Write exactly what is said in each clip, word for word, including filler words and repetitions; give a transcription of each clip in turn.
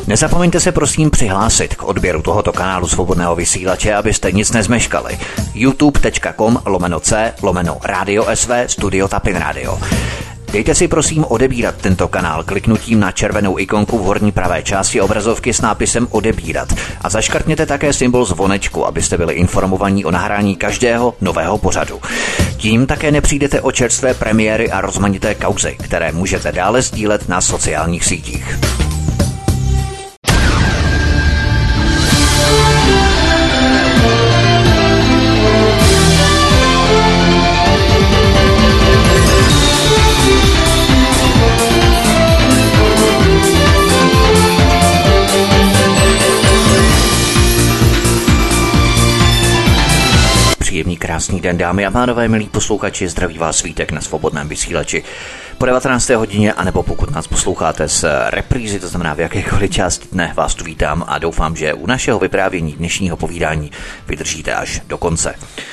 Nezapomeňte se prosím přihlásit k odběru tohoto kanálu Svobodného vysílače, abyste nic nezmeškali. youtube.com lomeno c lomeno Radio S V Studio Tapin Radio. Dejte si prosím odebírat tento kanál kliknutím na červenou ikonku v horní pravé části obrazovky s nápisem odebírat a zaškrtněte také symbol zvonečku, abyste byli informovaní o nahrání každého nového pořadu. Tím také nepřijdete o čerstvé premiéry a rozmanité kauzy, které můžete dále sdílet na sociálních sítích. Příjemný krásný den, dámy a pánové, milí posluchači, zdraví vás Vítek na Svobodném vysílači po devatenácté hodině, anebo pokud nás posloucháte z reprízy, to znamená v jakékoliv části dne, vás tu vítám a doufám, že u našeho vyprávění dnešního povídání vydržíte až do konce.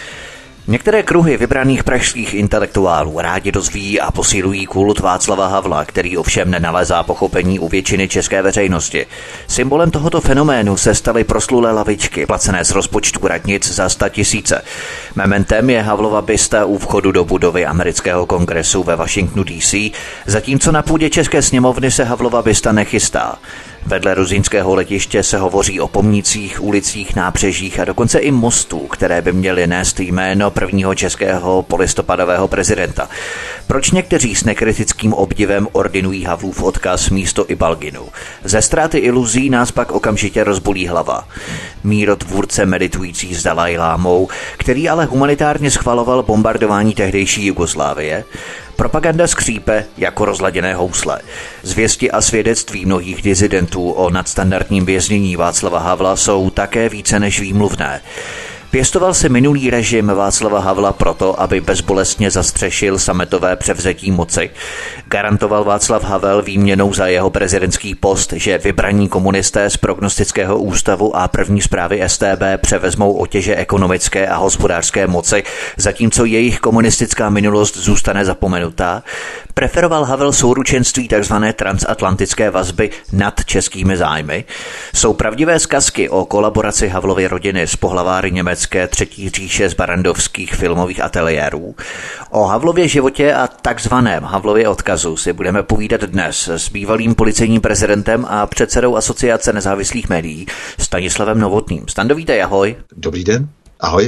Některé kruhy vybraných pražských intelektuálů rádi rozvíjí a posilují kult Václava Havla, který ovšem nenalézá pochopení u většiny české veřejnosti. Symbolem tohoto fenoménu se staly proslulé lavičky, placené z rozpočtu radnic za sta tisíce. Mementem je Havlova bysta u vchodu do budovy amerického kongresu ve Washingtonu D C, zatímco na půdě České sněmovny se Havlova bysta nechystá. Vedle ruzyňského letiště se hovoří o pomnících, ulicích, nábřežích a dokonce i mostů, které by měly nést jméno prvního českého polistopadového prezidenta. Proč někteří s nekritickým obdivem ordinují Havlův odkaz místo Ibalginu? Ze ztráty iluzí nás pak okamžitě rozbolí hlava. Mírotvůrce meditující s Dalajlámou, který ale humanitárně schvaloval bombardování tehdejší Jugoslávie, propaganda skřípe jako rozladěné housle. Zvěsti a svědectví mnohých disidentů o nadstandardním věznění Václava Havla jsou také více než výmluvné. Pěstoval se minulý režim Václava Havla proto, aby bezbolestně zastřešil sametové převzetí moci. Garantoval Václav Havel výměnou za jeho prezidentský post, že vybraní komunisté z prognostického ústavu a první zprávy S T B převezmou otěže ekonomické a hospodářské moci, zatímco jejich komunistická minulost zůstane zapomenutá. Preferoval Havel souručenství tzv. Transatlantické vazby nad českými zájmy. Jsou pravdivé zkazky o kolaboraci Havlovy rodiny s pohlaváry německé třetí říše z barandovských filmových ateliérů. O Havlově životě a takzvaném Havlově odkazu si budeme povídat dnes s bývalým policejním prezidentem a předsedou Asociace nezávislých médií Stanislavem Novotným. Stando, vítej, ahoj. Dobrý den, ahoj.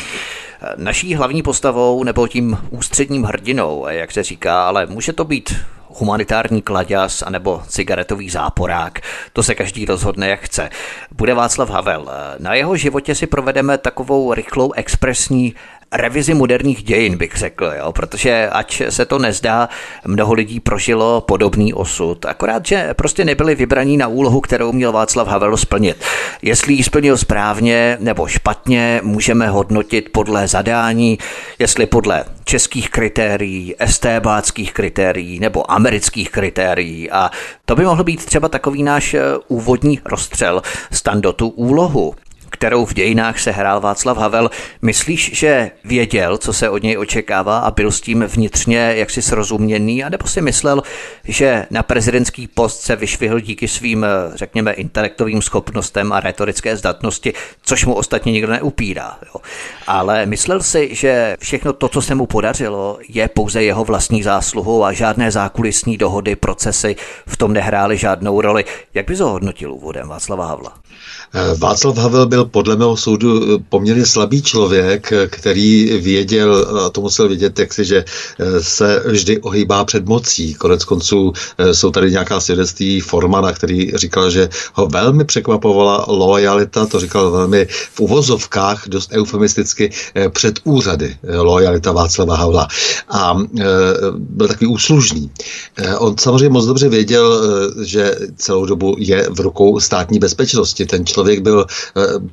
Naší hlavní postavou nebo tím ústředním hrdinou, jak se říká, ale může to být humanitární klaďas anebo cigaretový záporák. To se každý rozhodne, jak chce. Bude Václav Havel. Na jeho životě si provedeme takovou rychlou expresní revizi moderních dějin, bych řekl, jo? Protože ať se to nezdá, mnoho lidí prožilo podobný osud, akorát, že prostě nebyli vybraní na úlohu, kterou měl Václav Havel splnit. Jestli ji splnil správně nebo špatně, můžeme hodnotit podle zadání, jestli podle českých kritérií, estébáckých kritérií nebo amerických kritérií, a to by mohl být třeba takový náš úvodní rozstřel. Stando, tu úlohu, kterou v dějinách sehrál Václav Havel, myslíš, že věděl, co se od něj očekává a byl s tím vnitřně jaksi srozuměný, anebo si myslel, že na prezidentský post se vyšvihl díky svým, řekněme, intelektovým schopnostem a retorické zdatnosti, což mu ostatně nikdo neupírá. Jo. Ale myslel si, že všechno to, co se mu podařilo, je pouze jeho vlastní zásluhou a žádné zákulisní dohody, procesy v tom nehrály žádnou roli. Jak bys ho hodnotil úvodem Václava Havla? Václav Havel byl podle mého soudu poměrně slabý člověk, který věděl, a to musel vědět, jak si, že se vždy ohýbá před mocí. Konec konců jsou tady nějaká svědectví Formana, který říkal, že ho velmi překvapovala loajalita, to říkal velmi v uvozovkách, dost eufemisticky, před úřady loajalita Václava Havla. A byl takový úslužný. On samozřejmě moc dobře věděl, že celou dobu je v rukou státní bezpečnosti. Ten člověk byl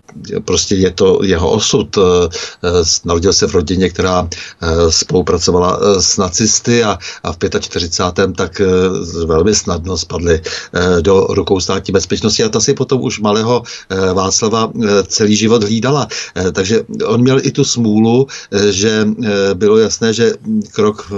prostě je to jeho osud. Narodil se v rodině, která spolupracovala s nacisty a, a v čtyřicátém pátém tak velmi snadno spadli do rukou státní bezpečnosti a ta si potom už malého Václava celý život hlídala. Takže on měl i tu smůlu, že bylo jasné, že krok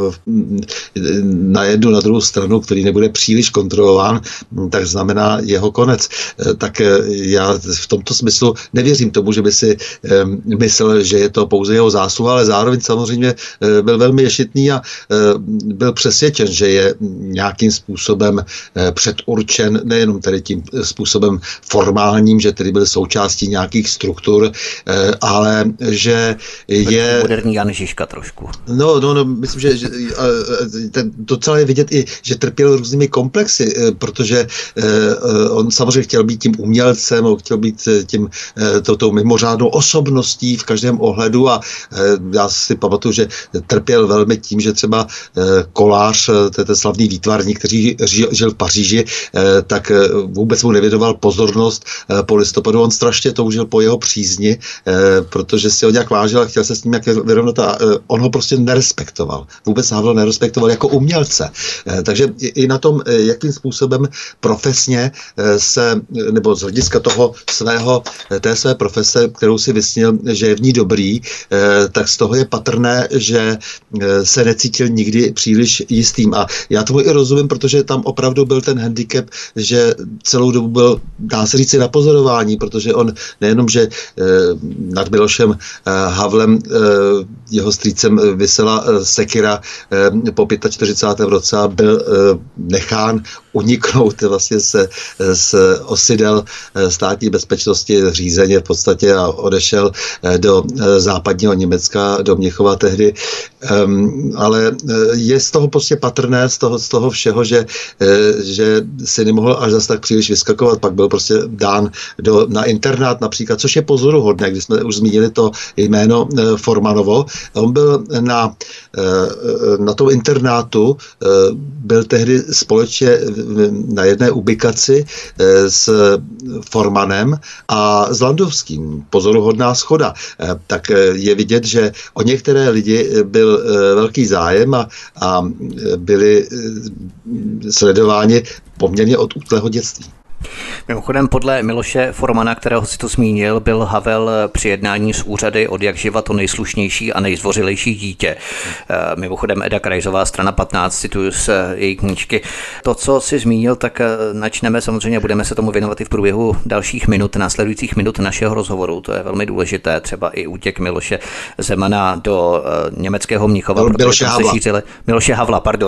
na jednu, na druhou stranu, který nebude příliš kontrolován, tak znamená jeho konec. Tak já v tomto smyslu nevěřím tomu, že by si myslel, že je to pouze jeho zásluha, ale zároveň samozřejmě byl velmi ješitný a byl přesvědčen, že je nějakým způsobem předurčen, nejenom tedy tím způsobem formálním, že tedy byl součástí nějakých struktur, ale že je... Moderní Jan Žižka trošku. No, no, no myslím, že, že ten, to celé je vidět i, že trpěl různými komplexy, protože on samozřejmě chtěl být tím umělcem, on chtěl být tím tou mimořádnou osobností v každém ohledu a já si pamatuju, že trpěl velmi tím, že třeba Kolář, to je ten slavný výtvarník, který žil v Paříži, tak vůbec mu nevěnoval pozornost po listopadu. On strašně toužil po jeho přízni, protože si ho nějak vážil a chtěl se s ním jak vyrovnat a on ho prostě nerespektoval. Vůbec Havel nerespektoval jako umělce. Takže i na tom, jakým způsobem profesně se, nebo z hlediska toho svého, té své profese, kterou si vysnil, že je v ní dobrý, tak z toho je patrné, že se necítil nikdy příliš jistým. A já tomu i rozumím, protože tam opravdu byl ten handicap, že celou dobu byl, dá se říci, na pozorování, protože on nejenom, že nad Milošem Havlem, jeho strýcem, visela sekira po čtyřicátém pátém roce a byl nechán uniknout vlastně se z osidel státní bezpečnosti řízeně v podstatě a odešel do západního Německa, do Mnichova tehdy. Ale je z toho prostě patrné, z toho, z toho všeho, že, že si nemohl až zase tak příliš vyskakovat, pak byl prostě dán do, na internát například, což je pozoruhodné, když jsme už zmínili to jméno Formanovo. On byl na, na tom internátu, byl tehdy společně na jedné ubikaci s Formanem a s Landovským. Pozoruhodná schoda. Tak je vidět, že o některé lidi byl velký zájem a, a byli sledováni poměrně od útlého dětství. Mimochodem podle Miloše Formana, kterého si to zmínil, byl Havel při jednání s úřady od jak živa to nejslušnější a nejzdvořilejší dítě. Mimochodem Eda Krajzová, strana patnáct, cituju z její knížky. To, co si zmínil, tak načneme, samozřejmě budeme se tomu věnovat i v průběhu dalších minut, následujících minut našeho rozhovoru. To je velmi důležité, třeba i útěk Miloše Zemana do německého Mnichova. Miloše Havla. Šířili, Miloše Havla, pardon.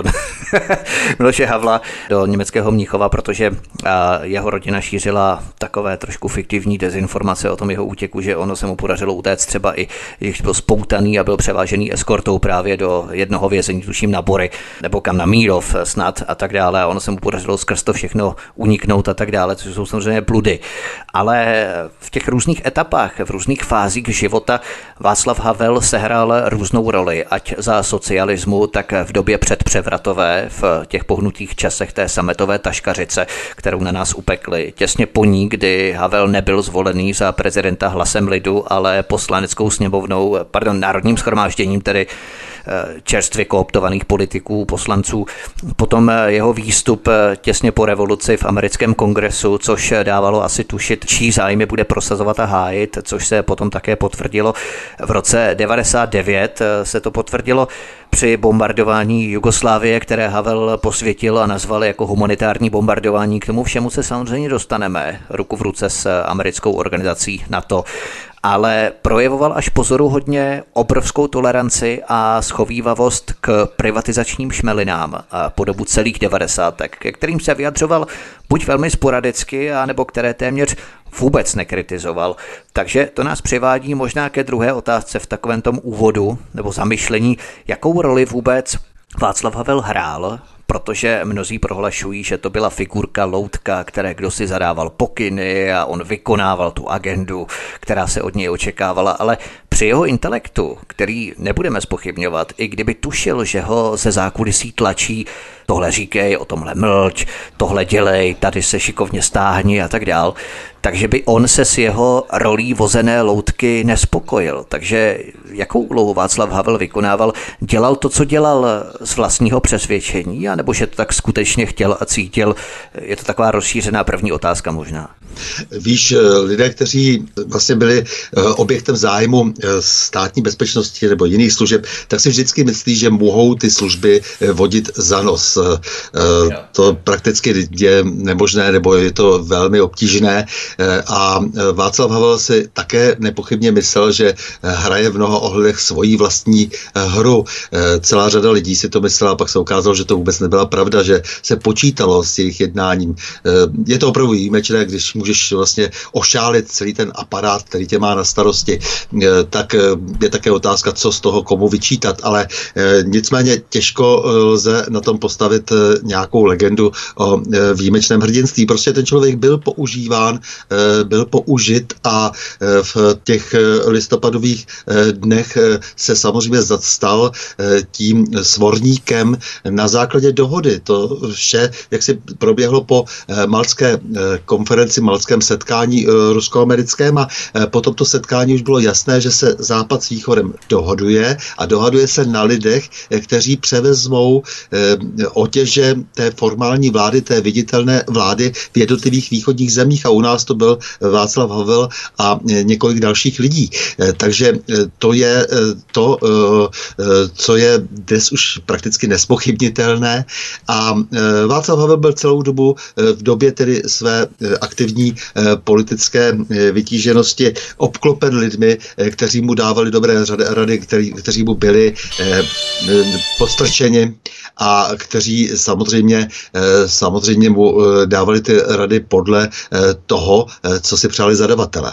Miloše Havla do německého Mnichova, protože jeho rodina šířila takové trošku fiktivní dezinformace o tom jeho útěku, že ono se mu podařilo utéct třeba i, když byl spoutaný a byl převážený eskortou právě do jednoho vězení, tuším na Bory, nebo kam na Mírov snad a tak dále. A ono se mu podařilo skrz to všechno uniknout a tak dále, což jsou samozřejmě bludy. Ale v těch různých etapách, v různých fázích života Václav Havel sehrál různou roli, ať za socialismu, tak v době předpřevratové, v těch pohnutých časech té sametové taškařice, kterou na nás upekli. Těsně po ní, kdy Havel nebyl zvolený za prezidenta hlasem lidu, ale poslaneckou sněmovnou, pardon, národním shromážděním, tedy čerstvě kooptovaných politiků, poslanců. Potom jeho výstup těsně po revoluci v americkém kongresu, což dávalo asi tušit, čí zájmy bude prosazovat a hájit, což se potom také potvrdilo. V roce devadesát devět se to potvrdilo při bombardování Jugoslávie, které Havel posvětil a nazval jako humanitární bombardování. K tomu všemu se samozřejmě dostaneme ruku v ruce s americkou organizací NATO, ale projevoval až pozoruhodně obrovskou toleranci a schovívavost k privatizačním šmelinám po dobu celých devadesátek, ke kterým se vyjadřoval buď velmi sporadicky, anebo které téměř vůbec nekritizoval. Takže to nás přivádí možná ke druhé otázce v takovém tom úvodu nebo zamyšlení, jakou roli vůbec Václav Havel hrál, protože mnozí prohlašují, že to byla figurka loutka, které kdo si zadával pokyny a on vykonával tu agendu, která se od něj očekávala, ale při jeho intelektu, který nebudeme zpochybňovat, i kdyby tušil, že ho ze zákulisí tlačí tohle říkej, o tomhle mlč, tohle dělej, tady se šikovně stáhni a tak dál. Takže by on se s jeho rolí vozené loutky nespokojil. Takže jakou úlohu Václav Havel vykonával? Dělal to, co dělal z vlastního přesvědčení, anebo že to tak skutečně chtěl a cítil? Je to taková rozšířená první otázka možná. Víš, lidé, kteří vlastně byli objektem zájmu státní bezpečnosti nebo jiných služeb, tak si vždycky myslí, že mohou ty služby vodit za nos. To prakticky je nemožné, nebo je to velmi obtížné. A Václav Havel si také nepochybně myslel, že hraje v mnoha ohledech svoji vlastní hru. Celá řada lidí si to myslela, pak se ukázalo, že to vůbec nebyla pravda, že se počítalo s jejich jednáním. Je to opravdu výjimečné, když můžeš vlastně ošálit celý ten aparát, který tě má na starosti, tak je také otázka, co z toho komu vyčítat, ale nicméně těžko lze na tom postavit nějakou legendu o výjimečném hrdinství. Prostě ten člověk byl používán, byl použit a v těch listopadových dnech se samozřejmě stal tím svorníkem na základě dohody. To vše, jak si proběhlo po maltské konferenci, maltském setkání rusko-americkém a po tomto setkání už bylo jasné, že se Západ s Východem dohoduje a dohaduje se na lidech, kteří převezmou otěže té formální vlády, té viditelné vlády v jednotlivých východních zemích a u nás to byl Václav Havel a několik dalších lidí. Takže to je to, co je dnes už prakticky nespochybnitelné a Václav Havel byl celou dobu v době tedy své aktivní politické vytíženosti obklopen lidmi, kteří mu dávali dobré rady, který, kteří mu byli podstrčeni a kteří samozřejmě, samozřejmě mu dávali ty rady podle toho, co si přáli zadavatelé.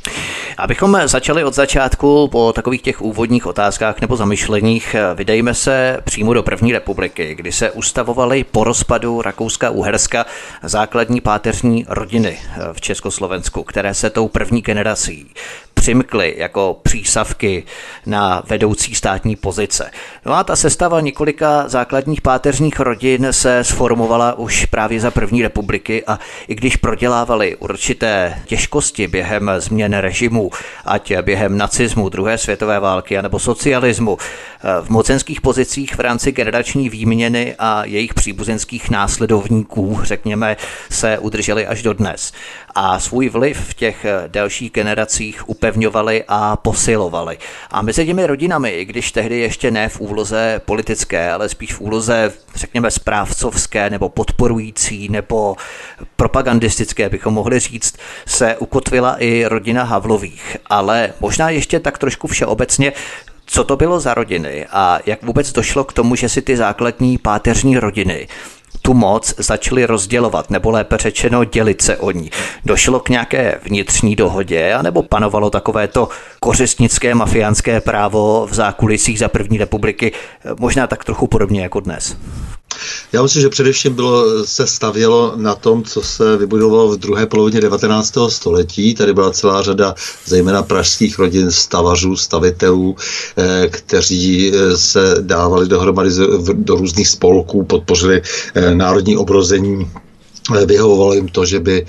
Abychom začali od začátku po takových těch úvodních otázkách nebo zamyšleních, vydejme se přímo do první republiky, kdy se ustavovaly po rozpadu Rakouska-Uherska základní páteřní rodiny v Československu, které se tou první generací přimkly jako přísavky na vedoucí státní pozice. No a ta sestava několika základních páteřních rodin se sformovala už právě za první republiky a i když prodělávali určité těžkosti během změn režimu, ať během nacismu, druhé světové války anebo socialismu, v mocenských pozicích v rámci generační výměny a jejich příbuzenských následovníků, řekněme, se udrželi až dodnes. A svůj vliv v těch dalších generacích upevňovali a posilovali. A mezi těmi rodinami, i když tehdy ještě ne v úloze politické, ale spíš v úloze, řekněme, správcovské nebo podporující nebo propagandistické, bychom mohli říct, se ukotvila i rodina Havlových. Ale možná ještě tak trošku všeobecně, co to bylo za rodiny a jak vůbec došlo k tomu, že si ty základní páteřní rodiny tu moc začali rozdělovat, nebo lépe řečeno dělit se o ní. Došlo k nějaké vnitřní dohodě, anebo panovalo takovéto kořistnické mafiánské právo v zákulisích za první republiky, možná tak trochu podobně jako dnes? Já myslím, že především bylo, se stavělo na tom, co se vybudovalo v druhé polovině devatenáctého století. Tady byla celá řada zejména pražských rodin stavařů, stavitelů, eh, kteří se dávali dohromady do různých spolků, podpořili eh, národní obrození. Vyhovovalo jim to, že by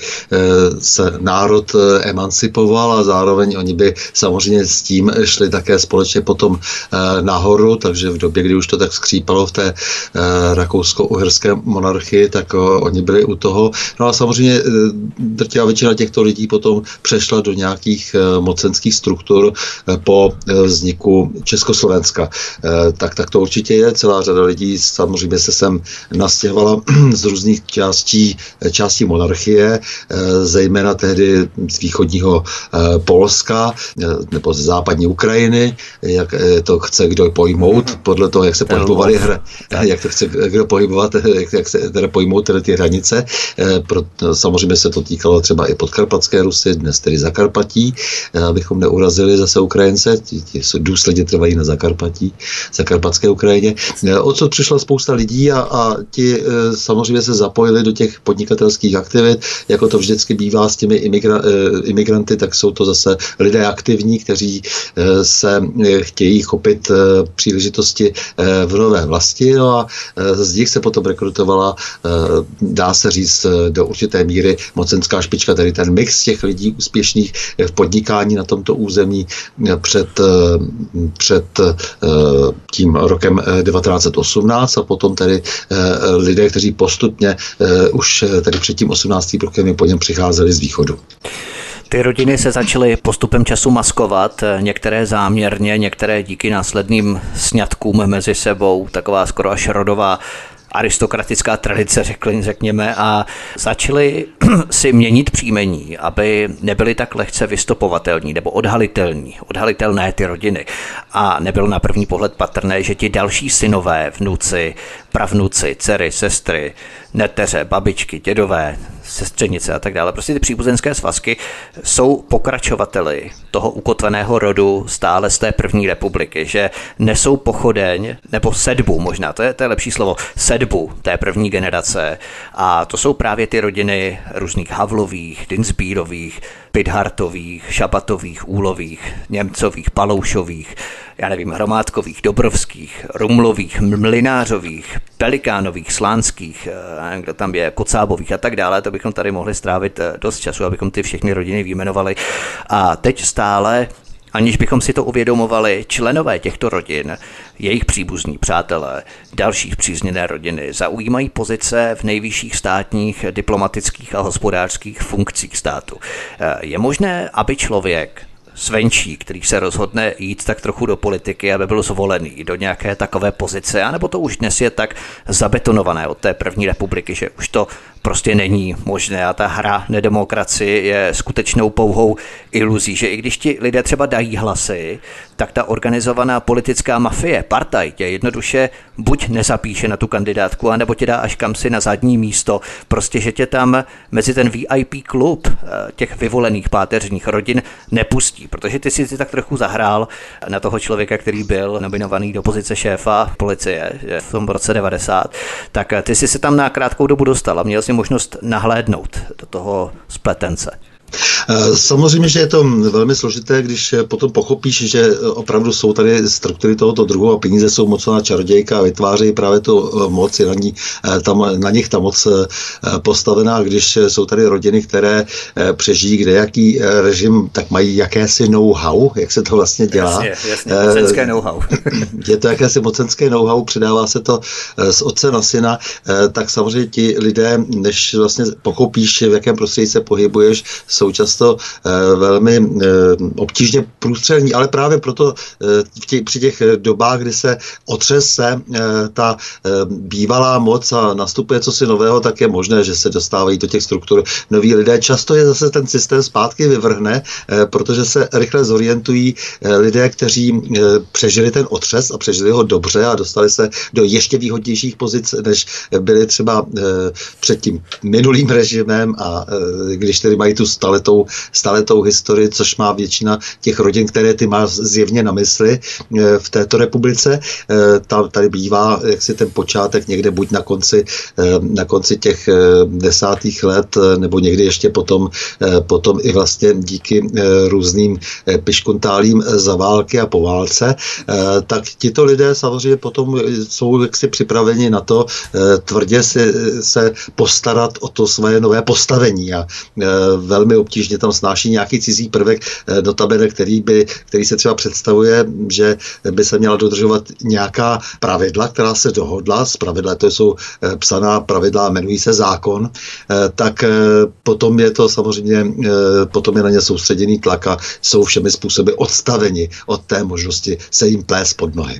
se národ emancipoval a zároveň oni by samozřejmě s tím šli také společně potom nahoru, takže v době, kdy už to tak skřípalo v té rakousko-uherské monarchii, tak oni byli u toho. No a samozřejmě drtivá většina těchto lidí potom přešla do nějakých mocenských struktur po vzniku Československa. Tak, tak to určitě je. Celá řada lidí samozřejmě se sem nastěhovala z různých částí části monarchie, zejména tehdy z východního Polska nebo z západní Ukrajiny, jak to chce kdo pojmout, podle toho, jak se pohybovaly hra, jak to chce kdo pohybovat, jak, jak se teda pojmout tedy ty hranice. Proto, samozřejmě se to týkalo třeba i podkarpatské Rusy, dnes tedy Zakarpatí, abychom neurazili zase Ukrajince, ti, ti důsledně trvají na Zakarpatí, Zakarpatské Ukrajině. Odsud přišla spousta lidí a, a ti samozřejmě se zapojili do těch podniků podnikatelských aktivit, jako to vždycky bývá s těmi imigra, imigranty, tak jsou to zase lidé aktivní, kteří se chtějí chopit příležitosti v nové vlasti, no a z nich se potom rekrutovala, dá se říct, do určité míry mocenská špička, tedy ten mix těch lidí úspěšných v podnikání na tomto území před, před tím rokem devatenáct osmnáct a potom tedy lidé, kteří postupně už tedy před tím osmnáctým rokem po něm přicházeli z východu. Ty rodiny se začaly postupem času maskovat, některé záměrně, některé díky následným sňatkům mezi sebou, taková skoro až rodová aristokratická tradice, řekli, řekněme, a začali si měnit příjmení, aby nebyly tak lehce vystopovatelní nebo odhalitelní, odhalitelné ty rodiny. A nebylo na první pohled patrné, že ti další synové, vnuci, pravnuci, dcery, sestry, neteře, babičky, dědové, sestřenice a tak dále. Prostě ty příbuzenské svazky jsou pokračovateli toho ukotveného rodu stále z té první republiky, že nesou pochodeň, nebo sedbu možná, to je, to je lepší slovo, sedbu té první generace. A to jsou právě ty rodiny různých Havlových, Dinsbírových, Pidhartových, Šabatových, Úlových, Němcových, Paloušových, já nevím, Hromádkových, Dobrovských, Rumlových, Mlynářových, Pelikánových, Slánských, kdo tam je, Kocábových a tak dále, to bychom tady mohli strávit dost času, abychom ty všechny rodiny vyjmenovali. A teď stále, aniž bychom si to uvědomovali, členové těchto rodin, jejich příbuzní, přátelé, další přízněné rodiny zaujímají pozice v nejvyšších státních, diplomatických a hospodářských funkcích státu. Je možné, aby člověk zvenčí, který se rozhodne jít tak trochu do politiky, aby byl zvolený do nějaké takové pozice, anebo to už dnes je tak zabetonované od té první republiky, že už to prostě není možné a ta hra nedemokracie je skutečnou pouhou iluzí, že i když ti lidé třeba dají hlasy, tak ta organizovaná politická mafie, partaj tě jednoduše buď nezapíše na tu kandidátku, anebo tě dá až kamsi na zadní místo, prostě že tě tam mezi ten V I P klub těch vyvolených páteřních rodin nepustí, protože ty si tak trochu zahrál na toho člověka, který byl nominovaný do pozice šéfa policie v tom roce devadesát, tak ty si se tam na krátkou dobu dostal a měl si možnost nahlédnout do toho spletence. Samozřejmě, že je to velmi složité, když potom pochopíš, že opravdu jsou tady struktury tohoto druhu a peníze jsou mocná čarodějka a vytvářejí právě tu moc, je na, ní, tam, na nich ta moc postavená. Když jsou tady rodiny, které přežijí kdejaký režim, tak mají jakési know-how, jak se to vlastně dělá. Jasně, jasně, mocenské know-how. Je to jakési mocenské know-how, předává se to z otce na syna, tak samozřejmě ti lidé, než vlastně pochopíš, v jakém prostředí se pohybuješ, jsou často eh, velmi eh, obtížně průstřelní, ale právě proto eh, v tě, při těch dobách, kdy se otřese eh, ta eh, bývalá moc a nastupuje cosi nového, tak je možné, že se dostávají do těch struktur noví lidé. Často je zase ten systém zpátky vyvrhne, eh, protože se rychle zorientují eh, lidé, kteří eh, přežili ten otřes a přežili ho dobře a dostali se do ještě výhodnějších pozic, než byli třeba eh, před tím minulým režimem a eh, když tedy mají tu staletou, staletou historii, což má většina těch rodin, které ty má zjevně na mysli v této republice. Tady bývá jaksi ten počátek někde buď na konci, na konci těch desátých let, nebo někdy ještě potom, potom i vlastně díky různým piškuntálím za války a po válce, tak tito lidé samozřejmě potom jsou jaksi připraveni na to tvrdě si, se postarat o to své nové postavení a velmi obtížně tam snáší nějaký cizí prvek, notabene, který, by, který se třeba představuje, že by se měla dodržovat nějaká pravidla, která se dohodla, z pravidla, to jsou psaná pravidla, jmenují se zákon, tak potom je to samozřejmě, potom je na ně soustředěný tlak a jsou všemi způsoby odstaveni od té možnosti se jim plést pod nohy.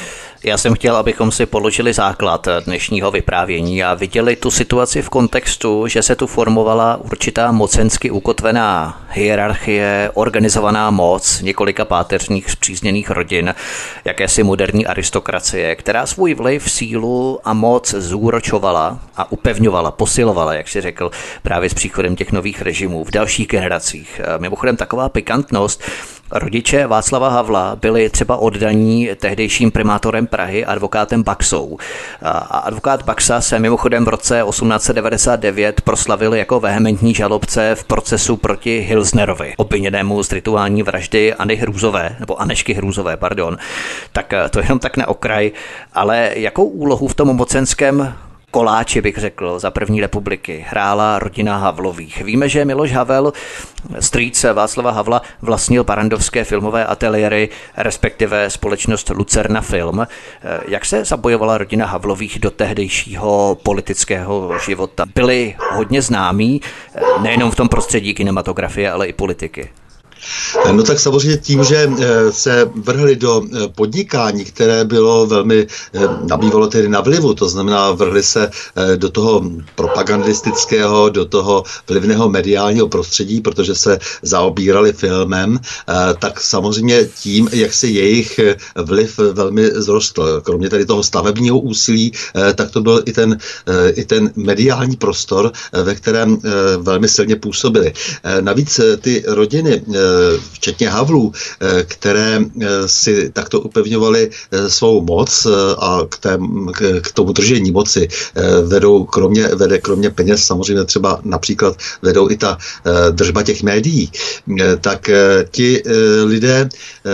Já jsem chtěl, abychom si položili základ dnešního vyprávění a viděli tu situaci v kontextu, že se tu formovala určitá mocensky ukotvená hierarchie, organizovaná moc několika páteřních spřízněných rodin, jakési moderní aristokracie, která svůj vliv, sílu a moc zúročovala a upevňovala, posilovala, jak si řekl, právě s příchodem těch nových režimů v dalších generacích. Mimochodem taková pikantnost, Rodiče Václava Havla byli třeba oddaní tehdejším primátorem Prahy advokátem Baxou. A advokát Baxa se mimochodem v roce osmnáct set devadesát devět proslavil jako vehementní žalobce v procesu proti Hilsnerovi, obviněnému z rituální vraždy Anny Hrůzové, nebo Anešky Hrůzové, pardon. Tak to jenom tak na okraj, ale jakou úlohu v tom mocenském koláči, bych řekl, za první republiky hrála rodina Havlových. Víme, že Miloš Havel, strýc Václava Havla, vlastnil barrandovské filmové ateliéry, respektive společnost Lucerna Film. Jak se zabojovala rodina Havlových do tehdejšího politického života? Byli hodně známí, nejenom v tom prostředí kinematografie, ale i politiky. No tak samozřejmě tím, že se vrhli do podnikání, které bylo velmi, nabývalo tedy na vlivu, to znamená vrhli se do toho propagandistického, do toho vlivného mediálního prostředí, protože se zaobírali filmem, tak samozřejmě tím, jak se jejich vliv velmi zrostl. Kromě tady toho stavebního úsilí, tak to byl i ten, i ten mediální prostor, ve kterém velmi silně působili. Navíc ty rodiny, včetně Havlů, které si takto upevňovaly svou moc a k, té, k tomu držení moci vedou kromě, vede kromě peněz samozřejmě třeba například vedou i ta držba těch médií, tak ti lidé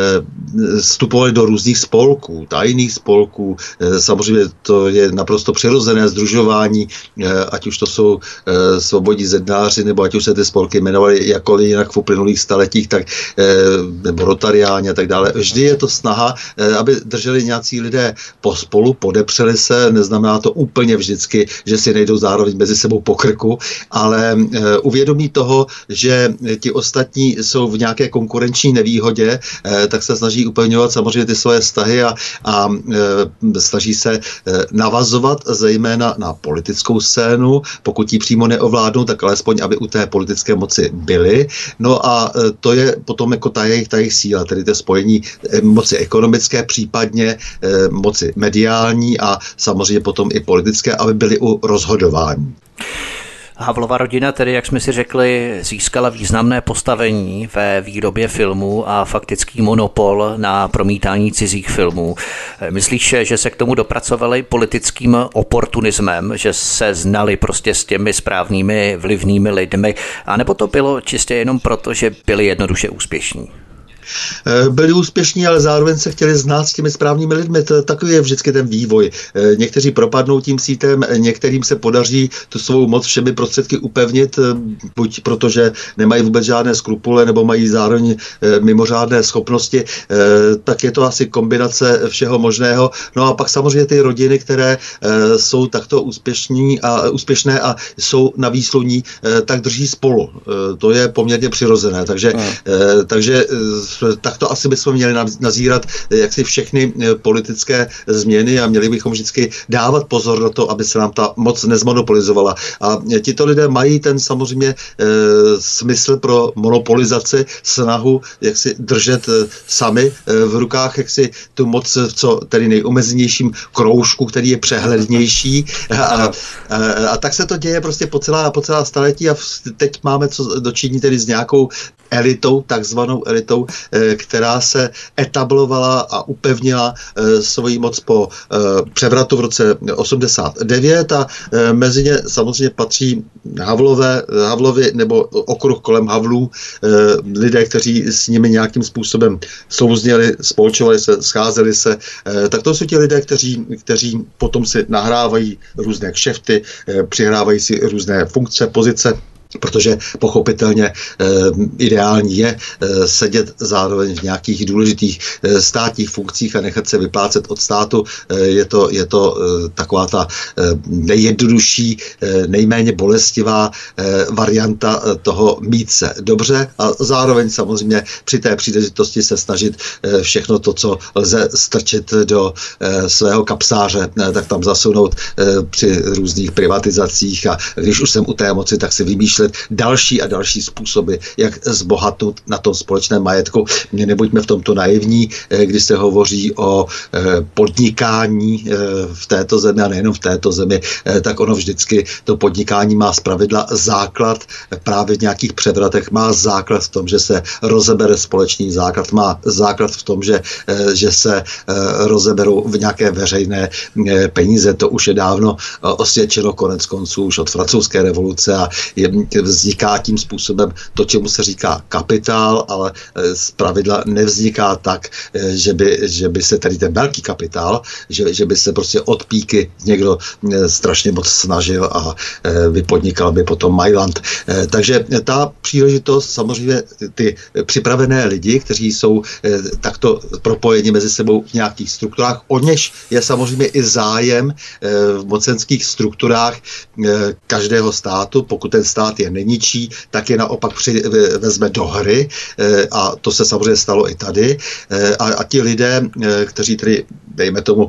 vstupovali do různých spolků, tajných spolků, samozřejmě to je naprosto přirozené sdružování, ať už to jsou svobodní zednáři, nebo ať už se ty spolky jmenovaly jakkoliv jinak v uplynulých staletích, tak nebo rotariáni a tak dále. Vždy je to snaha, aby drželi nějací lidé pospolu, podepřeli se, neznamená to úplně vždycky, že si nejdou zároveň mezi sebou po krku, ale uvědomí toho, že ti ostatní jsou v nějaké konkurenční nevýhodě, tak se snaží upevňovat samozřejmě ty svoje vztahy a, a snaží se navazovat zejména na politickou scénu, pokud ji přímo neovládnou, tak alespoň, aby u té politické moci byli. No a to je potom jako ta jejich, ta jejich síla, tedy to spojení moci ekonomické, případně eh, moci mediální a samozřejmě potom i politické, aby byly u rozhodování. Havlova rodina tedy, jak jsme si řekli, získala významné postavení ve výrobě filmů a faktický monopol na promítání cizích filmů. Myslíš, že se k tomu dopracovali politickým oportunismem, že se znali prostě s těmi správnými vlivnými lidmi, anebo to bylo čistě jenom proto, že byli jednoduše úspěšní? Byli úspěšní, ale zároveň se chtěli znát s těmi správnými lidmi. To, takový je vždycky ten vývoj. Někteří propadnou tím sítem, některým se podaří tu svou moc všemi prostředky upevnit, buď protože nemají vůbec žádné skrupule, nebo mají zároveň mimořádné schopnosti, tak je to asi kombinace všeho možného. No a pak samozřejmě ty rodiny, které jsou takto úspěšní a úspěšné a jsou na výsluní, tak drží spolu. To je poměrně přirozené. Takže, no. takže tak to asi bychom měli nazírat jaksi všechny politické změny a měli bychom vždycky dávat pozor na to, aby se nám ta moc nezmonopolizovala. A tito lidé mají ten samozřejmě e, smysl pro monopolizaci, snahu jak si držet e, sami e, v rukách jak si tu moc v co tedy nejomezenějším kroužku, který je přehlednější. A, a, a tak se to děje prostě po celá, po celá staletí a teď máme co dočinit tedy s nějakou elitou, takzvanou elitou, která se etablovala a upevnila svoji moc po převratu v roce osmdesát devět a mezi ně samozřejmě patří Havlové, Havlovi nebo okruh kolem Havlů, lidé, kteří s nimi nějakým způsobem souzněli, spolčovali se, scházeli se, tak to jsou ti lidé, kteří, kteří potom si nahrávají různé kšefty, přihrávají si různé funkce, pozice, protože pochopitelně e, ideální je e, sedět zároveň v nějakých důležitých e, státních funkcích a nechat se vyplácet od státu. E, je to, je to e, taková ta e, nejjednodušší, e, nejméně bolestivá e, varianta e, toho mít se dobře a zároveň samozřejmě při té příležitosti se snažit e, všechno to, co lze strčit do e, svého kapsáře, e, tak tam zasunout e, při různých privatizacích a když už jsem u té moci, tak si vymýšlím vymyslet další a další způsoby, jak zbohatnout na tom společném majetku. Mě nebuďme v tomto naivní, když se hovoří o podnikání v této zemi a nejenom v této zemi, tak ono vždycky to podnikání má zpravidla základ právě v nějakých převratech, má základ v tom, že se rozebere společný základ, má základ v tom, že, že se rozeberou v nějaké veřejné peníze. To už je dávno osvědčeno konec konců už od francouzské revoluce a je, vzniká tím způsobem to, čemu se říká kapitál, ale zpravidla nevzniká tak, že by, že by se tady ten velký kapitál, že, že by se prostě od píky někdo strašně moc snažil a vypodnikal by potom Mailand. Takže ta příležitost, samozřejmě ty připravené lidi, kteří jsou takto propojeni mezi sebou v nějakých strukturách, o něž je samozřejmě i zájem v mocenských strukturách každého státu. Pokud ten stát je neničí, tak je naopak při, vezme do hry a to se samozřejmě stalo i tady. A, a ti lidé, kteří tedy, dejme tomu,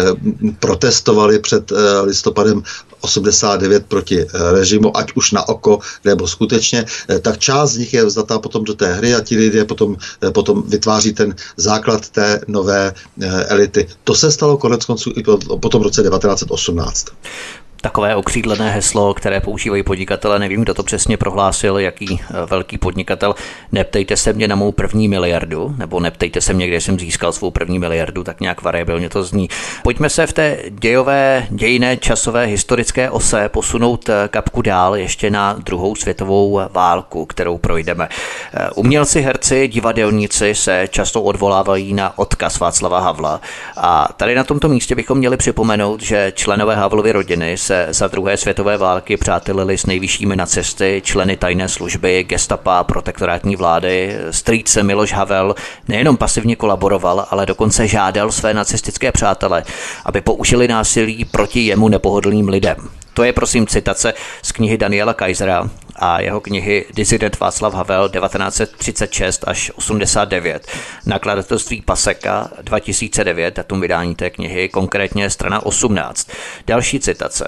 protestovali před listopadem osmdesát devět proti režimu, ať už na oko, nebo skutečně, tak část z nich je vzatá potom do té hry a ti lidé potom, potom vytváří ten základ té nové elity. To se stalo konec konců i potom v roce devatenáct set osmnáct. Takové okřídlené heslo, které používají podnikatele, nevím, kdo to přesně prohlásil, jaký velký podnikatel. Neptejte se mě na mou první miliardu, nebo neptejte se mě, kde jsem získal svou první miliardu, tak nějak variabilně to zní. Pojďme se v té dějové, dějinné, časové, historické ose posunout kapku dál ještě na druhou světovou válku, kterou projdeme. Umělci, herci, divadelníci se často odvolávají na odkaz Václava Havla a tady na tomto místě bychom měli připomenout, že členové Havlovy rodiny se za druhé světové války přátelili s nejvyššími nacisty, členy tajné služby, gestapa, protektorátní vlády. Strýc Miloš Havel nejenom pasivně kolaboroval, ale dokonce žádal své nacistické přátele, aby použili násilí proti jemu nepohodlným lidem. To je prosím citace z knihy Daniela Kaisera a jeho knihy Disident Václav Havel devatenáct set třicet šest až osmdesát devět. Nakladatelství Paseka dva tisíce devět, datum vydání té knihy, konkrétně strana osmnáct. Další citace.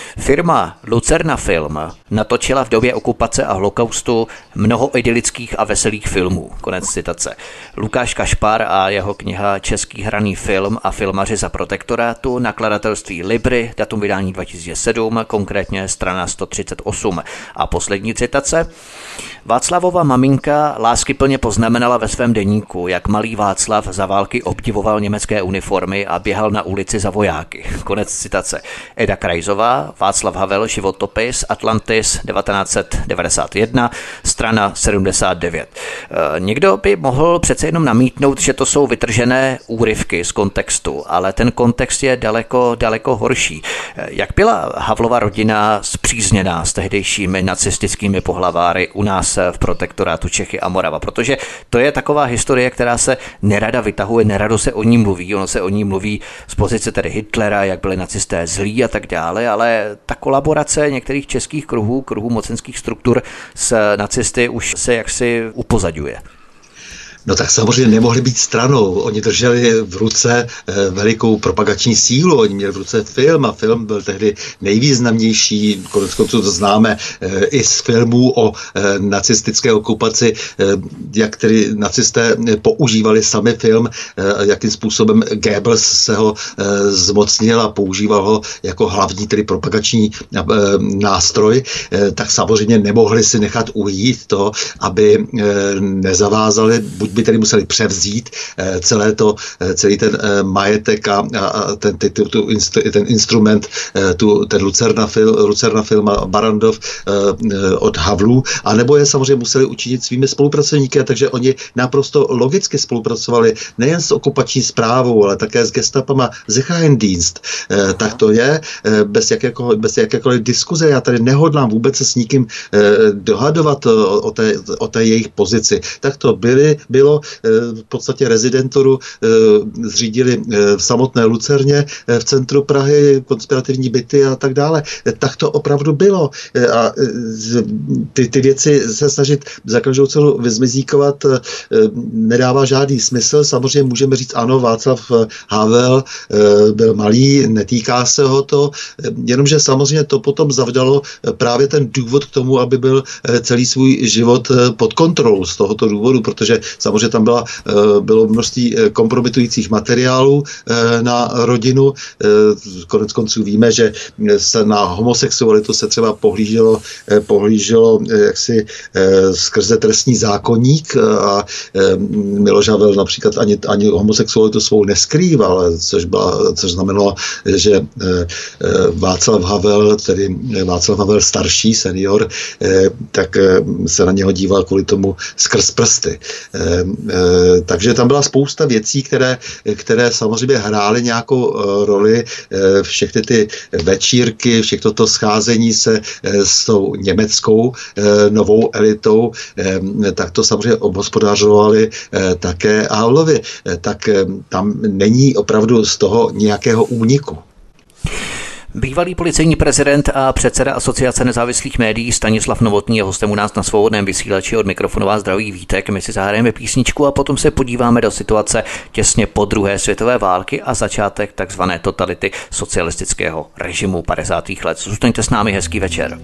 Firma Lucerna Film natočila v době okupace a holokaustu mnoho idylických a veselých filmů. Konec citace. Lukáš Kašpar a jeho kniha Český hraný film a filmaři za protektorátu, nakladatelství Libry, datum vydání dva tisíce sedm, konkrétně strana sto třicet osm. A poslední citace. Václavova maminka láskyplně poznamenala ve svém deníku, jak malý Václav za války obdivoval německé uniformy a běhal na ulici za vojáky. Konec citace. Eda Krajzová, Václav Havel, životopis, Atlantis devatenáct set devadesát jedna, strana sedmdesát devět. E, někdo by mohl přece jenom namítnout, že to jsou vytržené úryvky z kontextu, ale ten kontext je daleko, daleko horší. E, jak byla Havlova rodina spřízněná s tehdejšími nacistickými pohlaváry u nás v protektorátu Čechy a Morava, protože to je taková historie, která se nerada vytahuje, nerado se o ní mluví, ono se o ní mluví z pozice tedy Hitlera, jak byli nacisté zlí a tak dále, ale ta kolaborace některých českých kruhů, kruhů mocenských struktur s nacisty už se jaksi upozaďuje. No tak samozřejmě nemohli být stranou. Oni drželi v ruce e, velikou propagační sílu. Oni měli v ruce film a film byl tehdy nejvýznamnější. Konec konců to známe e, i z filmů o e, nacistické okupaci, e, jak tedy nacisté používali sami film, e, jakým způsobem Goebbels se ho e, zmocnil a používal ho jako hlavní tedy propagační e, nástroj, e, tak samozřejmě nemohli si nechat ujít to, aby e, nezavázali buď by tedy museli převzít eh, celé to, eh, celý ten eh, majetek a, a ten, ty, tu, tu instru, ten instrument, eh, tu, ten Lucerna, fil, Lucerna film a Barrandov eh, od Havlů, anebo je samozřejmě museli učinit svými spolupracovníky, takže oni naprosto logicky spolupracovali nejen s okupační správou, ale také s gestapem a Sicherheitsdienst. Eh, tak to je eh, bez, jakékoliv, bez jakékoliv diskuze. Já tady nehodlám vůbec se s nikým eh, dohadovat o, o, té, o té jejich pozici. Tak to byli, byli bylo. V podstatě rezidenturu zřídili v samotné Lucerně v centru Prahy, konspirativní byty a tak dále. Tak to opravdu bylo. A ty, ty věci se snažit za každou cenu vyzmizíkovat nedává žádný smysl. Samozřejmě můžeme říct, ano, Václav Havel byl malý, netýká se ho to, jenomže samozřejmě to potom zavdalo právě ten důvod k tomu, aby byl celý svůj život pod kontrolou z tohoto důvodu, protože samozřejmě tam byla, bylo množství kompromitujících materiálů na rodinu. Konec konců víme, že se na homosexualitu se třeba pohlíželo, pohlíželo jaksi skrze trestní zákoník a Miloš Havel například ani, ani homosexualitu svou neskrýval, což, byla, což znamenalo, že Václav Havel, tedy Václav Havel starší, senior, tak se na něho díval kvůli tomu skrz prsty. Takže tam byla spousta věcí, které, které samozřejmě hrály nějakou roli. Všechny ty večírky, všechno to scházení se s tou německou novou elitou, tak to samozřejmě obhospodařovali také Havlovi. Tak tam není opravdu z toho nějakého úniku. Bývalý policejní prezident a předseda Asociace nezávislých médií Stanislav Novotný je hostem u nás na Svobodném vysílači. Od mikrofonu vás zdraví Vítek. My si zahrajeme písničku a potom se podíváme do situace těsně po druhé světové války a začátek takzvané totality socialistického režimu padesátých let. Zůstaňte s námi, hezký večer.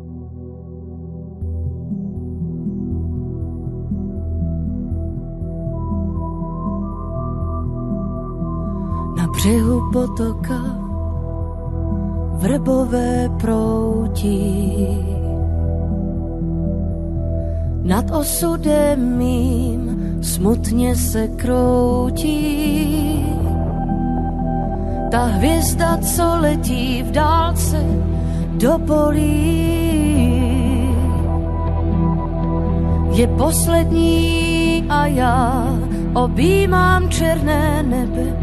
Na břehu potoka vrbové proutí, nad osudem mým smutně se kroutí. Ta hvězda, co letí v dálce do polí, je poslední a já objímám černé nebe.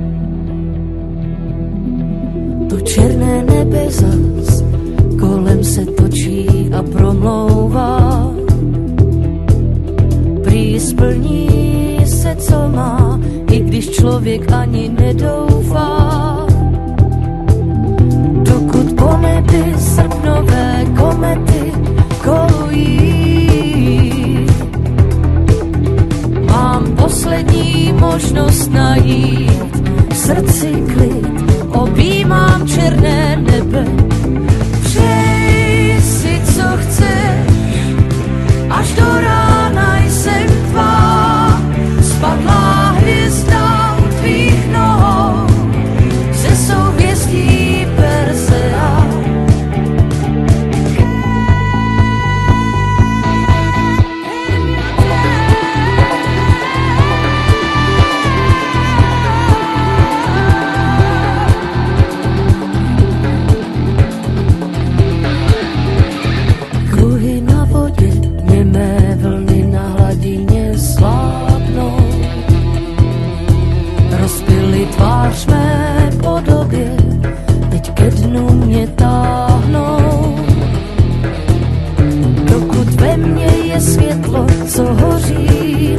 To černé nebe zas kolem se točí a promlouvá. Prý splní se, co má, i když člověk ani nedoufá. Dokud po nebi srpnové komety kolují, mám poslední možnost najít v srdci klid. Objímám černé nebe, přej si, co chceš, až do rána jsem tvá. Spadlá hvězda u tvých nohou, ze souhvězdí Persea. Tvář mé podobě teď ke dnu mě táhnou. Dokud ve mně je světlo, co hoří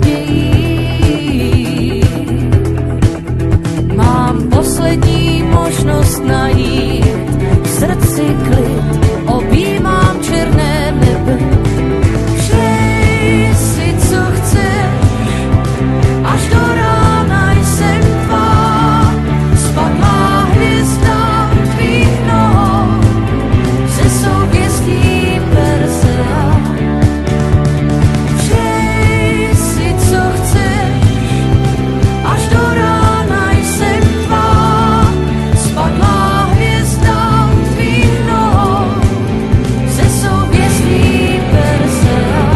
nadějí, mám poslední možnost najít v srdci klid. Objímám černé nebe, přej si, co chceš, až do rána jsem tvá. Spadlá hvězda u tvých nohou, ze souhvězdí Persea. Přej si, co chceš, až do rána jsem tvá. Spadlá hvězda u tvých nohou, ze souhvězdí Persea.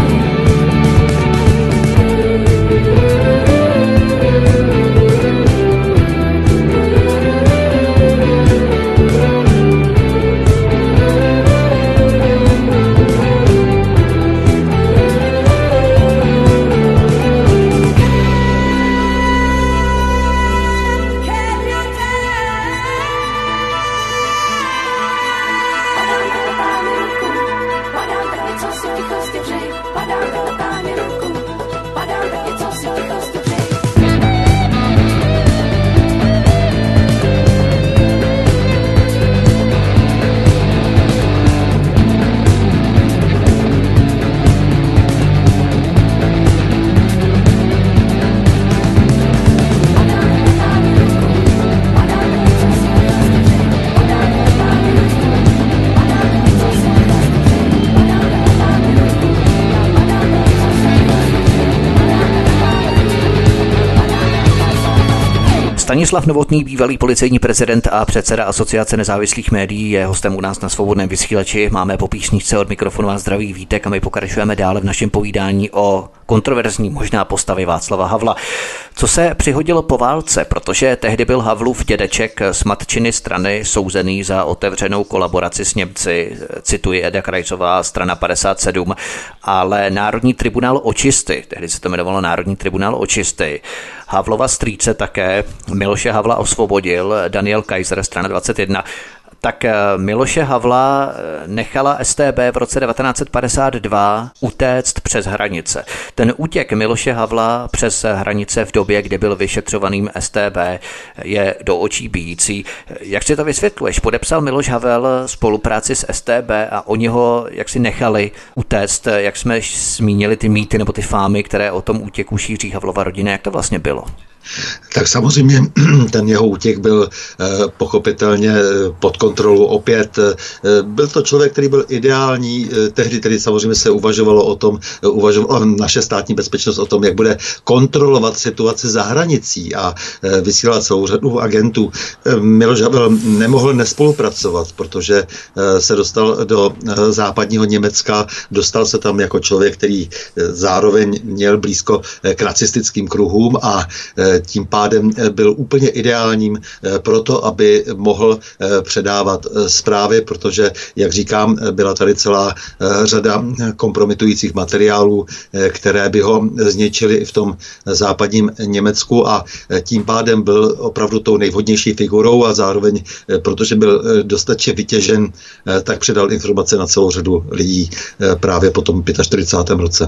Padám, tak něco si ticho stěžej, padám, tak něco si ticho Stanislav Novotný, bývalý policejní prezident a předseda Asociace nezávislých médií, je hostem u nás na Svobodném vysílači. Máme po písničce od mikrofonu a zdraví Vítek a my pokračujeme dále v našem povídání o kontroverzní možná postavě Václava Havla. Co se přihodilo po válce, protože tehdy byl Havlův dědeček z matčiny strany souzený za otevřenou kolaboraci s Němci, cituji Eda Krajcová, strana padesát sedm, ale Národní tribunál očisty, tehdy se to jmenovalo Národní tribunál očisty, Havlova strýce také, Miloše Havla osvobodil, Daniel Kaiser, strana dvacet jedna, tak Miloše Havla nechala S T B v roce devatenáct set padesát dva utéct přes hranice. Ten útěk Miloše Havla přes hranice v době, kdy byl vyšetřovaným S T B, je do očí bijící. Jak si to vysvětluješ? Podepsal Miloš Havel spolupráci s S T B a oni ho jaksi nechali utéct, jak jsme zmínili ty mýty nebo ty fámy, které o tom útěku šíří Havlova rodina. Jak to vlastně bylo? Tak samozřejmě ten jeho útěk byl eh, pochopitelně pod kontrolou opět. Eh, byl to člověk, který byl ideální. Eh, tehdy tedy samozřejmě se uvažovalo o tom, eh, uvažovalo naše státní bezpečnost o tom, jak bude kontrolovat situaci za hranicí a eh, vysílat celou řadu agentů. Eh, Miloš Havel nemohl nespolupracovat, protože eh, se dostal do eh, západního Německa, dostal se tam jako člověk, který eh, zároveň měl blízko eh, k nacistickým kruhům a eh, tím pádem byl úplně ideálním pro to, aby mohl předávat zprávy, protože, jak říkám, byla tady celá řada kompromitujících materiálů, které by ho zničily i v tom západním Německu a tím pádem byl opravdu tou nejvhodnější figurou a zároveň, protože byl dostatečně vytěžen, tak předal informace na celou řadu lidí právě po tom čtyřicátém pátém roce.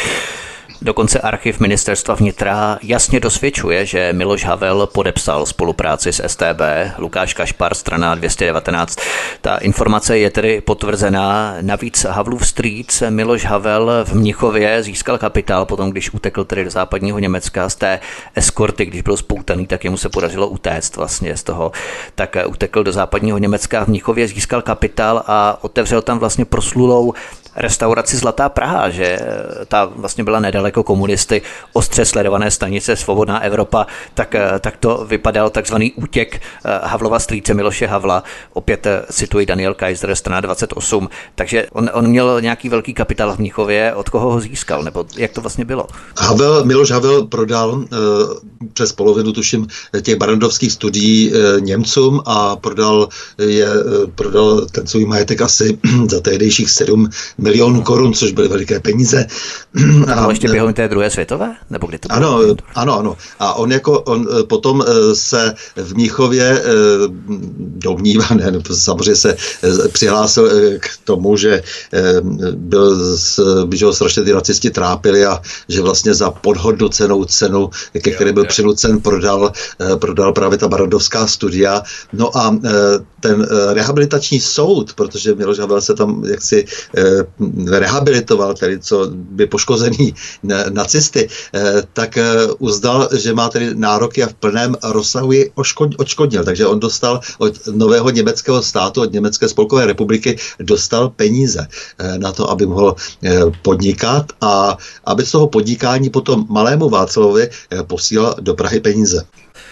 Dokonce archiv ministerstva vnitra jasně dosvědčuje, že Miloš Havel podepsal spolupráci s S T B, Lukáš Kašpar, strana dvě stě devatenáct. Ta informace je tedy potvrzená. Navíc Havlův strýc Miloš Havel v Mnichově získal kapitál potom, když utekl tedy do západního Německa z té eskorty, když byl spoutaný, tak jemu se podařilo utéct vlastně z toho. Tak utekl do západního Německa, v Mnichově získal kapitál a otevřel tam vlastně proslulou restauraci Zlatá Praha, že ta vlastně byla nedaleko komunisty, ostře sledované stanice Svobodná Evropa, tak, tak to vypadal takzvaný útěk Havlova strýce Miloše Havla. Opět cituji Daniel Kaiser, strana dvacet osm. Takže on, on měl nějaký velký kapitál v Mnichově, od koho ho získal, nebo jak to vlastně bylo? Havel, Miloš Havel prodal uh, přes polovinu, tuším, těch barandovských studií uh, Němcům a prodal, je, uh, prodal ten svůj majetek asi za tehdejších sedm milionů korun, což byly veliké peníze. A to ještě během té druhé světové? Nebo kdy to bylo? Ano, ano, ano. A on jako on potom se v Mnichově domnívá, ne, samozřejmě se přihlásil k tomu, že byl, že ho strašně ty nacisti trápili a že vlastně za podhodnocenou cenu, ke které byl přinucen, prodal, prodal právě ta barandovská studia. No a ten rehabilitační soud, protože Miloš Havel se tam jaksi rehabilitoval, tedy co by poškozený nacisty, tak uznal, že má tedy nároky a v plném rozsahu ji odškodnil. Takže on dostal od nového německého státu, od Německé spolkové republiky, dostal peníze na to, aby mohl podnikat a aby z toho podnikání potom malému Václavovi posílal do Prahy peníze.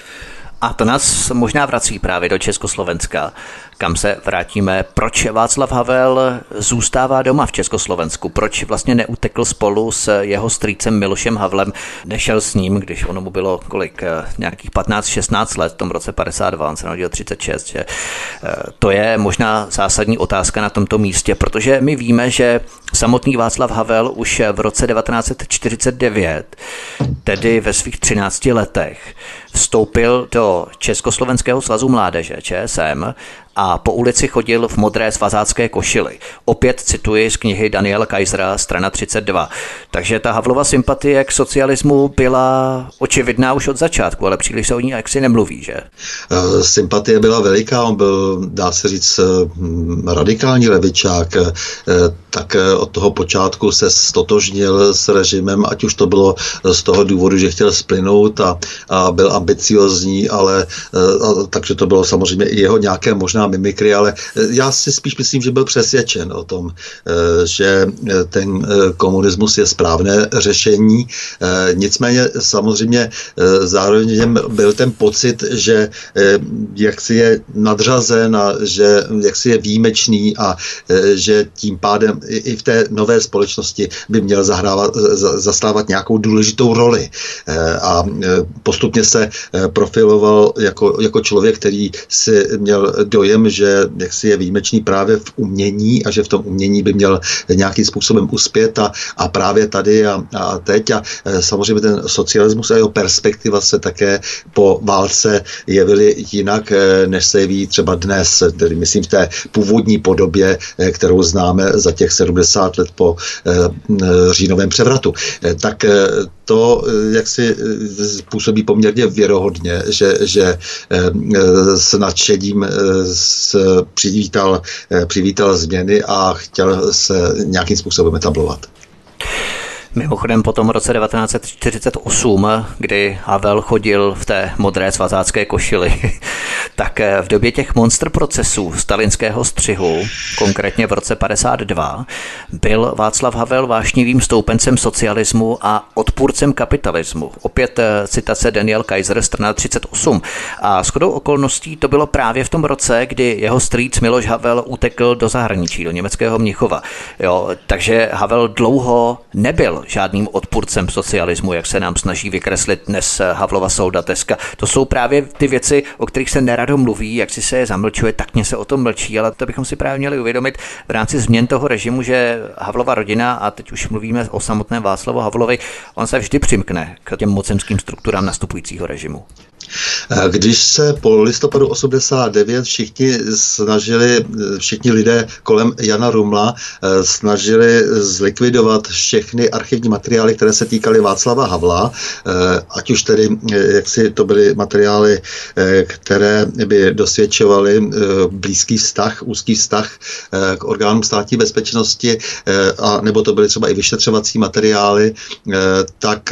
A to nás možná vrací právě do Československa, kam se vrátíme. Proč Václav Havel zůstává doma v Československu? Proč vlastně neutekl spolu s jeho strýcem Milošem Havlem? Nešel s ním, když ono mu bylo kolik, nějakých patnáct šestnáct let, v tom roce padesát dva, on se narodil třicet šest. Že? To je možná zásadní otázka na tomto místě, protože my víme, že samotný Václav Havel už v roce devatenáct set čtyřicet devět, tedy ve svých třinácti letech, vstoupil do Československého svazu mládeže, Č S M, a po ulici chodil v modré svazácké košili. Opět cituji z knihy Daniela Kaisera, strana třicet dva. Takže ta Havlova sympatie k socialismu byla očividná už od začátku, ale příliš se o ní jaksi nemluví, že? Sympatie byla veliká, on byl, dá se říct, radikální levičák, tak od toho počátku se stotožnil s režimem, ať už to bylo z toho důvodu, že chtěl splynout a, a byl ambiciozní, ale a, takže to bylo samozřejmě i jeho nějaké možná mimikry, ale já si spíš myslím, že byl přesvědčen o tom, že ten komunismus je správné řešení. Nicméně samozřejmě zároveň byl ten pocit, že jaksi je nadřazen a že jaksi je výjimečný a že tím pádem i v té nové společnosti by měl zahrávat, zastávat nějakou důležitou roli. A postupně se profiloval jako, jako člověk, který si měl dojem, že jaksi je výjimečný právě v umění a že v tom umění by měl nějakým způsobem uspět a, a právě tady a, a teď. A samozřejmě ten socialismus a jeho perspektiva se také po válce jevily jinak, než se jeví třeba dnes, tedy myslím v té původní podobě, kterou známe za těch sedmdesát let po říjnovém převratu. Tak to jaksi působí poměrně věrohodně, že, že s nadšením přivítal, přivítal změny a chtěl se nějakým způsobem etablovat. Mimochodem po tom roce devatenáct set čtyřicet osm, kdy Havel chodil v té modré svazácké košili, tak v době těch monster procesů stalinského střihu, konkrétně v roce padesát dva, byl Václav Havel vášnivým stoupencem socialismu a odpůrcem kapitalismu. Opět citace Daniel Kaiser, strana třicet osm. A shodou okolností to bylo právě v tom roce, kdy jeho strýc Miloš Havel utekl do zahraničí, do německého Mnichova. Jo, takže Havel dlouho nebyl žádným odpůrcem socialismu, jak se nám snaží vykreslit dnes Havlova soldateska. To jsou právě ty věci, o kterých se nerado mluví, jak si se je zamlčuje, tak mě se o tom mlčí, ale to bychom si právě měli uvědomit v rámci změn toho režimu, že Havlova rodina, a teď už mluvíme o samotném Václavu Havlovi, on se vždy přimkne k těm mocenským strukturám nastupujícího režimu. Když se po listopadu osmdesát devět všichni snažili, všichni lidé kolem Jana Rumla snažili zlikvidovat všechny archivní materiály, které se týkaly Václava Havla, ať už tedy, jaksi to byly materiály, které by dosvědčovaly blízký vztah, úzký vztah k orgánům státní bezpečnosti, a nebo to byly třeba i vyšetřovací materiály, tak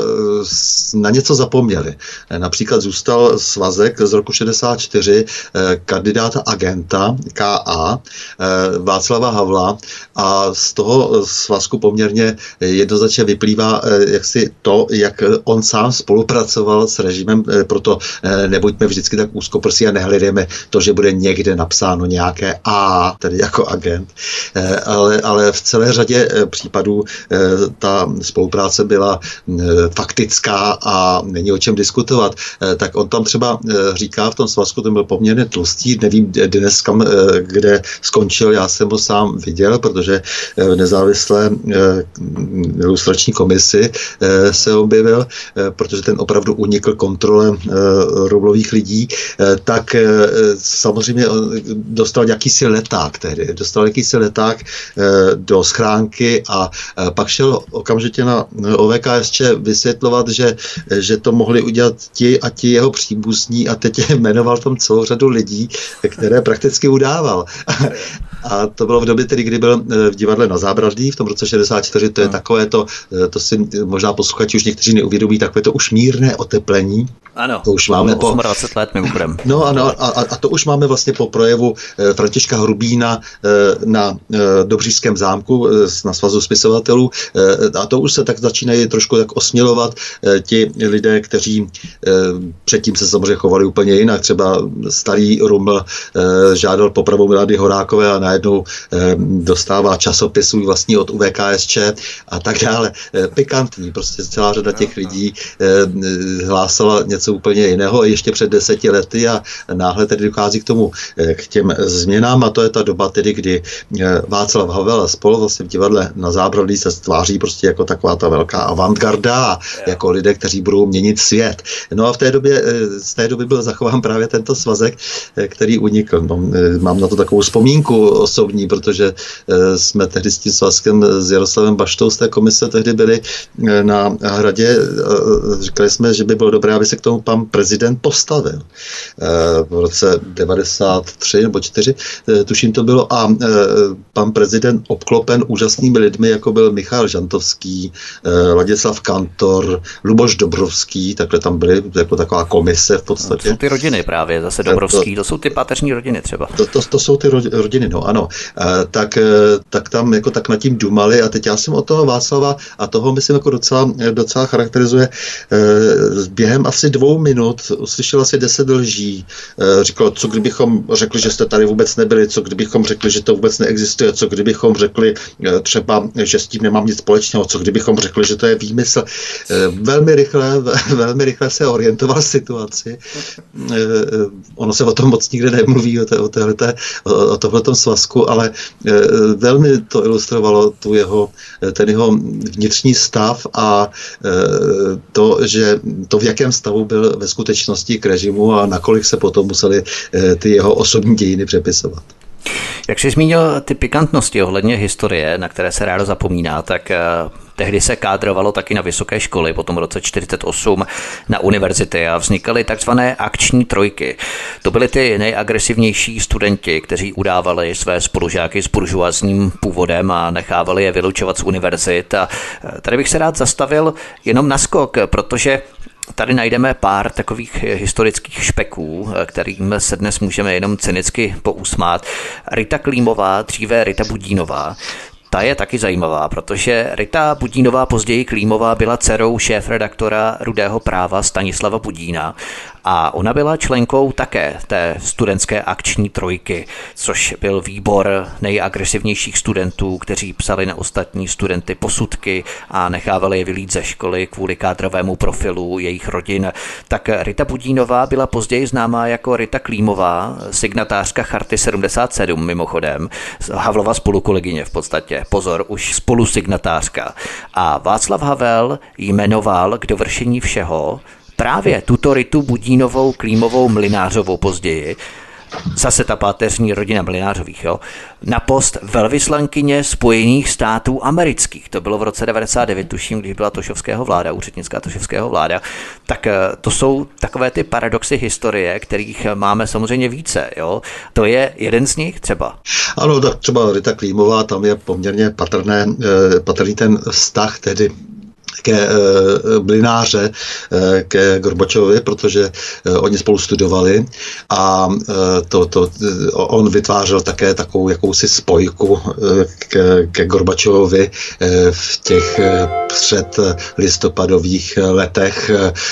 na něco zapomněli. Například zůstal svazek z roku šedesát čtyři kandidáta agenta K A Václava Havla a z toho svazku poměrně jednoznačně vyplývá jaksi to, jak on sám spolupracoval s režimem, proto nebuďme vždycky tak úzkoprsí a nehledejme to, že bude někde napsáno nějaké A, tedy jako agent, ale, ale v celé řadě případů ta spolupráce byla faktická a není o čem diskutovat. Tak on tam třeba říká v tom svazku, ten byl poměrně tlustý, nevím dnes kam, kde skončil, já jsem ho sám viděl, protože v nezávislé lustrační komisi se objevil, protože ten opravdu unikl kontrole rublových lidí, tak samozřejmě dostal jakýsi leták tehdy, dostal jakýsi leták do schránky a pak šel okamžitě na O V K S Č vysvětlovat, že, že to mohli udělat ti a ti jeho příbuzní a teď jmenoval tam celou řadu lidí, které prakticky udával. A to bylo v době, tedy, kdy byl v divadle Na Zábradlí v tom roce šedesát čtyři, to je takové to, to si možná posluchači už někteří neuvědomí, takové to už mírné oteplení. Ano, to už máme po dvacet let mimochodem. No ano, a, a to už máme vlastně po projevu Františka Hrubína na Dobříšském zámku na Svazu spisovatelů a to už se tak začínají trošku tak osmělovat ti lidé, kteří předtím se samozřejmě chovali úplně jinak. Třeba starý Ruml žádal popravu Milady Horákové a najednou dostává časopis svůj vlastní od U V K S Č a tak dále. Pikantní, prostě celá řada těch lidí hlásala něco úplně jiného ještě před deseti lety a náhle tedy dochází k tomu, k těm změnám a to je ta doba tedy, kdy Václav Havel a spolu vlastně v divadle Na Zábradlí se stváří prostě jako taková ta velká avantgarda, jako lidé, kteří budou měnit svět. No a v té době, z té doby byl zachován právě tento svazek, který unikl. No, mám na to takovou vzpomínku osobní, protože jsme tehdy s tím svazkem s Jaroslavem Baštou z té komise tehdy byli na Hradě. Říkali jsme, že by bylo dobré, aby se k tomu tomu pan prezident postavil. V roce devadesát tři nebo čtyři, tuším to bylo, a pan prezident obklopen úžasnými lidmi, jako byl Michal Žantovský, Ladislav Kantor, Luboš Dobrovský, takhle tam byly jako taková komise v podstatě. To jsou ty rodiny právě, zase Dobrovský, to, to jsou ty páteřní rodiny třeba. To, to, to jsou ty rodiny, no ano. Tak, tak tam jako tak nad tím dumali a teď já jsem od toho Václava a toho myslím jako docela, docela charakterizuje během asi dvou minut uslyšel asi deset lží. Říkal, co kdybychom řekli, že jste tady vůbec nebyli, co kdybychom řekli, že to vůbec neexistuje, co kdybychom řekli třeba, že s tím nemám nic společného, co kdybychom řekli, že to je výmysl. Velmi rychle, velmi rychle se orientoval situaci. Ono se o tom moc nikde nemluví, o, o, téhleté, o tohletom svazku, ale velmi to ilustrovalo tu jeho, ten jeho vnitřní stav a to, že to, v jakém stavu byl ve skutečnosti k režimu a nakolik se potom museli ty jeho osobní dějiny přepisovat. Jak jsi zmínil ty pikantnosti ohledně historie, na které se rádo zapomíná, tak tehdy se kádrovalo taky na vysoké školy, potom v roce čtyřicet osm na univerzity a vznikaly takzvané akční trojky. To byly ty nejagresivnější studenti, kteří udávali své spolužáky s buržoazním původem a nechávali je vylučovat z univerzit. A tady bych se rád zastavil jenom na skok, protože tady najdeme pár takových historických špeků, kterým se dnes můžeme jenom cynicky pousmát. Rita Klímová, dříve Rita Budínová, ta je taky zajímavá, protože Rita Budínová, později Klímová, byla dcerou šéfredaktora Rudého práva Stanislava Budína a ona byla členkou také té studentské akční trojky, což byl výbor nejagresivnějších studentů, kteří psali na ostatní studenty posudky a nechávali je vylít ze školy kvůli kádrovému profilu jejich rodin. Tak Rita Budínová byla později známá jako Rita Klímová, signatářka Charty sedmdesát sedm mimochodem, Havlova spolukolegyně v podstatě. Pozor, už spolusignatářka. A Václav Havel jmenoval k dovršení všeho právě tuto Ritu Budínovou, Klímovou, Mlynářovou později, zase ta páteřní rodina Mlynářových, jo, na post velvyslankyně Spojených států amerických. To bylo v roce devadesát devět, tuším, když byla Tošovského vláda, úřednická Tošovského vláda. Tak to jsou takové ty paradoxy historie, kterých máme samozřejmě více. Jo. To je jeden z nich třeba. Ano, tak třeba Rita Klímová, tam je poměrně patrné, patrný ten vztah, tedy ke Mlynáře, ke Gorbačovovi, protože oni spolu studovali a to, to, on vytvářel také takovou jakousi spojku ke, ke Gorbačovovi v těch před listopadových letech.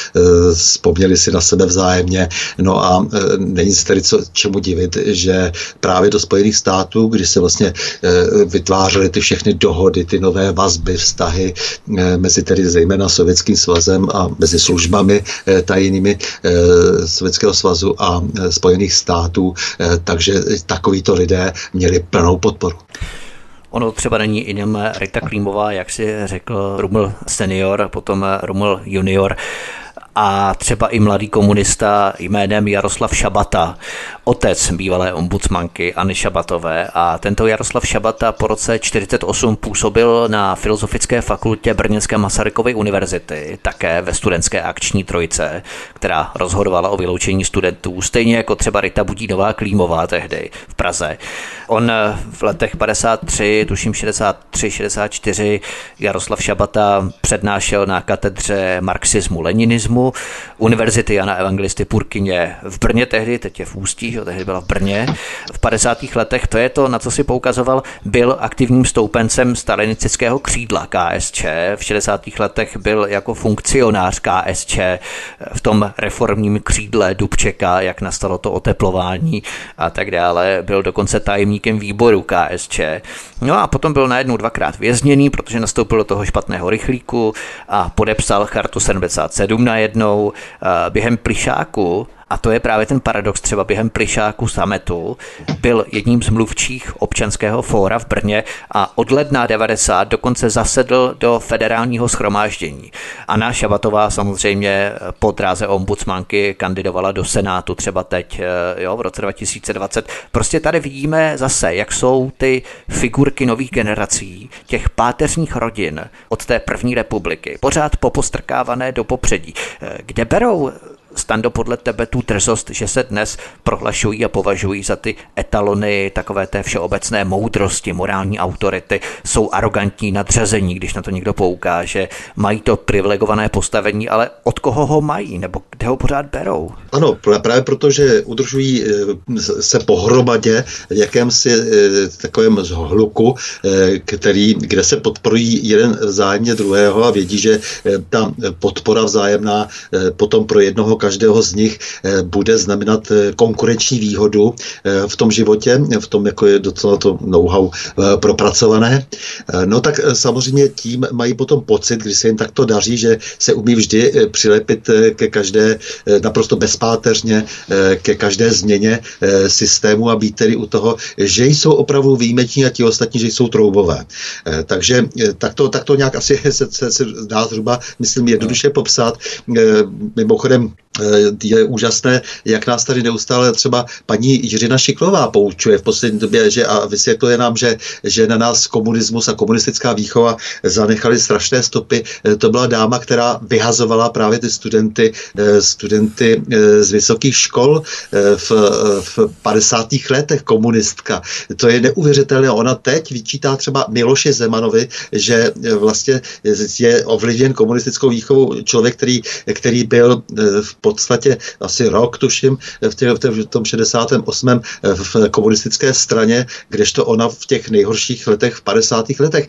Vzpomněli si na sebe vzájemně. No a není se tedy co, čemu divit, že právě do Spojených států, když se vlastně vytvářely ty všechny dohody, ty nové vazby, vztahy mezi tedy zejména Sovětským svazem a mezi službami tajnými Sovětského svazu a Spojených států, takže takovýto lidé měli plnou podporu. Ono třeba není jenom Rita Klímová, jak si řekl Ruml senior, potom Ruml junior, a třeba i mladý komunista jménem Jaroslav Šabata, otec bývalé ombudsmanky Anny Šabatové. A tento Jaroslav Šabata po roce čtyřicet osm působil na Filozofické fakultě Brněnské Masarykovy univerzity, také ve studentské akční trojce, která rozhodovala o vyloučení studentů, stejně jako třeba Rita Budínová Klímová tehdy v Praze. On v letech padesát tři, tuším šedesát tři šedesát čtyři, Jaroslav Šabata přednášel na katedře marxismu, leninismu Univerzity Jana Evangelisty Purkyně v Brně tehdy, teď je v Ústí, že tehdy byla v Brně. V padesátých letech, to je to, na co si poukazoval, byl aktivním stoupencem stalinistického křídla K S Č. V šedesátých letech byl jako funkcionář K S Č v tom reformním křídle Dubčeka, jak nastalo to oteplování a tak dále. Byl dokonce tajemníkem výboru K S Č. No a potom byl najednou dvakrát vězněný, protože nastoupil do toho špatného rychlíku a podepsal Chartu sedmdesát sedm najednou během Plyšáku. A to je právě ten paradox, třeba během Plyšáku sametu byl jedním z mluvčích Občanského fóra v Brně a od ledna devadesát dokonce zasedl do federálního shromáždění. Anna Šabatová samozřejmě po dráze ombudsmanky kandidovala do Senátu třeba teď, jo, v roce dva tisíce dvacet. Prostě tady vidíme zase, jak jsou ty figurky nových generací, těch páteřních rodin od té první republiky, pořád popostrkávané do popředí. Kde berou Stando, podle tebe tu drzost, že se dnes prohlašují a považují za ty etalony takové té všeobecné moudrosti, morální autority, jsou arrogantní, nadřazení, když na to někdo poukáže, mají to privilegované postavení, ale od koho ho mají, nebo kde ho pořád berou? Ano, právě proto, že udržují se pohromadě v jakémsi takovém hluku, který, kde se podporují jeden vzájemně druhého a vědí, že ta podpora vzájemná potom pro jednoho každého z nich bude znamenat konkurenční výhodu v tom životě, v tom, jako je docela to know-how propracované. No tak samozřejmě tím mají potom pocit, když se jim takto daří, že se umí vždy přilepit ke každé, naprosto bezpáteřně, ke každé změně systému a být tedy u toho, že jsou opravdu výjimeční a ti ostatní, že jsou troubové. Takže takto, takto nějak asi se, se, se dá zhruba, myslím, jednoduše popsat. Mimochodem, je úžasné, jak nás tady neustále třeba paní Jiřina Šiklová poučuje v poslední době, že a vysvětluje nám, že, že na nás komunismus a komunistická výchova zanechali strašné stopy. To byla dáma, která vyhazovala právě ty studenty, studenty z vysokých škol v, v padesátých letech, komunistka. To je neuvěřitelné. Ona teď vyčítá třeba Miloši Zemanovi, že vlastně je ovlivněn komunistickou výchovou člověk, který, který byl v podstatě asi rok, tuším, v, tě, v tom šedesátém osmém v komunistické straně, kdežto ona v těch nejhorších letech, v padesátých letech.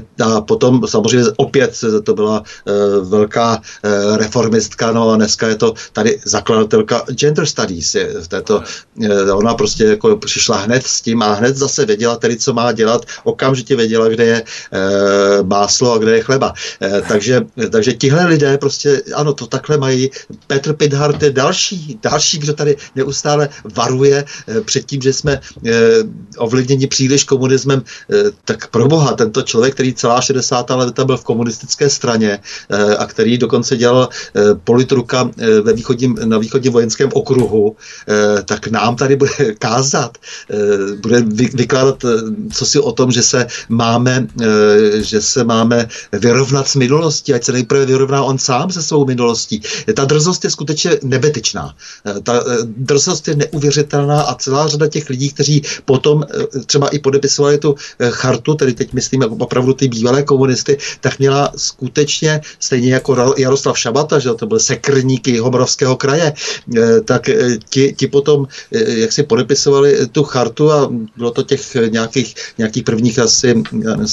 A potom samozřejmě opět to byla uh, velká uh, reformistka, no a dneska je to tady zakladatelka gender studies. Je v této, uh, ona prostě jako přišla hned s tím a hned zase věděla tedy, co má dělat, okamžitě věděla, kde je uh, máslo a kde je chleba. Uh, takže, takže tihle lidé prostě, ano, to takhle mají. Petr Pithart je další, další, kdo tady neustále varuje eh, před tím, že jsme eh, ovlivněni příliš komunismem, eh, tak proboha, tento člověk, který celá šedesátá léta byl v komunistické straně eh, a který dokonce dělal eh, politruka eh, ve východním, na východním vojenském okruhu, eh, tak nám tady bude kázat, eh, bude vy, vykládat eh, co si o tom, že se máme, eh, že se máme vyrovnat s minulostí, ať se nejprve vyrovná on sám se svou minulostí. Ta drzost je skutečně nebetečná. Ta drzost je neuvěřitelná a celá řada těch lidí, kteří potom třeba i podepisovali tu chartu, tedy teď myslím opravdu ty bývalé komunisty, tak měla skutečně, stejně jako Jaroslav Šabata, že to byl sekrník Jihomoravského kraje, tak ti, ti potom jak si podepisovali tu chartu a bylo to těch nějakých, nějakých prvních asi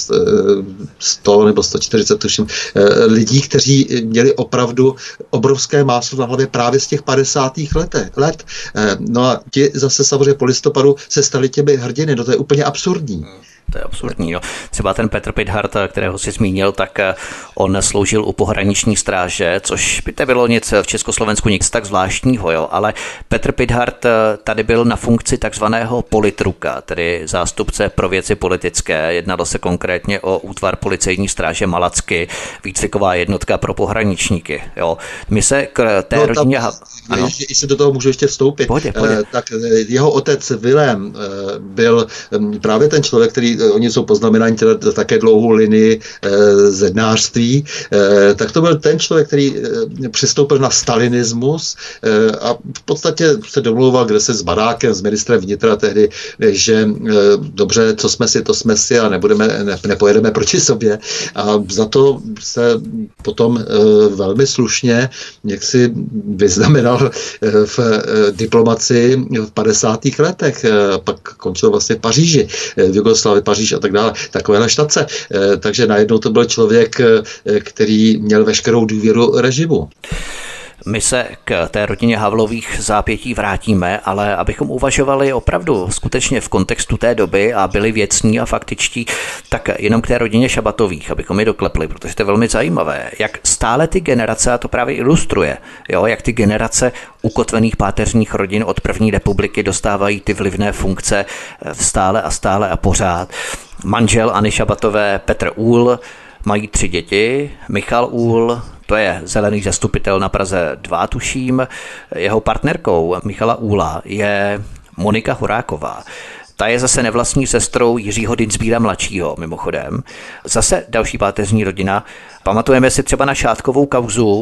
sto nebo sto čtyřicet tuším lidí, kteří měli opravdu obrovské máslo na hlavě právě z těch padesátých let. No a ti zase samozřejmě po listopadu se stali těmi hrdiny. No to je úplně absurdní. To je absurdní. Jo. Třeba ten Petr Pithart, kterého si zmínil, tak on sloužil u pohraniční stráže, což by to bylo nic v Československu nic tak zvláštního, jo. Ale Petr Pithart tady byl na funkci takzvaného politruka, tedy zástupce pro věci politické. Jednalo se konkrétně o útvar policejní stráže Malacky, výcviková jednotka pro pohraničníky. Jo. My se k té no, rodině... Ano. Jestli do toho můžu ještě vstoupit. Pohodě, pohodě. Tak jeho otec Vilém byl právě ten člověk, který oni jsou poznamenáni teda také dlouhou linii e, zednářství, e, tak to byl ten člověk, který e, přistoupil na stalinismus e, a v podstatě se domlouval, kde se s Barákem, s ministrem vnitra tehdy, že e, dobře, co jsme si, to jsme si a nebudeme, ne, nepojedeme proti sobě. A za to se potom e, velmi slušně jaksi vyznamenal e, v e, diplomaci v padesátých letech. E, pak končil vlastně v Paříži, e, v Jugoslávii, Paříž a tak dále, takovéhle štace. E, takže najednou to byl člověk, e, který měl veškerou důvěru režimu. My se k té rodině Havlových zápětí vrátíme, ale abychom uvažovali opravdu skutečně v kontextu té doby a byli věcní a faktičtí, tak jenom k té rodině Šabatových, abychom je doklepli, protože to je velmi zajímavé, jak stále ty generace, a to právě ilustruje, jo, jak ty generace ukotvených páteřních rodin od první republiky dostávají ty vlivné funkce stále a stále a pořád. Manžel Anny Šabatové Petr Úhl, mají tři děti, Michal Úhl, to je zelený zastupitel na Praze dva, tuším. Jeho partnerkou Michala Úhla je Monika Horáková. Ta je zase nevlastní sestrou Jiřího Dinsbíra mladšího, mimochodem. Zase další páteřní rodina. Pamatujeme si třeba na Šátkovou kauzu,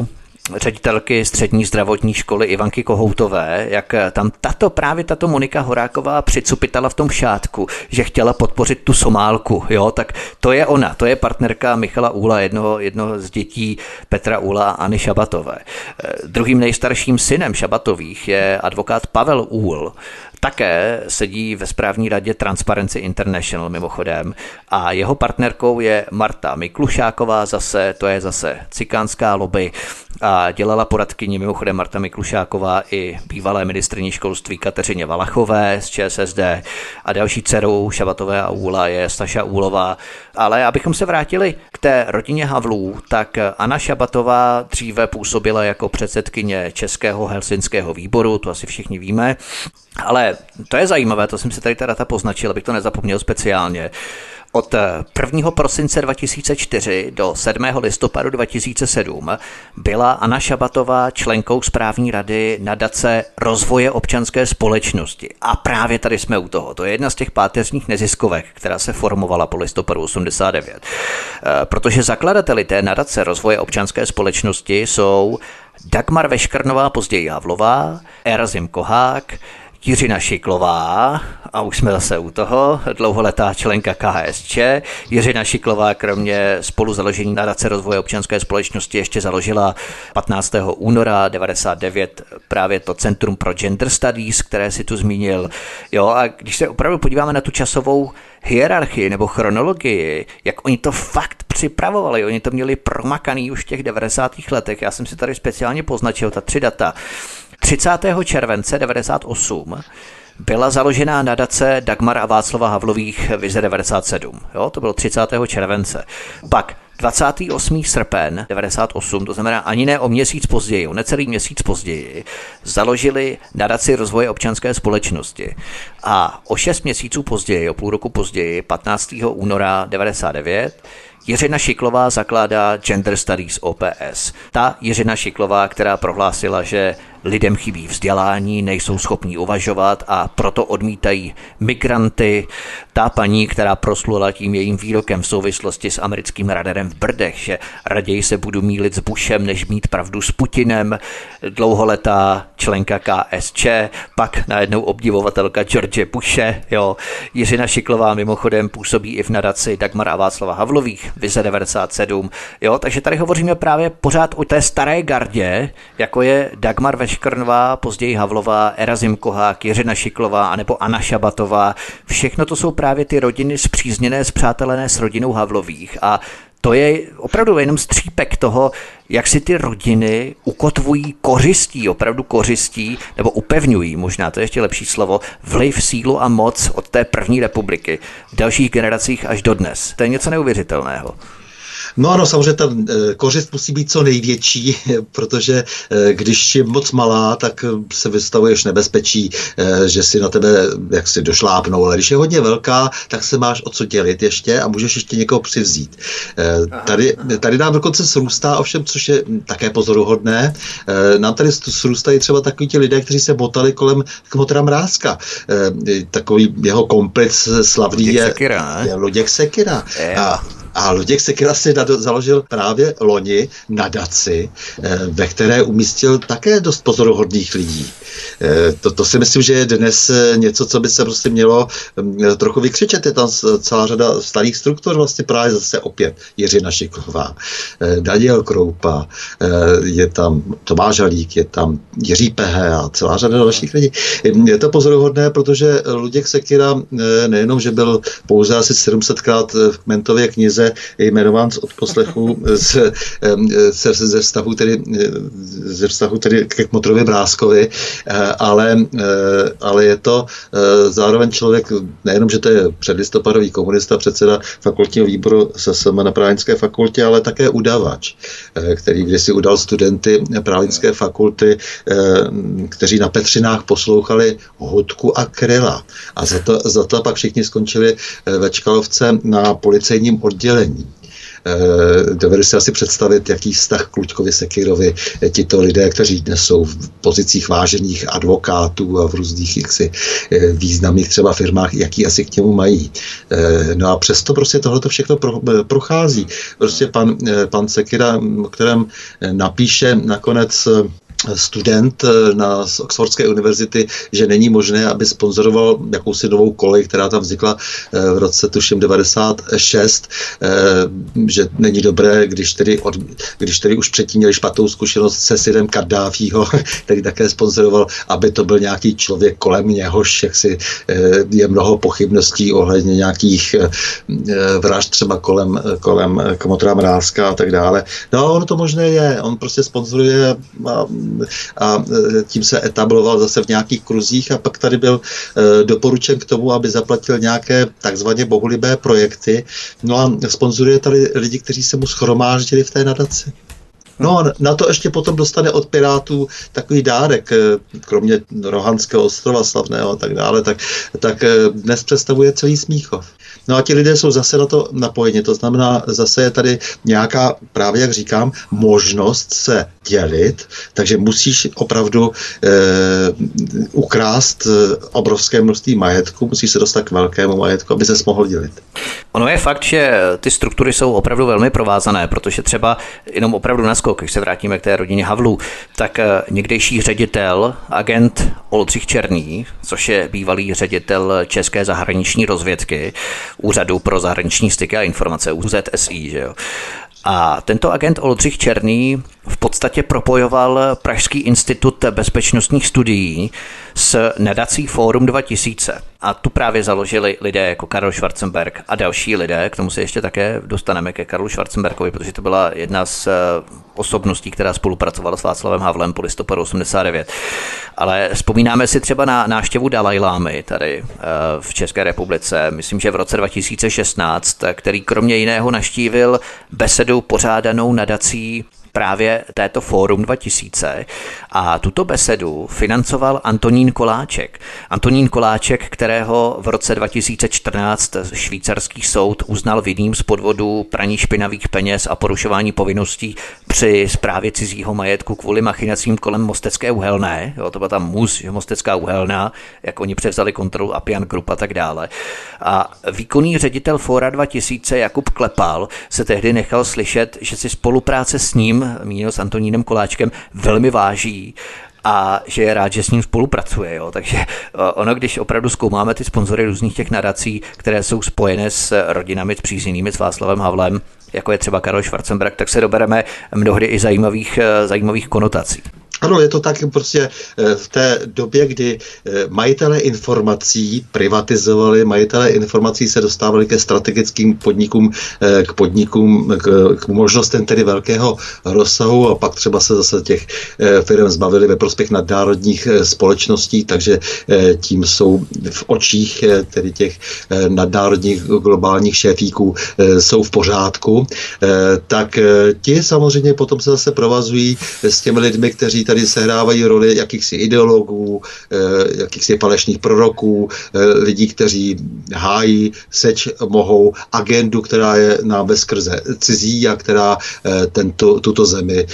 ředitelky střední zdravotní školy Ivanky Kohoutové, jak tam tato právě tato Monika Horáková přicupitala v tom šátku, že chtěla podpořit tu Somálku, jo, tak to je ona, to je partnerka Michala Úla, jednoho, jednoho z dětí Petra Úla a Anny Šabatové. Druhým nejstarším synem Šabatových je advokát Pavel Úl, také sedí ve správní radě Transparency International mimochodem a jeho partnerkou je Marta Miklušáková zase, to je zase cikánská lobby a dělala poradkyni mimochodem Marta Miklušáková i bývalé ministryni školství Kateřině Valachové z ČSSD a další dcerou Šabatové a Úla je Staša Úlová. Ale abychom se vrátili k té rodině Havlů, tak Anna Šabatová dříve působila jako předsedkyně Českého helsinského výboru, to asi všichni víme, ale to je zajímavé, to jsem si tady ta data poznačil, abych to nezapomněl speciálně. Od prvního prosince dva tisíce čtyři do sedmého listopadu dva tisíce sedm byla Anna Šabatová členkou správní rady nadace rozvoje občanské společnosti. A právě tady jsme u toho. To je jedna z těch páteřních neziskovek, která se formovala po listopadu osmdesát devět. Protože zakladateli té nadace rozvoje občanské společnosti jsou Dagmar Veškrnová, později Havlová, Erazim Kohák, Jiřina Šiklová, a už jsme zase u toho, dlouholetá členka K S Č. Jiřina Šiklová kromě spoluzaložení nadace rozvoje občanské společnosti ještě založila patnáctého února devadesát devět právě to Centrum pro Gender Studies, které si tu zmínil. Jo, a když se opravdu podíváme na tu časovou hierarchii nebo chronologii, jak oni to fakt připravovali, oni to měli promakaný už v těch devadesátých letech. Já jsem si tady speciálně poznačil ta tři data. třicátého července devadesát osm byla založená nadace Dagmar a Václava Havlových Vize devadesát sedm. Jo, to bylo třicátého července. Pak dvacátého osmého srpen devadesát osm, to znamená ani ne o měsíc později, o necelý měsíc později, založili nadaci rozvoje občanské společnosti. A o šest měsíců později, o půl roku později, patnáctého února devadesát devět, Jiřina Šiklová zakládá Gender Studies O P S. Ta Jiřina Šiklová, která prohlásila, že lidem chybí vzdělání, nejsou schopní uvažovat a proto odmítají migranty. Ta paní, která proslula tím jejím výrokem v souvislosti s americkým radarem v Brdech, že raději se budu mýlit s Bushem, než mít pravdu s Putinem, dlouholetá členka K S Č, pak najednou obdivovatelka George Bushe. Jo. Jiřina Šiklová mimochodem působí i v nadaci Dagmar a Václava Havlových Vize devadesát sedm. Jo, takže tady hovoříme právě pořád o té staré gardě, jako je Dagmar Veškrnová, později Havlová, Erazim Kohák, Jiřina Šiklová anebo Anna Šabatová. Všechno to jsou právě ty rodiny spřízněné, spřátelené s rodinou Havlových a to je opravdu jenom střípek toho, jak si ty rodiny ukotvují kořistí, opravdu kořistí, nebo upevňují, možná to je ještě lepší slovo, vliv, sílu a moc od té první republiky v dalších generacích až do dnes. To je něco neuvěřitelného. No ano, samozřejmě ta kořist musí být co největší, protože když je moc malá, tak se vystavuješ nebezpečí, že si na tebe jak si došlápnou, ale když je hodně velká, tak se máš o co dělit ještě a můžeš ještě někoho přivzít. Tady, tady nám dokonce srůstá, ovšem, což je také pozoruhodné, nám tady srůstají třeba takoví ti lidé, kteří se motali kolem Kmotra Mrázka. Takový jeho komplic slavný Luděk je, Sekyra, je Luděk Sekyra. A A Luděk Sekyra si založil právě loni nadaci, ve které umístil také dost pozoruhodných lidí. To, to si myslím, že je dnes něco, co by se prostě mělo trochu vykřičet. Je tam celá řada starých struktur, vlastně právě zase opět Jiřina Šiklová, Daniel Kroupa, je tam Tomáš Halík, je tam Jiří Pehe a celá řada dalších lidí. Je to pozoruhodné, protože Luděk Sekyra nejenom, že byl pouze asi sedm setkrát v Kmentově knize jmenován z odposlechu z, ze, ze vztahu tedy, ze vztahu tedy ke Kmotrovi Mrázkovi, ale, ale je to zároveň člověk, nejenom, že to je předlistopadový komunista, předseda fakultního výboru S S M na Právnické fakultě, ale také udavač, který kdysi udal studenty Právnické fakulty, kteří na Petřinách poslouchali Hudku a Kryla. A za to, za to pak všichni skončili ve Čkalovce na policejním oddělení. Dovedu si asi představit, jaký vztah k Luďkovi Sekyrovi tito lidé, kteří dnes jsou v pozicích vážených advokátů a v různých jaksi významných třeba firmách, jaký asi k němu mají. No a přesto prostě tohleto všechno prochází. Prostě pan, pan Sekyra, o kterém napíše nakonec student na Oxfordské univerzity, že není možné, aby sponzoroval jakousi novou kolej, která tam vznikla v roce tuším devadesát šest, že není dobré, když tedy, od, když tedy už předtím měli špatnou zkušenost se synem Kaddáfího, který také sponzoroval, aby to byl nějaký člověk kolem něhož, jak si je mnoho pochybností ohledně nějakých vražd třeba kolem, kolem Kmotra Mrázka a tak dále. No, ono to možné je, on prostě sponzoruje a a tím se etabloval zase v nějakých kruzích a pak tady byl e, doporučen k tomu, aby zaplatil nějaké takzvaně bohulibé projekty. No a sponzoruje tady lidi, kteří se mu shromáždili v té nadaci. No a na to ještě potom dostane od Pirátů takový dárek, kromě Rohanského ostrova slavného a tak dále, tak, tak dnes představuje celý Smíchov. No a ti lidé jsou zase na to napojeni, to znamená, zase je tady nějaká, právě jak říkám, možnost se dělit, takže musíš opravdu eh, ukrást obrovské množství majetku, musíš se dostat k velkému majetku, aby ses mohl dělit. Ono je fakt, že ty struktury jsou opravdu velmi provázané, protože třeba jenom opravdu naskok, když se vrátíme k té rodině Havlů, tak někdejší ředitel, agent Oldřich Černý, což je bývalý ředitel České zahraniční rozvědky, Úřadu pro zahraniční styky a informace, U Z S I, že jo. A tento agent Oldřich Černý v podstatě propojoval Pražský institut bezpečnostních studií s nadací Fórum dva tisíce. A tu právě založili lidé jako Karel Schwarzenberg a další lidé. K tomu se ještě také dostaneme ke Karlu Schwarzenbergovi, protože to byla jedna z osobností, která spolupracovala s Václavem Havlem po listopadu osmdesát devět. Ale vzpomínáme si třeba na návštěvu Dalajlámy tady v České republice, myslím, že v roce dva tisíce šestnáct, který kromě jiného navštívil besedu pořádanou nadací právě této Fórum dva tisíce a tuto besedu financoval Antonín Koláček. Antonín Koláček, kterého v roce dva tisíce čtrnáct švýcarský soud uznal vinným z podvodu praní špinavých peněz a porušování povinností při správě cizího majetku kvůli machinacím kolem Mostecké uhelné. Jo, to byla tam mus, že Mostecká uhelná, jak oni převzali kontrolu Appian Group a tak dále. A výkonný ředitel Fóra dva tisíce Jakub Klepal se tehdy nechal slyšet, že si spolupráce s ním, míněno s Antonínem Koláčkem, velmi váží a že je rád, že s ním spolupracuje. Jo. Takže ono, když opravdu zkoumáme ty sponzory různých těch nadací, které jsou spojené s rodinami spřízněnými s Václavem Havlem, jako je třeba Karel Schwarzenberg, tak se dobereme mnohdy i zajímavých, zajímavých konotací. Ano, je to tak prostě v té době, kdy majitelé informací privatizovali, majitelé informací se dostávali ke strategickým podnikům, k podnikům, k, k možnostem tedy velkého rozsahu a pak třeba se zase těch firm zbavili ve prospěch nadnárodních společností, takže tím jsou v očích tedy těch nadnárodních globálních šéfíků jsou v pořádku, tak ti samozřejmě potom se zase provazují s těmi lidmi, kteří tady sehrávají roli jakýchsi ideologů, jakýchsi falešných proroků, lidí, kteří hájí, seč mohou agendu, která je nám veskrze cizí a která tento, tuto zemi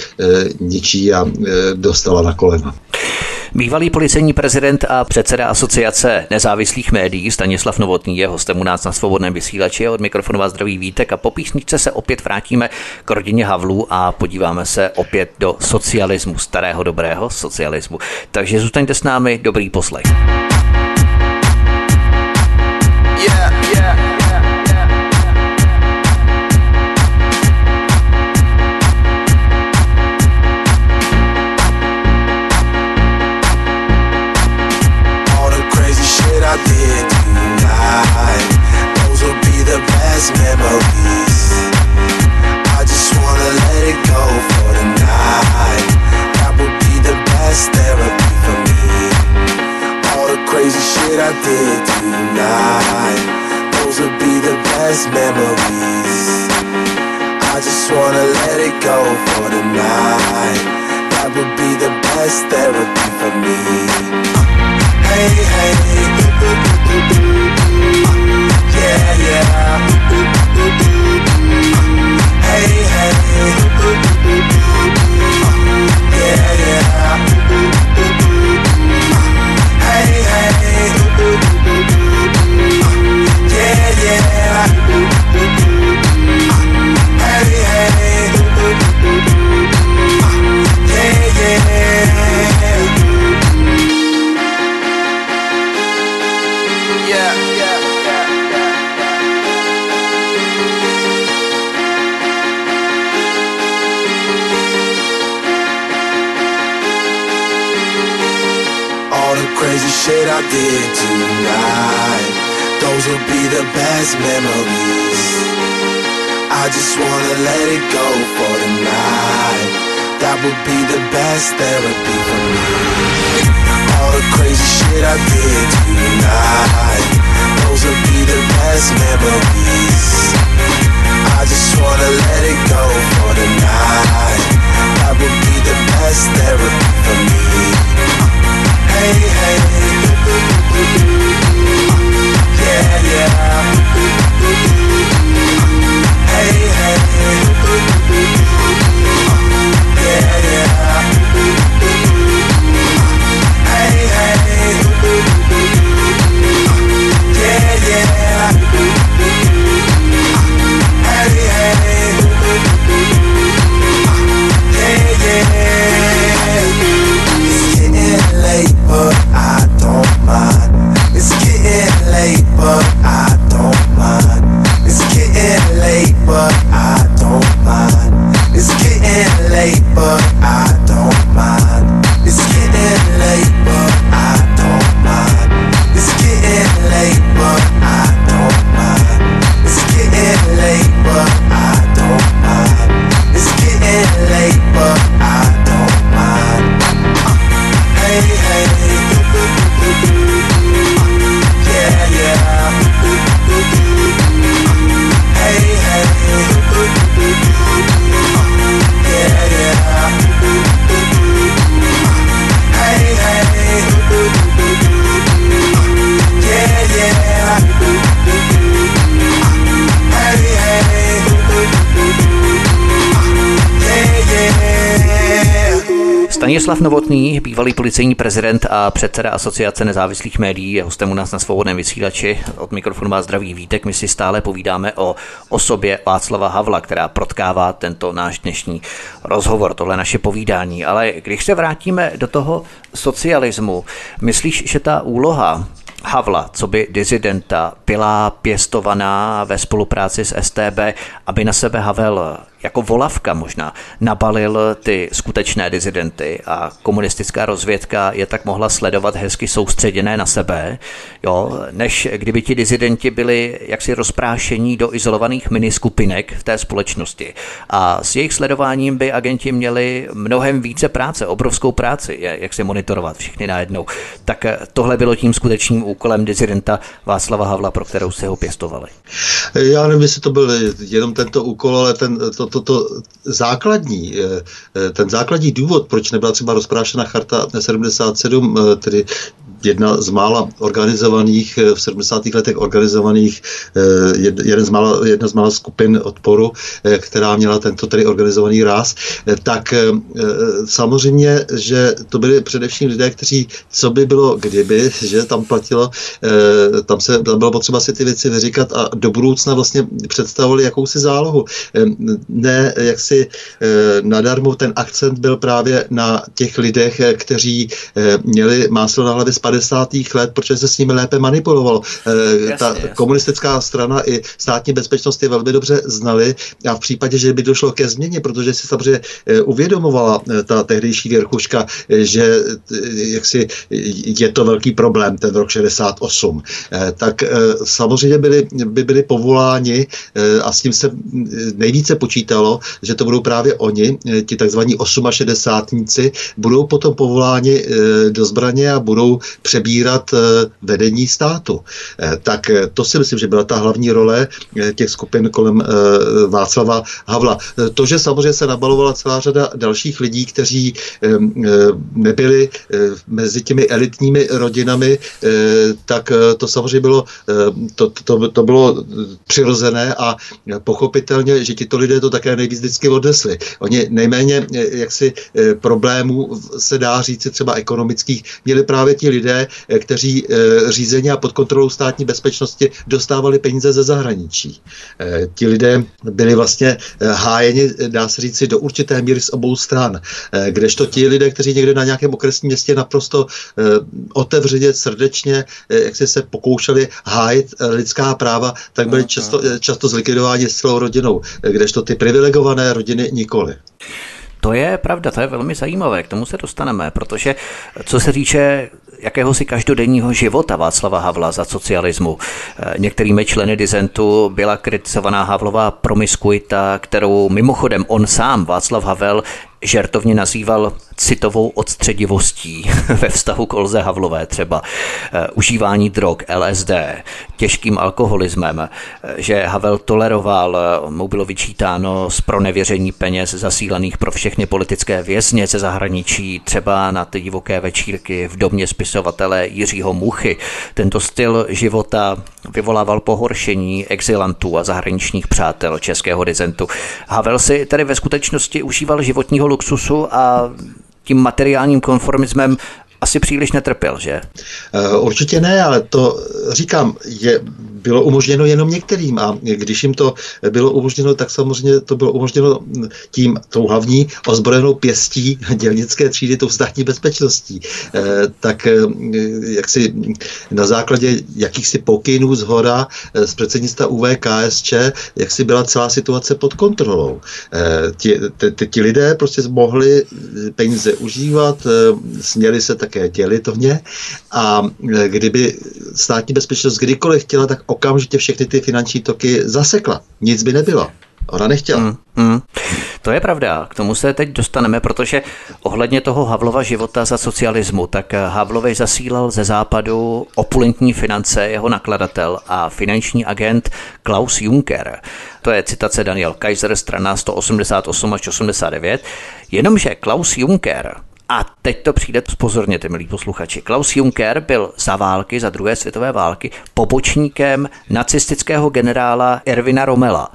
ničí a dostala na kolena. Bývalý policejní prezident a předseda Asociace nezávislých médií Stanislav Novotný je hostem u nás na Svobodném vysílači. Od mikrofonu vás zdraví Vítek a po písničce se opět vrátíme k rodině Havlů a podíváme se opět do socialismu, starého dobrého socialismu. Takže zůstaňte s námi, dobrý poslech. Yeah, yeah. I did tonight, those will be the best memories. I just wanna let it go for the night. That would be the best therapy for me. All the crazy shit I did tonight, those will be the best memories. I just wanna let it go for the night. That would be the best therapy for me. Hey, hey, ooh, ooh, ooh, ooh, ooh. Yeah, yeah, ooh, ooh, ooh, ooh. crazy shit I did tonight, those will be the best memories. I just wanna let it go for the night. That would be the best therapy for me. All the crazy shit I did tonight, those will be the best memories. I just wanna let it go for the night. That would be the best therapy for me. Hey, hey, yeah, yeah. Hey, hey, yeah, yeah. Hey, hey, yeah, yeah. Hey, hey, yeah, yeah. It's getting late, but I don't mind. It's getting late, but I don't mind. It's getting late, but I don't mind. It's getting late, but I don't mind. It's getting late, but I don't mind. It's getting late, but I don't mind. It's getting late, but I don't mind. It's getting late, but I don't mind. Hey, hey, yeah, yeah. Hey, hey, yeah, yeah. Hey, hey, yeah, yeah. Hey, hey, yeah, yeah. Stanislav Novotný, bývalý policejní prezident a předseda Asociace nezávislých médií, je hostem u nás na Svobodném vysílači. Od mikrofonu má zdraví Vítek. My si stále povídáme o osobě Václava Havla, která protkává tento náš dnešní rozhovor, tohle naše povídání. Ale když se vrátíme do toho socialismu, myslíš, že ta úloha Havla, co by dizidenta, byla pěstovaná ve spolupráci s S T B, aby na sebe Havel jako volavka možná nabalil ty skutečné dizidenty a komunistická rozvědka je tak mohla sledovat hezky soustředěné na sebe, jo, než kdyby ti dizidenti byli jaksi rozprášení do izolovaných miniskupinek v té společnosti. A s jejich sledováním by agenti měli mnohem více práce, obrovskou práci, jak se monitorovat všichni najednou. Tak tohle bylo tím skutečným úkolem dizidenta Václava Havla, pro kterou se ho pěstovali. Já nevím, jestli to byl jenom tento úkol, ale ten, to, to, to základní, ten základní důvod, proč nebyla třeba rozprášena charta sedmdesát sedm, tedy jedna z mála organizovaných, v sedmdesátých letech organizovaných, jeden z mála, jedna z mála skupin odporu, která měla tento tedy organizovaný ráz, tak samozřejmě, že to byli především lidé, kteří, co by bylo kdyby, že tam platilo, tam, se, tam bylo potřeba si ty věci vyříkat a do budoucna vlastně představovali jakousi zálohu. Ne, jak si nadarmo ten akcent byl právě na těch lidech, kteří měli máslo na hlavě z padesátých let, protože se s nimi lépe manipulovalo. Jasně, Ta jasně. komunistická strana i státní bezpečnost je velmi dobře znali a v případě, že by došlo ke změně, protože si samozřejmě uvědomovala ta tehdejší věrchuška, že jaksi je to velký problém, ten rok šedesát osm, tak samozřejmě byli, by byli povoláni a s tím se nejvíce počítalo, že to budou právě oni, ti takzvaní šedesátníci, budou potom povoláni do zbraně a budou přebírat vedení státu. Tak to si myslím, že byla ta hlavní role těch skupin kolem Václava Havla. To, že samozřejmě se nabalovala celá řada dalších lidí, kteří nebyli mezi těmi elitními rodinami, tak to samozřejmě bylo, to, to, to bylo přirozené a pochopitelně, že tito lidé to také nejvíc vždycky odnesli. Oni nejméně jaksi problémů se dá říct třeba ekonomických měli právě ti lidé, kteří řízení a pod kontrolou státní bezpečnosti dostávali peníze ze zahraničí. Ti lidé byli vlastně hájeni, dá se říci, do určité míry z obou stran. Kdežto ti lidé, kteří někde na nějakém okresním městě naprosto otevřeně, srdečně, jak si se pokoušeli hájit lidská práva, tak byli často, často zlikvidováni s celou rodinou. Kdežto ty privilegované rodiny nikoli. To je pravda, to je velmi zajímavé, k tomu se dostaneme, protože co se týče jakéhosi každodenního života Václava Havla za socialismu. Některými členy disentu byla kritizovaná Havlová promiskuita, kterou mimochodem on sám, Václav Havel, žertovně nazýval citovou odstředivostí ve vztahu k Olze Havlové, třeba užívání drog, L S D, těžkým alkoholismem, že Havel toleroval, mu bylo vyčítáno z pronevěření peněz zasílaných pro všechny politické vězně ze zahraničí, třeba na ty divoké večírky v domě spisovatele Jiřího Muchy. Tento styl života vyvolával pohoršení exilantů a zahraničních přátel českého disentu. Havel si tedy ve skutečnosti užíval životního luxusu a tím materiálním konformismem asi příliš netrpěl, že? Určitě ne, ale to říkám, je, bylo umožněno jenom některým a když jim to bylo umožněno, tak samozřejmě to bylo umožněno tím, tou hlavní ozbrojenou pěstí dělnické třídy, tou státní bezpečností. Tak jak si na základě jakýchsi pokynů zhora z předsednictva U V K S Č, jak si byla celá situace pod kontrolou. Ti, ti, ti lidé prostě mohli peníze užívat, směli se také dělit o ně a kdyby státní bezpečnost kdykoliv chtěla, tak okamžitě všechny ty finanční toky zasekla. Nic by nebylo. Ona nechtěla. Mm, mm. To je pravda, k tomu se teď dostaneme, protože ohledně toho Havlova života za socialismu, tak Havlovi zasílal ze západu opulentní finance jeho nakladatel a finanční agent Klaus Juncker. To je citace Daniel Kaiser, strana sto osmdesát osm až osmdesát devět. Jenomže Klaus Juncker, a teď to přijde, pozorněte, milí posluchači, Klaus Juncker byl za války, za druhé světové války, pobočníkem nacistického generála Erwina Rommela.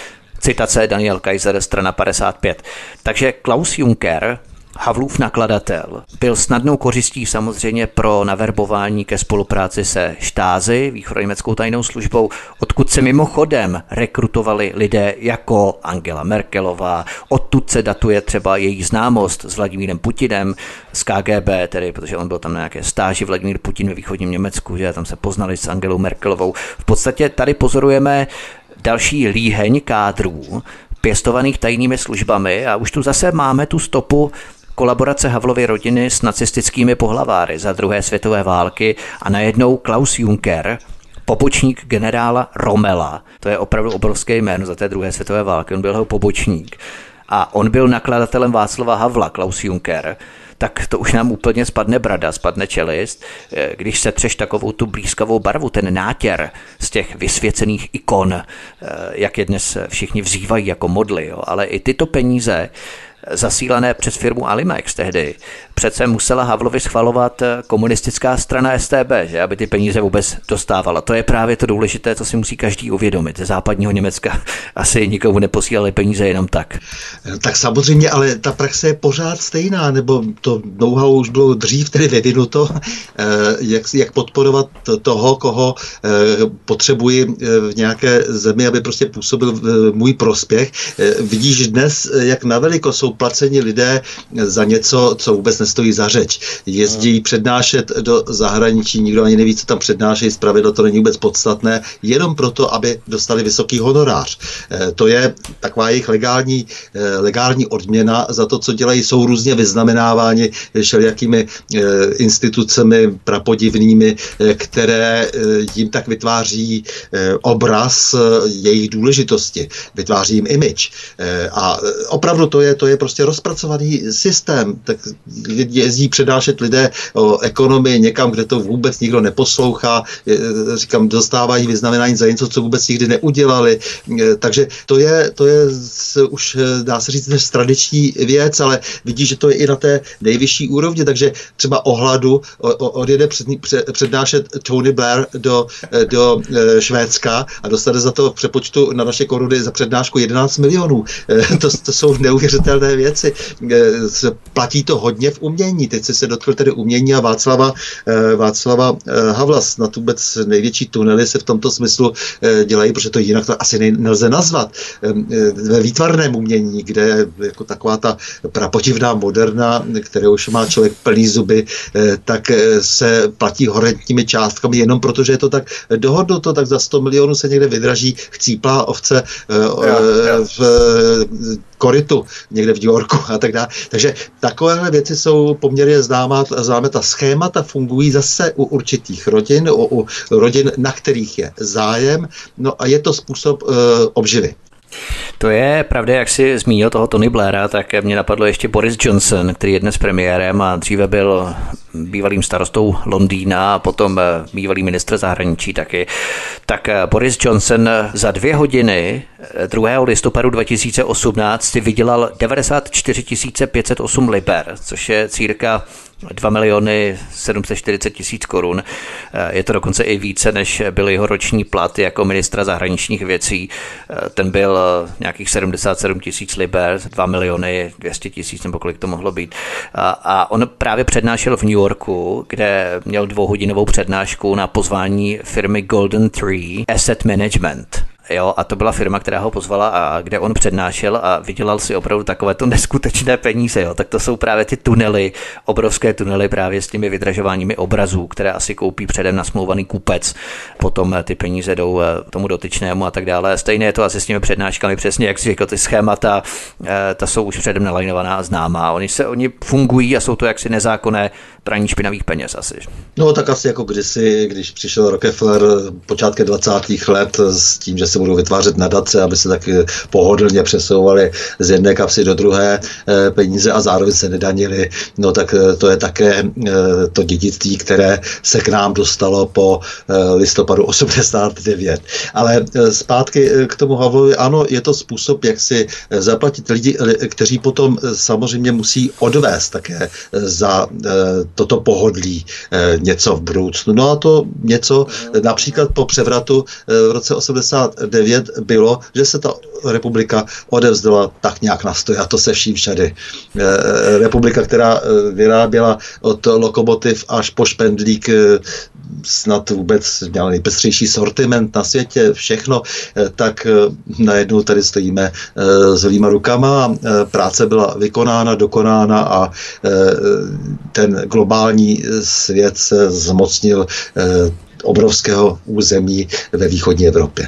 Citace Daniel Kaiser, strana padesát pět. Takže Klaus Juncker, Havlův nakladatel, byl snadnou kořistí samozřejmě pro naverbování ke spolupráci se Stasi, východoněmeckou tajnou službou, odkud se mimochodem rekrutovali lidé jako Angela Merkelová, odtud se datuje třeba její známost s Vladimírem Putinem z K G B, tedy protože on byl tam na nějaké stáži, Vladimír Putin ve východním Německu, že tam se poznali s Angelou Merkelovou. V podstatě tady pozorujeme další líheň kádrů pěstovaných tajnými službami a už tu zase máme tu stopu kolaborace Havlovy rodiny s nacistickými pohlaváry za druhé světové války a najednou Klaus Juncker, pobočník generála Rommela, to je opravdu obrovské jméno za té druhé světové války, on byl jeho pobočník a on byl nakladatelem Václava Havla, Klaus Juncker, tak to už nám úplně spadne brada, spadne čelist, když se třeš takovou tu blízkavou barvu, ten nátěr z těch vysvěcených ikon, jak je dnes všichni vzývají jako modly, jo. Ale i tyto peníze zasílané přes firmu Alimex tehdy, přece musela Havlovi schvalovat komunistická strana S T B, že, aby ty peníze vůbec dostávala. To je právě to důležité, co si musí každý uvědomit. Ze západního Německa asi nikomu neposílali peníze jenom tak. Tak samozřejmě, ale ta praxe je pořád stejná, nebo to know-how už bylo dřív tedy vyvinuto, jak, jak podporovat toho, koho potřebuji v nějaké zemi, aby prostě působil v můj prospěch. Vidíš dnes, jak na veliko jsou placeni lidé za něco, co vůbec nestojí za řeč. Jezdí přednášet do zahraničí, nikdo ani neví, co tam přednášejí, zpravidla to není vůbec podstatné, jenom proto, aby dostali vysoký honorář. E, to je taková jejich legální, e, legální odměna za to, co dělají, jsou různě vyznamenáváni všelijakými e, institucemi prapodivnými, e, které e, jim tak vytváří e, obraz e, jejich důležitosti, vytváří jim image. E, a opravdu to je, to je prostě rozpracovaný systém, tak jezdí přednášet lidé o ekonomii někam, kde to vůbec nikdo neposlouchá, říkám, dostávají vyznamenání za něco, co vůbec nikdy neudělali, takže to je, to je už, dá se říct, než tradiční věc, ale vidí, že to je i na té nejvyšší úrovni, takže třeba o hladu odjede přednášet Tony Blair do, do Švédska a dostane za to v přepočtu na naše koruny za přednášku jedenáct milionů. To, to jsou neuvěřitelné věci. Platí to hodně v umění. Teď se dotkl tedy umění a Václava, Václava Havla. Snad vůbec největší tunely se v tomto smyslu dělají, protože to jinak to asi nelze nazvat. Ve výtvarném umění, kde jako taková ta prapodivná moderna, které už má člověk plný zuby, tak se platí horentními částkami jenom proto, že je to tak dohodnuto, tak za sto milionů se někde vydraží chcíplá ovce v korytu někde v New Yorku a tak dále. Takže takovéhle věci jsou poměrně známá, známé. Ta schémata fungují zase u určitých rodin, u, u rodin, na kterých je zájem, no a je to způsob uh, obživy. To je pravda, jak jsi zmínil toho Tony Blaira, tak mě napadlo ještě Boris Johnson, který je dnes premiérem a dříve byl bývalým starostou Londýna a potom bývalý ministr zahraničí taky. Tak Boris Johnson za dvě hodiny druhého listopadu dva tisíce osmnáct si vydělal devadesát čtyři tisíc pět set osm liber, což je cirka dva miliony sedm set čtyřicet tisíc korun. Je to dokonce i více, než byl jeho roční plat jako ministra zahraničních věcí. Ten byl nějakých sedmdesát sedm tisíc liber, dva miliony dvě stě tisíc, nebo kolik to mohlo být. A, a on právě přednášel v New Yorku, kde měl dvouhodinovou přednášku na pozvání firmy Golden Tree Asset Management. Jo, a to byla firma, která ho pozvala a kde on přednášel a vydělal si opravdu takovéto neskutečné peníze. Jo. Tak to jsou právě ty tunely, obrovské tunely právě s těmi vydražováními obrazů, které asi koupí předem nasmlouvaný kupec. Potom ty peníze jdou tomu dotyčnému a tak dále. Stejně je to asi s těmi přednáškami, přesně jak jsi řekl, ty schémata, ta jsou už předem nalajnovaná a známá. Oni se, oni fungují a jsou to jaksi nezákonné praní špinavých peněz asi. No tak asi jako kdysi, když přišel Rockefeller počátkem dvacátých let s tím, že se budou vytvářet nadace, aby se tak pohodlně přesouvaly z jedné kapsy do druhé e, peníze a zároveň se nedanili. No tak e, to je také e, to dědictví, které se k nám dostalo po e, listopadu osmdesát devět. Ale e, zpátky k tomu Havlovi, ano, je to způsob, jak si zaplatit lidi, kteří potom samozřejmě musí odvést také za e, toto pohodlí e, něco v budoucnu. No a to něco například po převratu e, v roce osmdesát devět bylo, že se ta republika odevzdala tak nějak na stoj a to se vším všady. E, republika, která vyráběla od lokomotiv až po špendlík, e, snad vůbec měla nejpestřejší sortiment na světě, všechno, e, tak e, najednou tady stojíme e, s holýma rukama, e, práce byla vykonána, dokonána a e, ten globální svět se zmocnil e, obrovského území ve východní Evropě.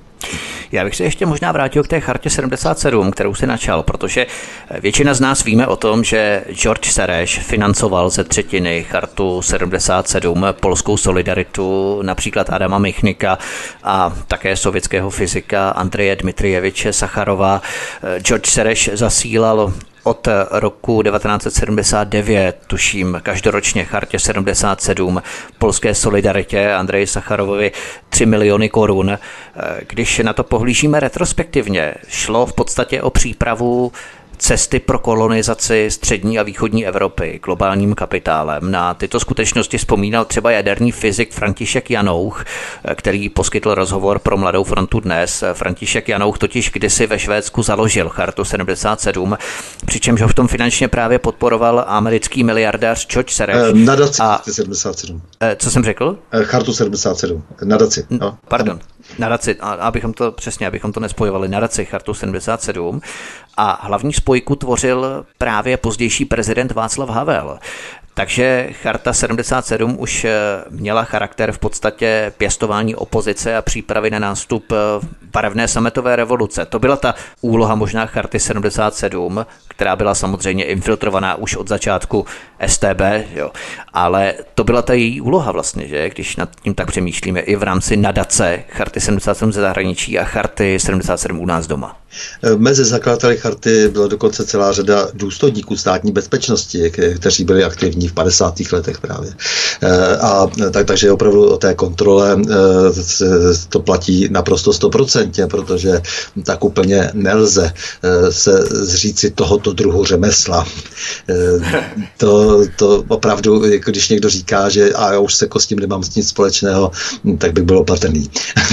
Já bych se ještě možná vrátil k té chartě sedmdesát sedm, kterou si načal, protože většina z nás víme o tom, že George Soros financoval ze třetiny chartu sedmdesát sedm, polskou solidaritu, například Adama Michnika a také sovětského fyzika Andreje Dmitrijeviče Sacharova. George Soros zasílal od roku devatenáct set sedmdesát devět, tuším, každoročně chartě sedmdesát sedm, polské solidaritě Andreji Sacharovovi tři miliony korun. Když na to pohlížíme retrospektivně, šlo v podstatě o přípravu cesty pro kolonizaci střední a východní Evropy globálním kapitálem. Na tyto skutečnosti vzpomínal třeba jaderný fyzik František Janouch, který poskytl rozhovor pro Mladou frontu Dnes. František Janouch totiž kdysi ve Švédsku založil chartu sedmdesát sedm, přičemž ho v tom finančně právě podporoval americký miliardář George Soros. Eh, nadaci a, sedmdesát sedm. Eh, co jsem řekl? Eh, chartu sedmdesát sedm. Nadaci. No. Pardon. Nadaci, abychom to přesně, abychom to nespojovali, nadaci chartu sedmdesát sedm a hlavní spojku tvořil právě pozdější prezident Václav Havel. Takže charta sedmdesát sedm už měla charakter v podstatě pěstování opozice a přípravy na nástup barevné sametové revoluce. To byla ta úloha možná charty sedmdesát sedm, která byla samozřejmě infiltrovaná už od začátku S T B, jo. Ale to byla ta její úloha vlastně, že? Když nad tím tak přemýšlíme i v rámci nadace charty sedmdesát sedm ze zahraničí a charty sedmdesát sedm u nás doma. Mezi zakladateli charty byla dokonce celá řada důstojníků státní bezpečnosti, kteří byli aktivní v padesátých letech právě. A tak, takže opravdu o té kontrole to platí naprosto stoprocentně, protože tak úplně nelze se zříci tohoto druhu řemesla. To, to opravdu, když někdo říká, že a já už se s tím nemám nic společného, tak bych byl opatrný.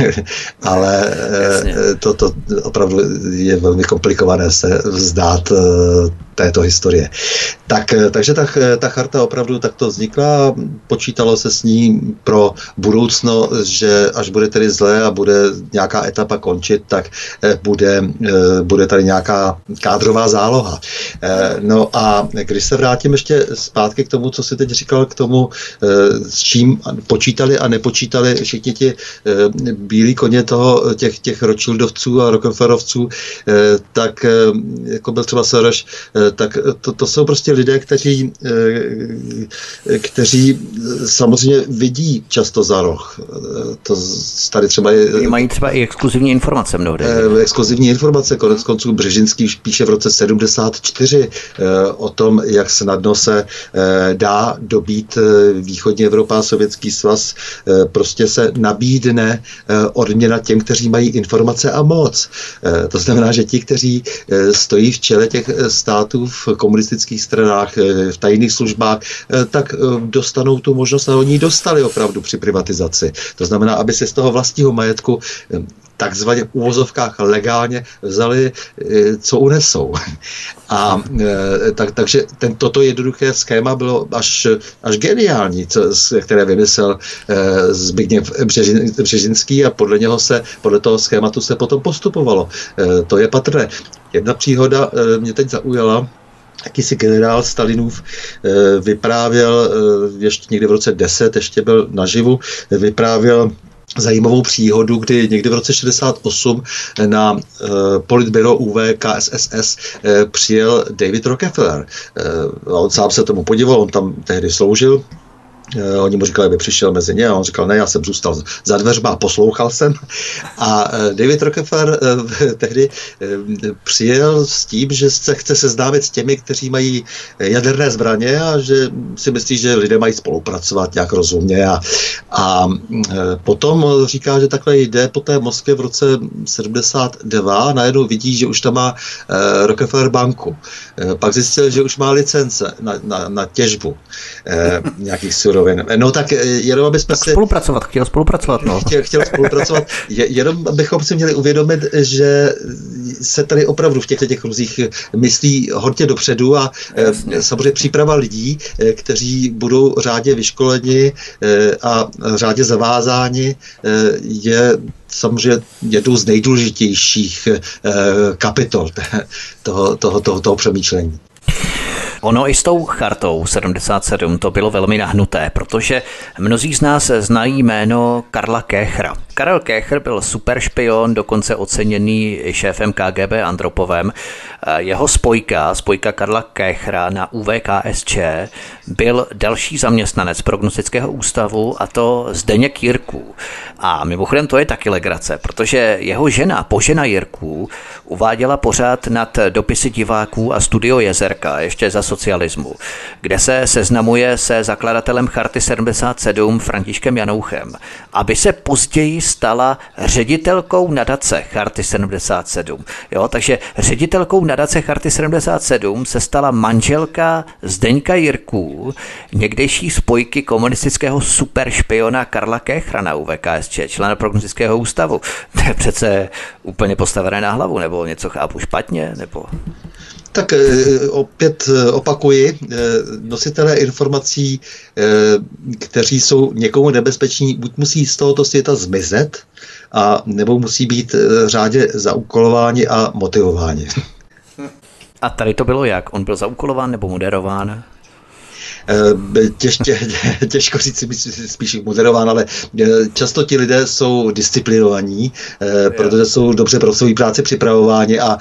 Ale to, to opravdu je velmi komplikované se vzdát této historie. Tak, takže ta, ta charta opravdu takto vznikla, počítalo se s ní pro budoucno, že až bude tedy zlé a bude nějaká etapa končit, tak bude, bude tady nějaká kádrová záloha. No a když se vrátím ještě zpátky k tomu, co si teď říkal, k tomu, s čím počítali a nepočítali všichni ti bílí koně toho, těch, těch Rothschildovců a Rockefellerovců, tak jako byl třeba Soros, tak to, to jsou prostě lidé, kteří, kteří samozřejmě vidí často za roh. To tady třeba je... Mají třeba i exkluzivní informace mnohdy. Exkluzivní informace, konec konců Břežinský píše v roce sedmdesát čtyři o tom, jak snadno se dá dobít východní Evropa a Sovětský svaz, prostě se nabídne odměna těm, kteří mají informace a moc. To znamená, že ti, kteří stojí v čele těch států v komunistických stranách, v tajných službách, tak dostanou tu možnost a oni dostali opravdu při privatizaci. To znamená, aby si z toho vlastního majetku takzvaně v uvozovkách legálně vzali, co unesou. A tak, takže ten, toto jednoduché schéma bylo až, až geniální, co, které vymyslel Zbigněv Břežin, Břežinský a podle něho se, podle toho schématu se potom postupovalo. To je patrné. Jedna příhoda mě teď zaujala. Jakýsi generál Stalinův vyprávěl, ještě někdy v roce deset, ještě byl naživu, vyprávěl zajímavou příhodu, kdy někdy v roce šedesát osm na uh, politbyro U V K S S S uh, přijel David Rockefeller. Uh, on sám se tomu podíval, on tam tehdy sloužil. Uh, oni mu říkali, aby přišel mezi ně a on říkal, ne, já jsem zůstal za dveřma a poslouchal jsem. A uh, David Rockefeller uh, tehdy uh, přijel s tím, že se chce seznámit s těmi, kteří mají jaderné zbraně a že si myslí, že lidé mají spolupracovat nějak rozumně. A, a uh, potom říká, že takhle jde po té Moskvě v roce sedmdesát dva a najednou vidí, že už tam má uh, Rockefeller banku. Uh, pak zjistil, že už má licence na, na, na těžbu uh, nějakých surovin. No tak jenom abychom tak si... spolupracovat, chtěl spolupracovat, no. Chtěl, chtěl spolupracovat. Jenom bychom si měli uvědomit, že se tady opravdu v těchto těch růzích myslí hodně dopředu a Jasně. samozřejmě příprava lidí, kteří budou řádně vyškoleni a řádně zavázáni, je samozřejmě jednou z nejdůležitějších kapitol toho, toho, toho, toho přemýšlení. Ono i s tou chartou sedmdesát sedm to bylo velmi nahnuté, protože mnozí z nás znají jméno Karla Kéchra. Karel Kéchr byl superšpion, dokonce oceněný šéfem K G B Andropovem. Jeho spojka, spojka Karla Kéchra na U V K S Č, byl další zaměstnanec prognostického ústavu, a to Zdeněk Jirků. A mimochodem to je taky legrace, protože jeho žena, Božena Jirků, uváděla pořád nad dopisy diváků a Studio Jezerka ještě za socialismu, kde se seznamuje se zakladatelem Charty sedmdesát sedm Františkem Janouchem, aby se později stala ředitelkou nadace Charty sedmdesát sedm. Jo, takže ředitelkou nadace Charty sedmdesát sedm se stala manželka Zdeňka Jirků, někdejší spojky komunistického superšpiona Karla Kéchra na U V K S Č, člena prognostického ústavu. To je přece úplně postavené na hlavu, nebo něco chápu špatně, nebo... Tak opět opakuji, nositelé informací, kteří jsou někomu nebezpeční, buď musí z tohoto světa zmizet, a nebo musí být řádně zaúkolováni a motivováni. A tady to bylo jak? On byl zaúkolován nebo moderován? Těž, tě, těžko říct, spíš moderován, ale často ti lidé jsou disciplinovaní, protože jsou dobře pro svou práci připravováni a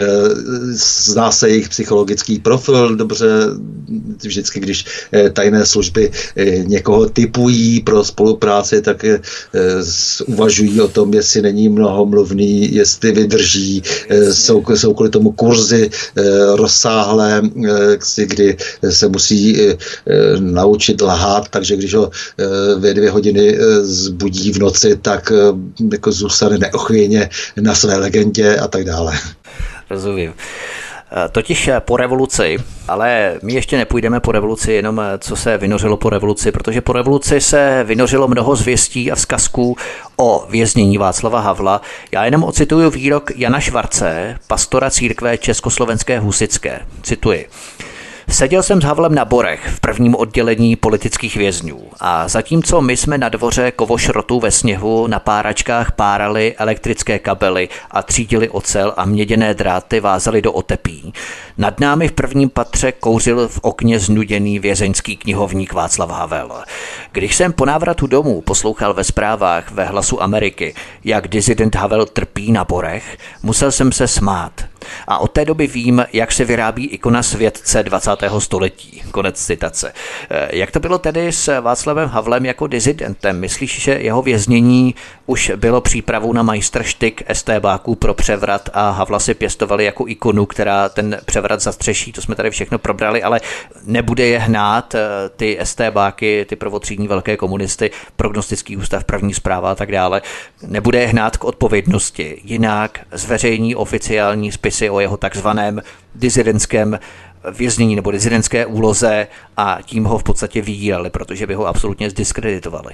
zná se jejich psychologický profil dobře. Vždycky, když tajné služby někoho typují pro spolupráci, tak uvažují o tom, jestli není mnohomluvný, jestli vydrží. Jsou, jsou kvůli tomu kurzy rozsáhlé, kdy se musí naučit lhát, takže když ho ve dvě hodiny zbudí v noci, tak jako zůstane neochvějně na své legendě a tak dále. Rozumím. Totiž po revoluci, ale my ještě nepůjdeme po revoluci, jenom co se vynořilo po revoluci, protože po revoluci se vynořilo mnoho zvěstí a vzkazků o věznění Václava Havla. Já jenom ocituju výrok Jana Švarce, pastora církve Československé husitské. Cituji. Seděl jsem s Havlem na Borech v prvním oddělení politických vězňů a zatímco my jsme na dvoře kovošrotu ve sněhu na páračkách párali elektrické kabely a třídili ocel a měděné dráty vázali do otepí, nad námi v prvním patře kouřil v okně znuděný vězeňský knihovník Václav Havel. Když jsem po návratu domů poslouchal ve zprávách ve Hlasu Ameriky, jak disident Havel trpí na Borech, musel jsem se smát. A od té doby vím, jak se vyrábí ikona světce dvacátého století. Konec citace. Jak to bylo tedy s Václavem Havlem jako disidentem? Myslíš, že jeho věznění už bylo přípravou na majstrštyk estébáků pro převrat a Havla si pěstovali jako ikonu, která ten převrat zastřeší? To jsme tady všechno probrali, ale nebude je hnát ty estébáky, ty prvotřídní velké komunisty, prognostický ústav, první zpráva a tak dále. Nebude je hnát k odpovědnosti. Jinak zveřejní oficiální spisy o jeho takzvaném disidentském věznění nebo disidentské úloze a tím ho v podstatě vydírali, protože by ho absolutně zdiskreditovali.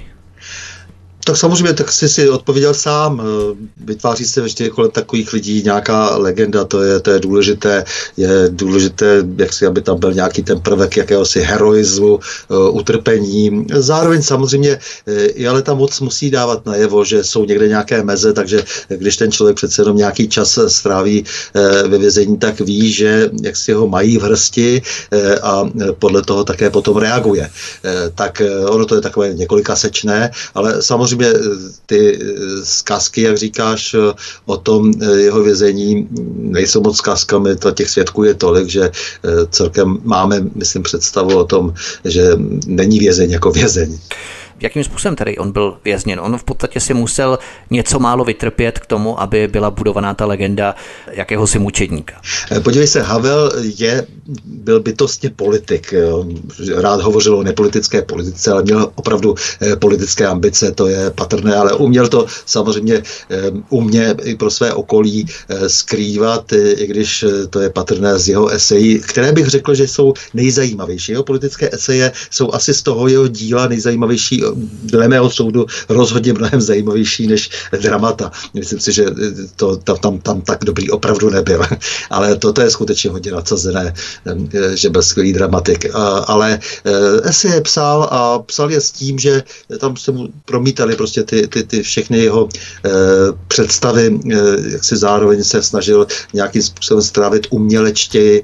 Tak samozřejmě, tak jsi si odpověděl sám. Vytváří se vždy kolem takových lidí nějaká legenda, to je, to je důležité. Je důležité, jak si, aby tam byl nějaký ten prvek jakéhosi heroismu, utrpení. Zároveň samozřejmě i ale ta moc musí dávat najevo, že jsou někde nějaké meze, takže když ten člověk přece jenom nějaký čas stráví ve vězení, tak ví, že jak si ho mají v hrsti a podle toho také potom reaguje. Tak ono to je takové několikasečné, ale samozřejmě ty zkazky, jak říkáš, o tom jeho vězení nejsou moc zkazkami, to těch svědků je tolik, že celkem máme, myslím, představu o tom, že není vězeň jako vězeň. Jakým způsobem tedy on byl vězněn? On v podstatě si musel něco málo vytrpět k tomu, aby byla budovaná ta legenda jakéhosi mučedníka. Podívej se, Havel je, byl bytostně politik. Rád hovořil o nepolitické politice, ale měl opravdu politické ambice, to je patrné, ale uměl to samozřejmě umě i pro své okolí skrývat, i když to je patrné z jeho esejí, které bych řekl, že jsou nejzajímavější. Jeho politické eseje jsou asi z toho jeho díla nejzajímavější, dle mého soudu rozhodně mnohem zajímavější než dramata. Myslím si, že to tam, tam, tam tak dobrý opravdu nebyl. Ale toto je skutečně hodně nadsazené, že byl skvělý dramatik. Ale eseje psal a psal je s tím, že tam se mu promítaly prostě ty, ty, ty všechny jeho představy, jak si zároveň se snažil nějakým způsobem strávit umělečtěji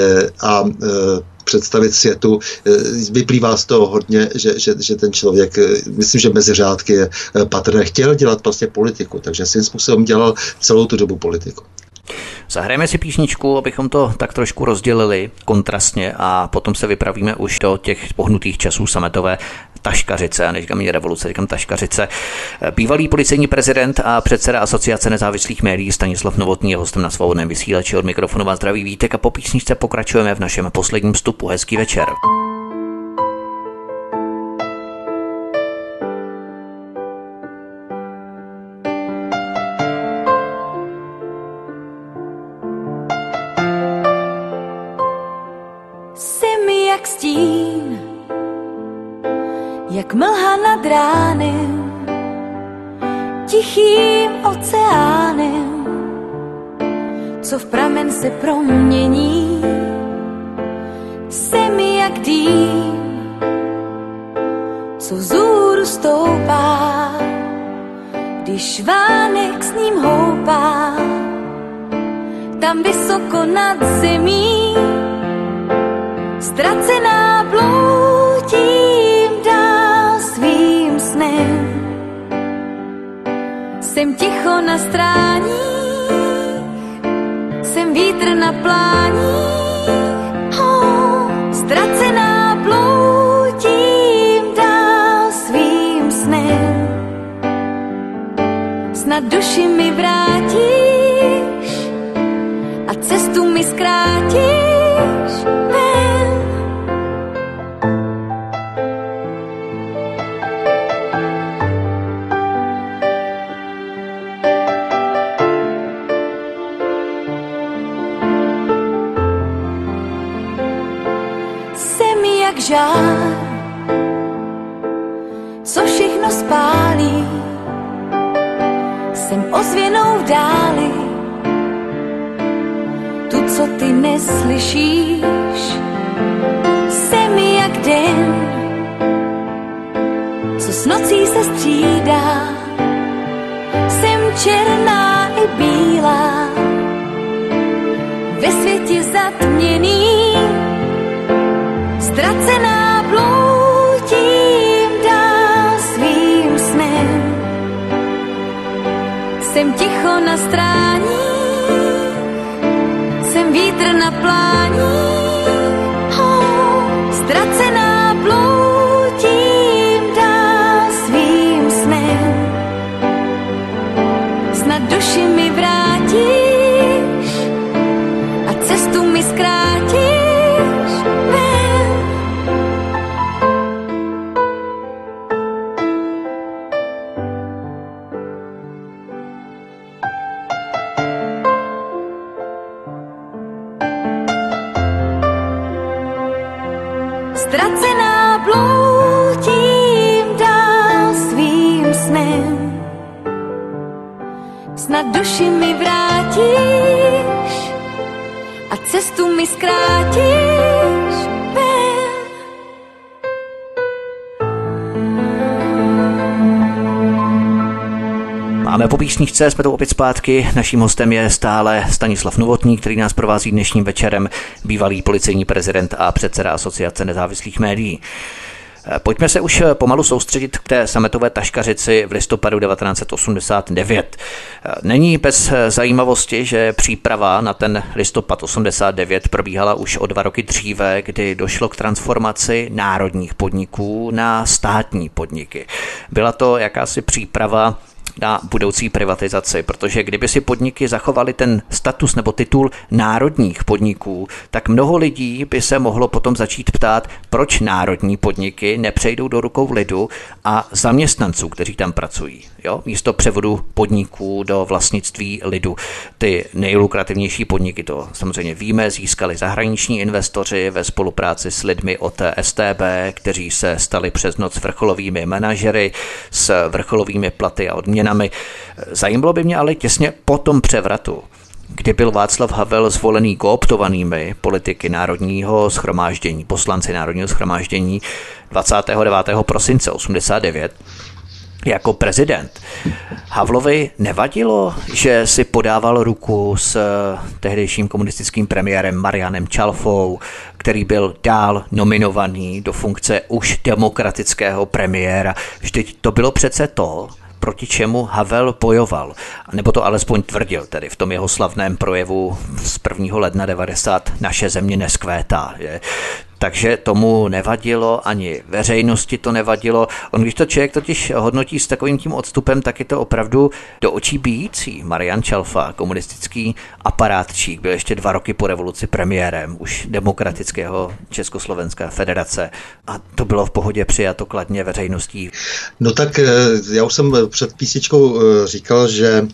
a představit světu. Vyplývá z toho hodně, že, že, že ten člověk, myslím, že mezi řádky je patrné, chtěl dělat vlastně politiku, takže svým způsobem dělal celou tu dobu politiku. Zahrajeme si písničku, abychom to tak trošku rozdělili kontrastně a potom se vypravíme už do těch pohnutých časů sametové taškařice, a než říkám revoluce, říkám taškařice. Bývalý policejní prezident a předseda Asociace nezávislých médií Stanislav Novotný je hostem na Svobodném vysílači. Od mikrofonu vás zdraví Vítek a po písničce pokračujeme v našem posledním vstupu. Hezký večer. Jak stín, jak mlha nad ránem, tichým oceánem, co v pramen se promění. Jsem jak dým, co vzhůru stoupá, když vánek s ním houpá, tam vysoko nad zemí. Ztracená bloudím dál svým snem. Jsem ticho na stráních, jsem vítr na pláních. Oh, ztracená bloudím dál svým snem. Snad duši mi vrátíš a cestu mi zkrátíš. jak žár, co všechno spálí. Jsem ozvěnou v dáli, tu, co ty neslyšíš. Jsem jak den, co s nocí se střídá. Jsem černá i bílá, ve světě zatměný, ztracená bloudím dál svým snem. Jsem ticho na strání, jsem vítr na plání, oh, ztracená bloudím dál svým snem. Snad duši mi vrátíš a cestu mi zkrátíš. Ztracená bloudím dál svým snem. Snad duši mi vrátíš a cestu mi zkrátíš. Máme po písničce, jsme tu opět zpátky. Naším hostem je stále Stanislav Novotný, který nás provází dnešním večerem, bývalý policejní prezident a předseda Asociace nezávislých médií. Pojďme se už pomalu soustředit k té sametové taškařici v listopadu devatenáct set osmdesát devět. Není bez zajímavosti, že příprava na ten listopad osmdesát devět probíhala už o dva roky dříve, kdy došlo k transformaci národních podniků na státní podniky. Byla to jakási příprava na budoucí privatizaci, protože kdyby si podniky zachovaly ten status nebo titul národních podniků, tak mnoho lidí by se mohlo potom začít ptát, proč národní podniky nepřejdou do rukou lidu a zaměstnanců, kteří tam pracují. Jo? Místo převodu podniků do vlastnictví lidu. Ty nejlukrativnější podniky, to samozřejmě víme, získali zahraniční investoři ve spolupráci s lidmi od S T B, kteří se stali přes noc vrcholovými manažery s vrcholovými platy a odměnami. Zajímalo by mě ale těsně po tom převratu, kdy byl Václav Havel zvolený kooptovanými politiky Národního shromáždění, poslanci Národního shromáždění dvacátého devátého prosince osmdesát devět, jako prezident. Havlovi nevadilo, že si podával ruku s tehdejším komunistickým premiérem Marianem Čalfou, který byl dál nominovaný do funkce už demokratického premiéra. Vždyť to bylo přece to, proti čemu Havel bojoval, nebo to alespoň tvrdil, tedy v tom jeho slavném projevu z prvního ledna devadesát naše země neskvétá. Je. Takže tomu nevadilo, ani veřejnosti to nevadilo. On, když to člověk totiž hodnotí s takovým tím odstupem, tak je to opravdu do očí bijící. Marian Čalfa, komunistický aparátčík, byl ještě dva roky po revoluci premiérem už demokratického Československé federace a to bylo v pohodě přijato kladně veřejností. No tak já už jsem před písničkou říkal, že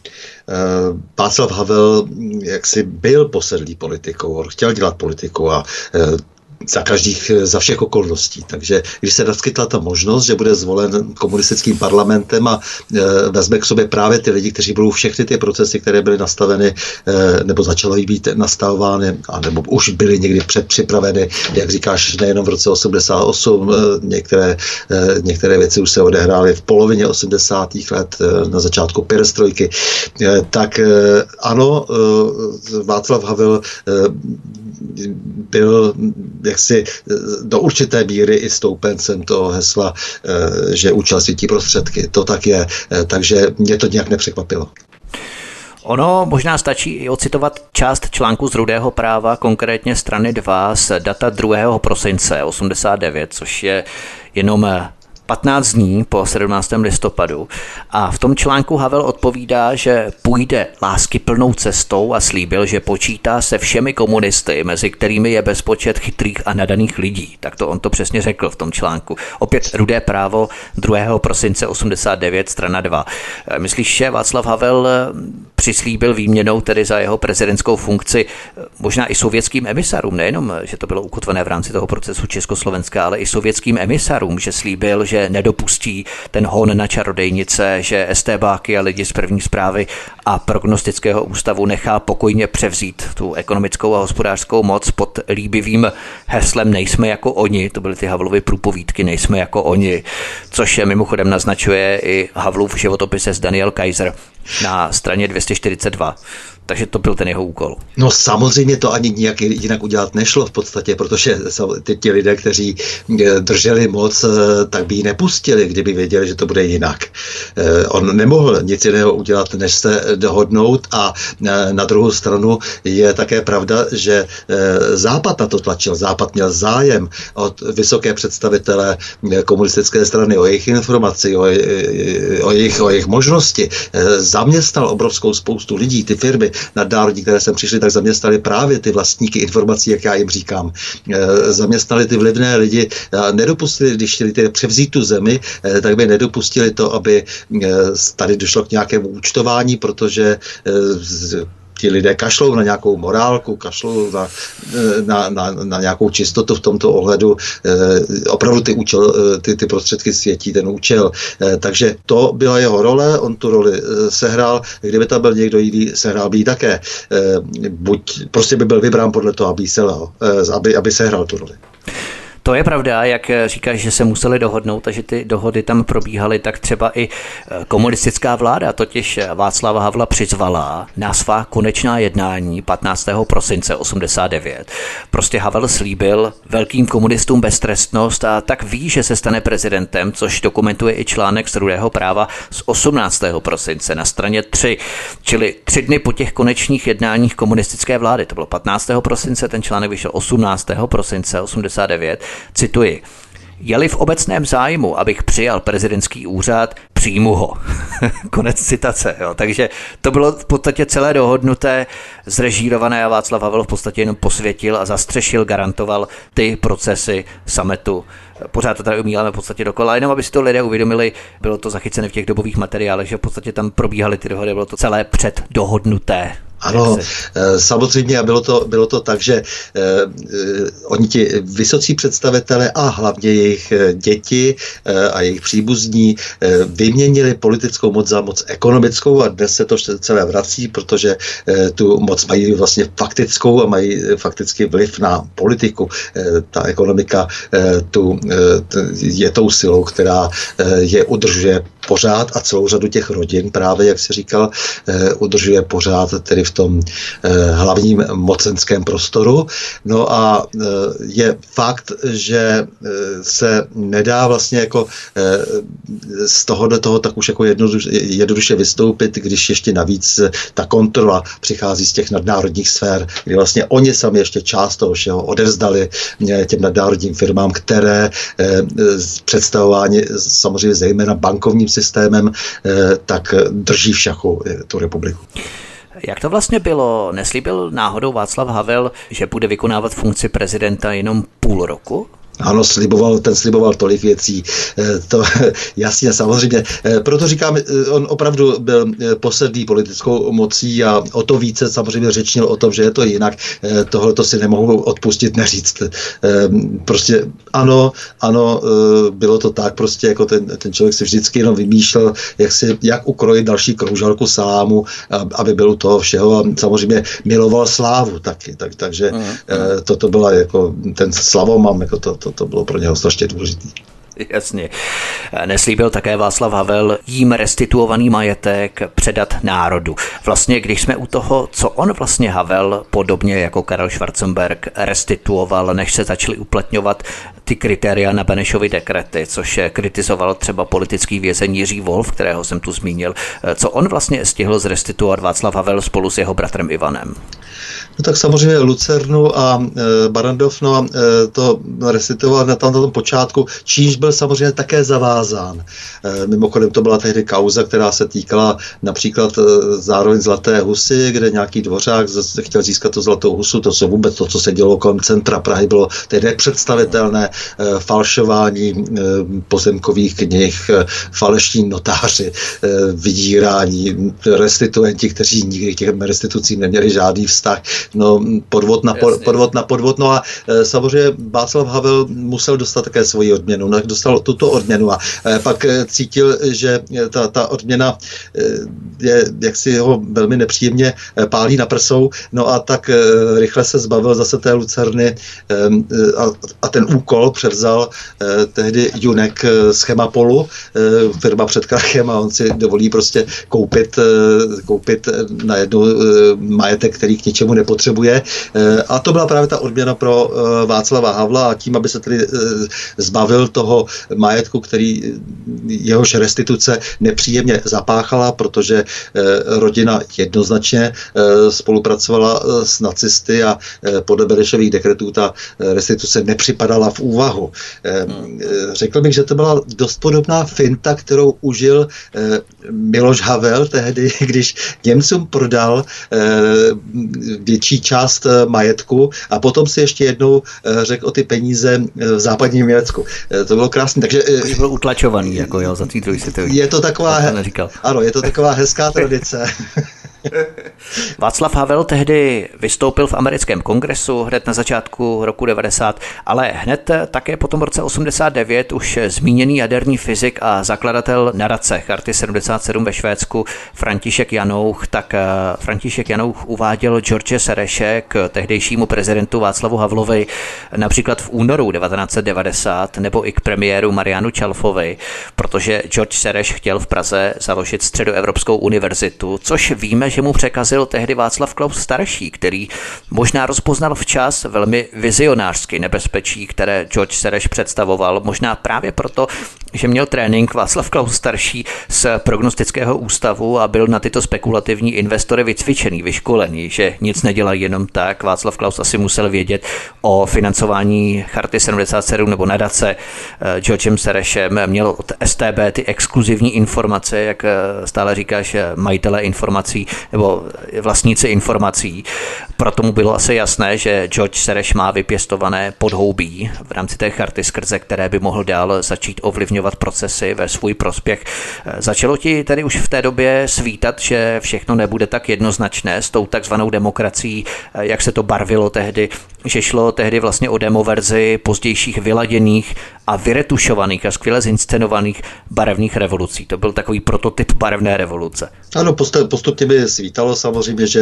Václav Havel jaksi byl posedlý politikou, on chtěl dělat politiku a za každých, za všech okolností. Takže když se naskytla ta možnost, že bude zvolen komunistickým parlamentem a e, vezme k sobě právě ty lidi, kteří budou všechny ty procesy, které byly nastaveny, e, nebo začaly být nastavovány, anebo už byly někdy předpřipraveny, jak říkáš, nejenom v roce osmdesát osm, e, některé, e, některé věci už se odehrály v polovině osmdesátých let, e, na začátku perestrojky, e, tak e, ano, e, Václav Havel e, byl jaksi do určité míry i stoupencem toho hesla, že účel světí prostředky. To tak je, takže mě to nějak nepřekvapilo. Ono možná stačí i ocitovat část článku z Rudého práva, konkrétně strany dva z data druhého prosince osmdesát devět, což je jenom patnáct dní po sedmnáctého listopadu a v tom článku Havel odpovídá, že půjde láskyplnou cestou a slíbil, že počítá se všemi komunisty, mezi kterými je bezpočet chytrých a nadaných lidí. Tak to on to přesně řekl v tom článku. Opět Rudé právo druhého prosince osmdesát devět, strana dva. Myslíš, že Václav Havel přislíbil výměnou tedy za jeho prezidentskou funkci možná i sovětským emisarům, nejenom, že to bylo ukotvené v rámci toho procesu Československa, ale i sovětským emisarům, že slíbil, že nedopustí ten hon na čarodejnice, že estébáky a lidi z první zprávy a prognostického ústavu nechá pokojně převzít tu ekonomickou a hospodářskou moc pod líbivým heslem nejsme jako oni, to byly ty Havlovy průpovídky, nejsme jako oni, což mimochodem naznačuje i Havlův životopise s Daniel Kaiser na straně dvě stě čtyřicet dva. Takže to byl ten jeho úkol. No samozřejmě to ani nijak jinak udělat nešlo v podstatě, protože ty, ti lidé, kteří drželi moc, tak by ji nepustili, kdyby věděli, že to bude jinak. On nemohl nic jiného udělat, než se dohodnout a na druhou stranu je také pravda, že Západ na to tlačil. Západ měl zájem od vysoké představitele komunistické strany o jejich informaci, o, o, jejich, o jejich možnosti. Zaměstnal obrovskou spoustu lidí, ty firmy nadnárodní, které sem přišly, tak zaměstnali právě ty vlastníky informací, jak já jim říkám. Zaměstnali ty vlivné lidi a nedopustili, když chtěli tedy převzít tu zemi, tak by nedopustili to, aby tady došlo k nějakému účtování, protože ti lidé kašlou na nějakou morálku, kašlou na, na, na, na nějakou čistotu v tomto ohledu. E, opravdu ty, účel, ty, ty prostředky světí ten účel. E, takže to byla jeho role, on tu roli sehrál. Kdyby tam byl někdo jiný, sehrál by ji také. E, buď prostě by byl vybrán podle toho, aby, selal, e, aby, aby sehrál tu roli. To je pravda, jak říkáš, že se museli dohodnout a že ty dohody tam probíhaly, tak třeba i komunistická vláda totiž Václava Havla přizvala na svá konečná jednání patnáctého prosince osmdesát devět. Prostě Havel slíbil velkým komunistům beztrestnost a tak ví, že se stane prezidentem, což dokumentuje i článek z Rudého práva z osmnáctého prosince na straně tři, čili tři dny po těch konečných jednáních komunistické vlády. To bylo patnáctého prosince, ten článek vyšel osmnáctého prosince osmdesát devět. Cituji. Je-li v obecném zájmu, abych přijal prezidentský úřad, přijmu ho. Konec citace. Jo. Takže to bylo v podstatě celé dohodnuté, zrežírované a Václav Havel v podstatě jenom posvětil a zastřešil, garantoval ty procesy summitu. Pořád to tady umíláme v podstatě dokola, jenom aby si to lidé uvědomili, bylo to zachycené v těch dobových materiálech, že v podstatě tam probíhaly ty dohody, bylo to celé předdohodnuté. Ano, samozřejmě a bylo to, bylo to tak, že eh, oni ti vysocí představitelé a hlavně jejich děti eh, a jejich příbuzní eh, vyměnili politickou moc za moc ekonomickou a dnes se to celé vrací, protože eh, tu moc mají vlastně faktickou a mají fakticky vliv na politiku. Eh, ta ekonomika eh, tu, eh, je tou silou, která eh, je udržuje pořád a celou řadu těch rodin právě, jak se říkal, eh, udržuje pořád tedy v tom eh, hlavním mocenském prostoru. No a eh, je fakt, že eh, se nedá vlastně jako eh, z tohohle toho tak už jako jednoduše, jednoduše vystoupit, když ještě navíc ta kontrola přichází z těch nadnárodních sfér, kdy vlastně oni sami ještě část toho všeho odevzdali eh, těm nadnárodním firmám, které eh, představování samozřejmě zejména bankovním systémem, eh, tak drží v šachu eh, tu republiku. Jak to vlastně bylo? Neslíbil náhodou Václav Havel, že bude vykonávat funkci prezidenta jenom půl roku? Ano, sliboval, ten sliboval tolik věcí, to jasně, samozřejmě. Proto říkám, on opravdu byl posedlý politickou mocí a o to více samozřejmě řečnil o tom, že je to jinak. Tohle to si nemohu odpustit neříct. Prostě ano, ano, bylo to tak, prostě jako ten, ten člověk si vždycky jenom vymýšlel, jak, si, jak ukrojit další kroužalku salámu, aby byl u toho všeho a samozřejmě miloval slávu taky. Tak, takže mm. toto byla jako ten slavomam, jako to, to To, to bylo pro něho strašně důležitý. Jasně. Neslíbil také Václav Havel jím restituovaný majetek předat národu. Vlastně, když jsme u toho, co on vlastně Havel, podobně jako Karel Schwarzenberg, restituoval, než se začaly uplatňovat ty kritéria na Benešovy dekrety, což kritizoval třeba politický vězeň Jiří Wolf, kterého jsem tu zmínil. Co on vlastně stihl zrestituovat Václav Havel spolu s jeho bratrem Ivanem? No tak samozřejmě Lucernu a e, Barrandov, no, e, to recitoval na, tam na tom počátku, čímž byl samozřejmě také zavázán. E, mimochodem to byla tehdy kauza, která se týkala například e, zároveň Zlaté husy, kde nějaký dvořák z, chtěl získat tu Zlatou husu, to se vůbec to, co se dělo kolem centra Prahy, bylo tehdy nepředstavitelné e, falšování e, pozemkových knih, e, falešní notáři, e, vydírání, restituenti, kteří nikdy k těm restitucím neměli žádný vztah. No, podvod na, pod, podvod na podvod. No a e, samozřejmě Václav Havel musel dostat také svoji odměnu. No, dostal tuto odměnu a e, pak e, cítil, že ta, ta odměna e, je, jak si ho velmi nepříjemně e, pálí na prsou. No a tak e, rychle se zbavil zase té Lucerny e, a, a ten úkol převzal e, tehdy Junek z Chemapolu, e, firma před krachem, a on si dovolí prostě koupit, e, koupit na jednu e, majetek, který k ničemu nepotřebuje. A to byla právě ta odměna pro Václava Havla a tím, aby se tedy zbavil toho majetku, který jehož restituce nepříjemně zapáchala, protože rodina jednoznačně spolupracovala s nacisty a podle Benešových dekretů ta restituce nepřipadala v úvahu. Řekl bych, že to byla dost podobná finta, kterou užil Miloš Havel tehdy, když Němcům prodal větší část majetku a potom si ještě jednou řekl o ty peníze v západním Německu. To bylo krásné. Takže už byl utlačovaný, jako jo, za druhý světový. Je to taková, ano, je to taková hezká tradice. Václav Havel tehdy vystoupil v americkém kongresu hned na začátku roku devadesát, ale hned také po tom roce osmdesát devět už zmíněný jaderný fyzik a zakladatel nadace Charty sedmdesát sedm ve Švédsku František Janouch, tak František Janouch uváděl George Sereše k tehdejšímu prezidentu Václavu Havlovi například v únoru devatenáct set devadesát nebo i k premiéru Marianu Čalfovi, protože George Sereš chtěl v Praze založit Středoevropskou univerzitu, což víme, že mu překazil tehdy Václav Klaus starší, který možná rozpoznal včas velmi vizionářsky nebezpečí, které George Sereš představoval, možná právě proto, že měl trénink Václav Klaus starší z prognostického ústavu a byl na tyto spekulativní investory vycvičený, vyškolený, že nic nedělají jenom tak. Václav Klaus asi musel vědět o financování Charty sedmdesát sedm nebo nadace Georgem Serešem, měl od S T B ty exkluzivní informace, jak stále říkáš, majitele informací nebo vlastníci informací. Proto mu bylo asi jasné, že George Sereš má vypěstované podhoubí v rámci té charty, skrze které by mohl dál začít ovlivňovat procesy ve svůj prospěch. Začalo ti tedy už v té době svítat, že všechno nebude tak jednoznačné s tou takzvanou demokracií, jak se to barvilo tehdy, že šlo tehdy vlastně o demoverzi pozdějších vyladěných a vyretušovaných a skvěle zinscenovaných barevných revolucí. To byl takový prototyp barevné revoluce. Ano, postupně by svítalo samozřejmě, že,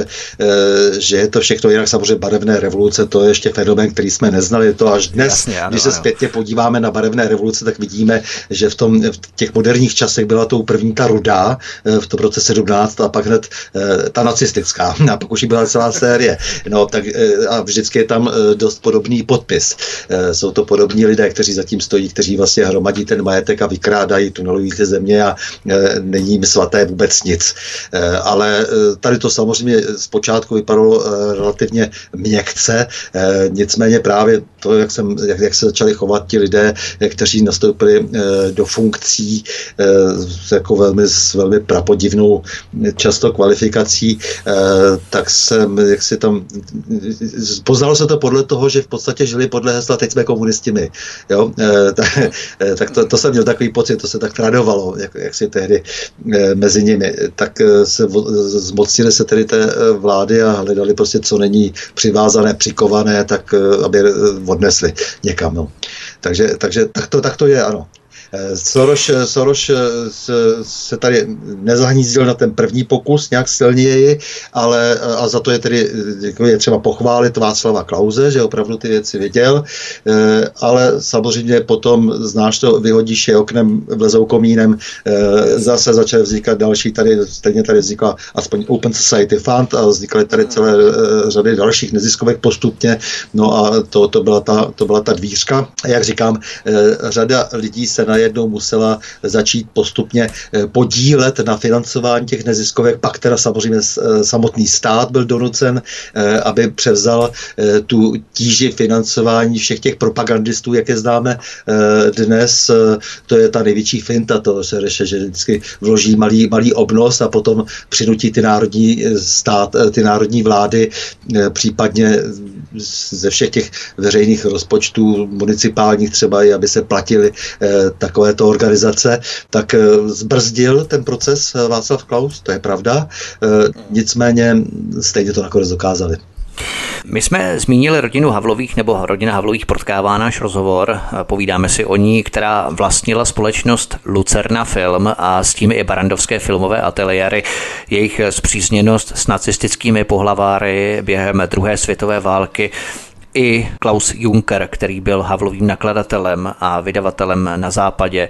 že je to všechno jinak. Samozřejmě barevné revoluce, to je ještě fenomén, který jsme neznali. To až dnes, Jasně, ano, když se ano. zpětně podíváme na barevné revoluce, tak vidíme, že v, tom, v těch moderních časech byla tou první ta rudá v tom roce sedmnáct a pak hned ta nacistická. A pak už ji byla celá série. No, tak, a vždycky je tam dost podobný podpis. Jsou to podobní lidé, kteří zatím stojí, kteří vlastně hromadí ten majetek a vykrádají, tunelují ty země a není jim svaté vůbec nic. Ale tady to samozřejmě zpočátku vypadalo relativně měkce, nicméně právě to, jak, jsem, jak, jak se začali chovat ti lidé, kteří nastoupili do funkcí jako velmi, s velmi prapodivnou často kvalifikací, tak jsem, jak si tam poznalo se to podle toho, že v podstatě žili podle hesla teď jsme komunisti my. Jo? Tak, tak to, to jsem měl takový pocit, to se tak tradovalo, jak, jak si tehdy mezi nimi. Tak se zmocnili se tedy té vlády a hledali prostě, co není přivázané, přikované, tak aby odnesli někam. No. Takže, takže tak, to, tak to je, ano. Soros, Soros se tady nezahnízdil na ten první pokus nějak silněji, ale a za to je tedy je třeba pochválit Václava Klause, že opravdu ty věci věděl, ale samozřejmě potom, znáš to, vyhodíš je oknem, vlezou komínem, zase začaly vznikat další, tady stejně tady vznikla aspoň Open Society Fund a vznikaly tady celé řady dalších neziskovek postupně, no a to, to, byla, ta, to byla ta dvířka. A jak říkám, řada lidí se se najednou musela začít postupně podílet na financování těch neziskovek, pak teda samozřejmě samotný stát byl donucen, aby převzal tu tíži financování všech těch propagandistů, jak je známe dnes. To je ta největší finta toho se řeše, že vždycky vloží malý, malý obnos a potom přinutí ty národní stát, ty národní vlády, případně ze všech těch veřejných rozpočtů, municipálních třeba, i aby se platily eh, takovéto organizace, tak eh, zbrzdil ten proces eh, Václav Klaus, to je pravda. Eh, nicméně stejně to nakonec dokázali. My jsme zmínili rodinu Havlových, nebo rodina Havlových potkává náš rozhovor. Povídáme si o ní, která vlastnila společnost Lucerna Film a s tím i barandovské filmové ateliéry. Jejich spřízněnost s nacistickými pohlaváry během druhé světové války i Klaus Juncker, který byl Havlovým nakladatelem a vydavatelem na západě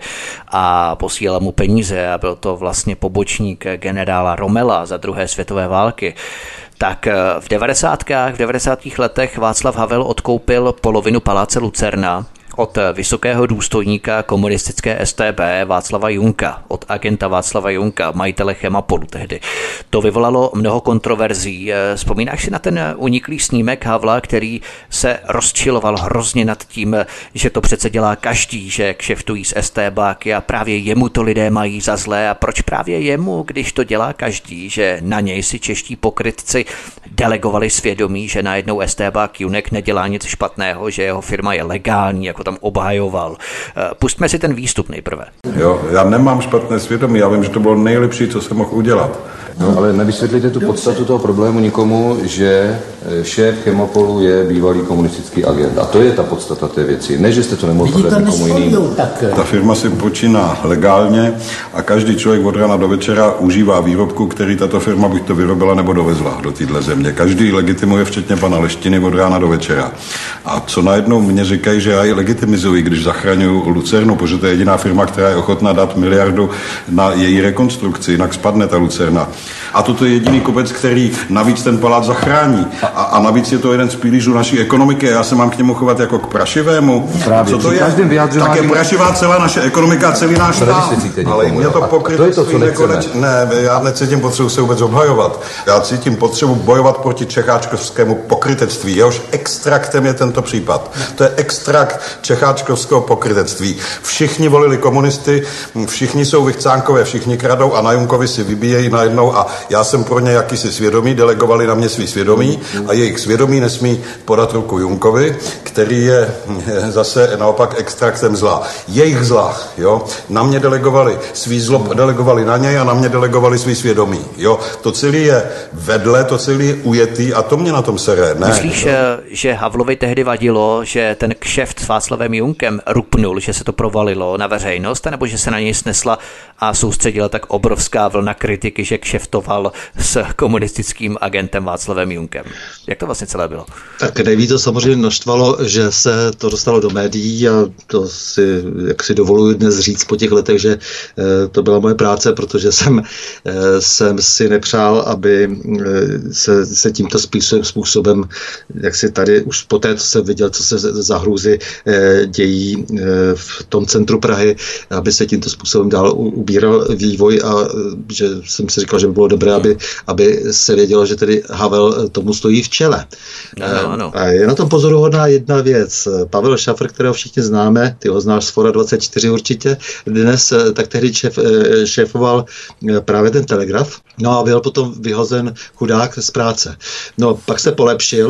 a posílal mu peníze a byl to vlastně pobočník generála Rommela za druhé světové války. Tak v devadesátkách, v devadesátých letech Václav Havel odkoupil polovinu paláce Lucerna od vysokého důstojníka komunistické S T B Václava Junka, od agenta Václava Junka, majitele Chemapolu tehdy. To vyvolalo mnoho kontroverzí. Vzpomínáš si na ten uniklý snímek Havla, který se rozčiloval hrozně nad tím, že to přece dělá každý, že kšeftují z STBáky a právě jemu to lidé mají za zlé a proč právě jemu, když to dělá každý, že na něj si čeští pokrytci delegovali svědomí, že najednou STBák Junek nedělá nic špatného, že jeho firma je legální, jako tam obhajoval. Pustme si ten výstup nejprve. Jo, já nemám špatné svědomí, já vím, že to bylo nejlepší, co jsem mohl udělat. No, ale nevysvětlíte tu podstatu toho problému nikomu, že šéf Chemapolu je bývalý komunistický agent. A to je ta podstata té věci. Ne, že jste to nemohl prodat nikomu jinému. Ta firma si počíná legálně a každý člověk od rána do večera užívá výrobku, který tato firma buď to vyrobila nebo dovezla do téhle země. Každý legitimuje, včetně pana Leštiny, od rána do večera. A co najednou mě říkají, že já ji legitimizuji, když zachraňuju Lucernu, protože to je jediná firma, která je ochotná dát miliardu na její rekonstrukci, jinak spadne ta Lucerna. A toto je jediný kopec, který navíc ten palác zachrání. A, a navíc je to jeden z pilířů naší ekonomiky. Já se mám k němu chovat jako k prašivému. Právě. Co to je? Tak je prašivá celá naše ekonomika, celý náš stát. Ale mě to pokrytectví nekoneč... Ne, já necítím potřebu se vůbec obhajovat. Já cítím potřebu bojovat proti čecháčkovskému pokrytectví. Jehož extraktem je tento případ. To je extrakt čecháčkovského pokrytectví. Všichni volili komunisty, všichni jsou vychcánkové, všichni kradou a na Junkovi si vybíjejí najednou a já jsem pro ně jakýsi svědomí, delegovali na mě svý svědomí a jejich svědomí nesmí podat ruku Junkovi, který je zase naopak extraktem zla. Jejich zla, jo, na mě delegovali svý zlo, delegovali na něj a na mě delegovali svý svědomí, jo. To celé je vedle, to celé je ujetý a to mě na tom sere, ne. Myslíš, že Havlovi tehdy vadilo, že ten kšeft s Václavem Junkem rupnul, že se to provalilo na veřejnost, nebo že se na něj snesla a soustředila tak obrovská vlna kritiky, že kšeftoval s komunistickým agentem Václavem Junkem? Jak to vlastně celé bylo? Tak nejvíc to samozřejmě naštvalo, že se to dostalo do médií a to si, jak si dovoluji dnes říct po těch letech, že e, to byla moje práce, protože jsem, e, jsem si nepřál, aby e, se, se tímto způsobem, způsobem, jak si tady už po té, co jsem viděl, co se za hrůzy e, dějí e, v tom centru Prahy, aby se tímto způsobem dál ubíral vývoj a že jsem si říkal, že by bylo dobré, aby, aby se vědělo, že tedy Havel tomu stojí v čele. Ano, ano. A je na tom pozoruhodná jedna věc. Pavel Šafr, kterého všichni známe, ty ho znáš z Fora dvacet čtyři určitě, dnes tak tehdy šéf, šéfoval právě ten Telegraf, no a byl potom vyhozen chudák z práce. No, pak se polepšil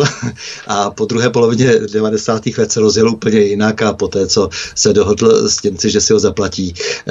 a po druhé polovině devadesátých let se rozjel úplně jinak a poté, co se dohodl s Němci, že si ho zaplatí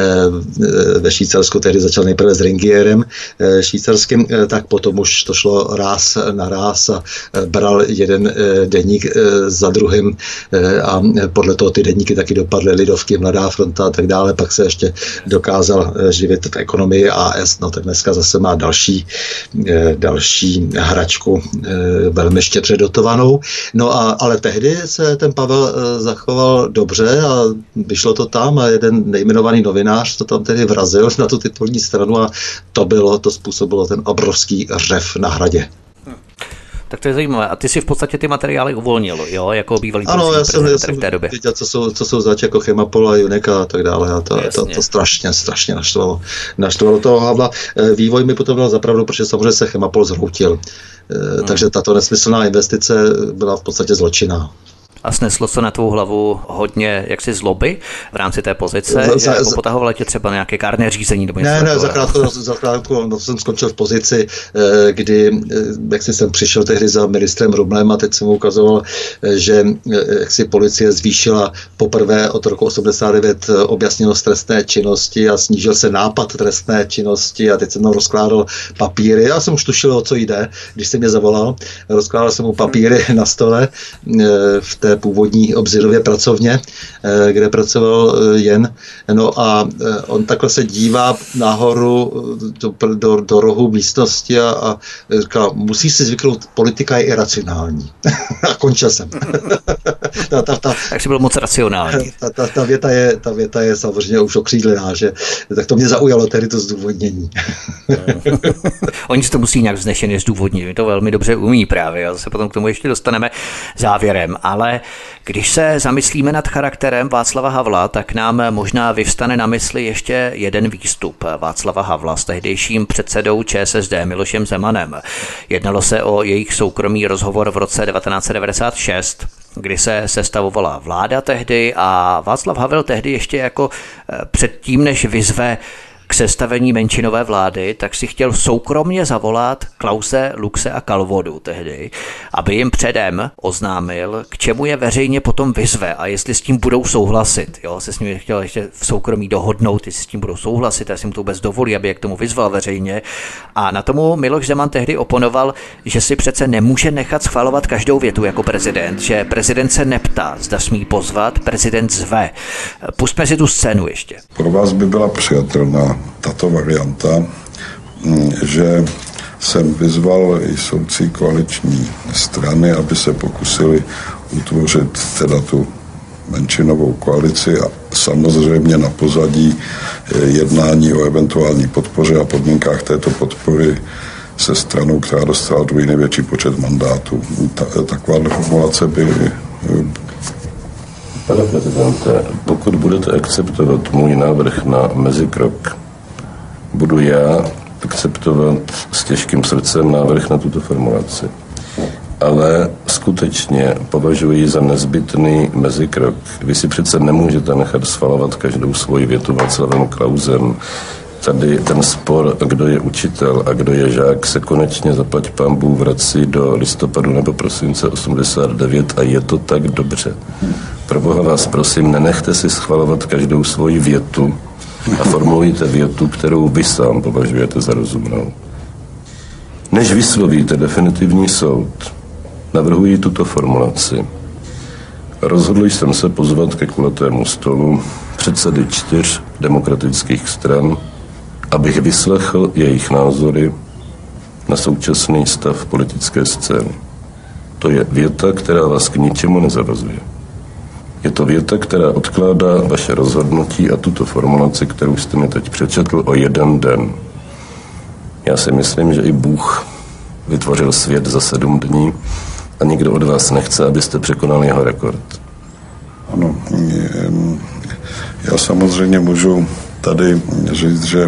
ve Švýcarsku, tehdy začal nejprve s Ringierem švýcarským, tak potom už to šlo ráz na ráz a bral jeden deník za druhým a podle toho ty deníky taky dopadly, Lidovky, Mladá fronta a tak dále, pak se ještě dokázal živit v ekonomii A S, no tak dneska zase má další, další hračku velmi štědře dotovanou. No a, ale tehdy se ten Pavel zachoval dobře a vyšlo to tam a jeden nejmenovaný novinář to tam tedy vrazil na tu titulní stranu a to bylo, to způsobilo ten obrovský řev na Hradě. Tak to je zajímavé. A ty si v podstatě ty materiály uvolnil, jo, jako bývalý ano, já jsem, já jsem v té době. Viděl, co jsou, co jsou zač jako Chemopola, Junika a tak dále. A to, to, to strašně, strašně naštvalo. Naštvalo toho Havla. Vývoj mi potom dal zapravdu, protože samozřejmě se Chemapol zhroutil. Hmm. Takže tato nesmyslná investice byla v podstatě zločinná. A sneslo se na tvou hlavu hodně jaksi zloby v rámci té pozice? Za, jako potahovalo tě třeba nějaké kárné řízení? Nebo ne, ne, zakrátko, zakrátko no, jsem skončil v pozici, kdy jak jsem přišel tehdy za ministrem Rumlem a teď jsem mu ukazoval, že jak si policie zvýšila poprvé od roku osmdesát devět objasněnost trestné činnosti a snížil se nápad trestné činnosti a teď jsem tam rozkládal papíry. Já jsem už tušil, o co jde, když jsem mě zavolal. Rozkládal jsem mu papíry na stole v té původní Obzirově pracovně, kde pracoval jen. No a on takhle se dívá nahoru do, do, do rohu místnosti a, a říká, musí si zvyknout, politika je iracionální. A končil jsem. ta, ta, ta, tak jsi byl moc racionální. Ta, ta, ta, věta je, ta věta je samozřejmě už okřídlená, že tak to mě zaujalo tedy to zdůvodnění. Oni si to musí nějak vznešeně zdůvodnit. My to velmi dobře umí právě. A se potom k tomu ještě dostaneme závěrem. Ale když se zamyslíme nad charakterem Václava Havla, tak nám možná vyvstane na mysli ještě jeden výstup Václava Havla s tehdejším předsedou ČSSD Milošem Zemanem. Jednalo se o jejich soukromý rozhovor v roce devatenáct set devadesát šest, kdy se sestavovala vláda tehdy a Václav Havel tehdy ještě jako předtím, než vyzve k sestavení menšinové vlády, tak si chtěl soukromně zavolat Klause, Luxe a Kalvodu tehdy, aby jim předem oznámil, k čemu je veřejně potom vyzve a jestli s tím budou souhlasit. Jo, se s nimi chtěl ještě v soukromí dohodnout, jestli s tím budou souhlasit, jestli mu to vůbec dovolí, aby je k tomu vyzval veřejně. A na tomu Miloš Zeman tehdy oponoval, že si přece nemůže nechat schvalovat každou větu jako prezident, že prezident se neptá, zda smí pozvat, prezident zve. Pustme si tu scénu ještě. Pro vás by byla přijatelná tato varianta, že jsem vyzval i soucí koaliční strany, aby se pokusili utvořit teda tu menšinovou koalici a samozřejmě na pozadí jednání o eventuální podpoře a podmínkách této podpory se stranou, která dostala druhý největší počet mandátů. Ta, taková formulace by... Pane prezidente, pokud budete akceptovat můj návrh na mezikrok, budu já akceptovat s těžkým srdcem návrh na tuto formulaci. Ale skutečně považuji za nezbytný mezikrok. Vy si přece nemůžete nechat schvalovat každou svoji větu Václavem Klausem. Tady ten spor, kdo je učitel a kdo je žák, se konečně zaplať pánbů vrací do listopadu nebo prosince osmdesát devět a je to tak dobře. Proboha vás prosím, nenechte si schvalovat každou svoji větu a formulujte větu, kterou vy sám považujete za rozumnou. Než vyslovíte definitivní soud, navrhuji tuto formulaci. Rozhodl jsem se pozvat ke kulatému stolu předsedy čtyř demokratických stran, abych vyslechl jejich názory na současný stav politické scény. To je věta, která vás k ničemu nezavazuje. Je to věta, která odkládá vaše rozhodnutí a tuto formulaci, kterou jste mi teď přečetl, o jeden den. Já si myslím, že i Bůh vytvořil svět za sedm dní a nikdo od vás nechce, abyste překonali jeho rekord. Ano, já samozřejmě můžu tady říct, že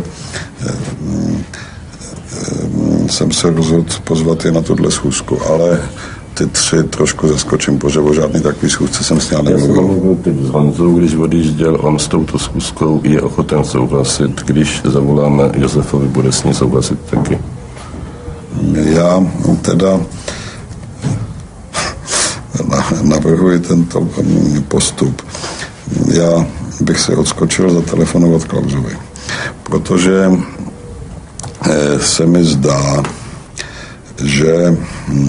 jsem se rozhodl pozvat je na tuhle schůzku, ale ty tři trošku zaskočím, protože o žádný takový schůzce jsem s ním nemluvil. Já jsem mluvil teď s Honzou, když odjížděl, on s touto schůzkou je ochoten souhlasit. Když zavoláme Josefovi, bude s ní souhlasit taky. Já teda navrhuji tento postup. Já bych se odskočil zatelefonovat Klausovi, protože se mi zdá, že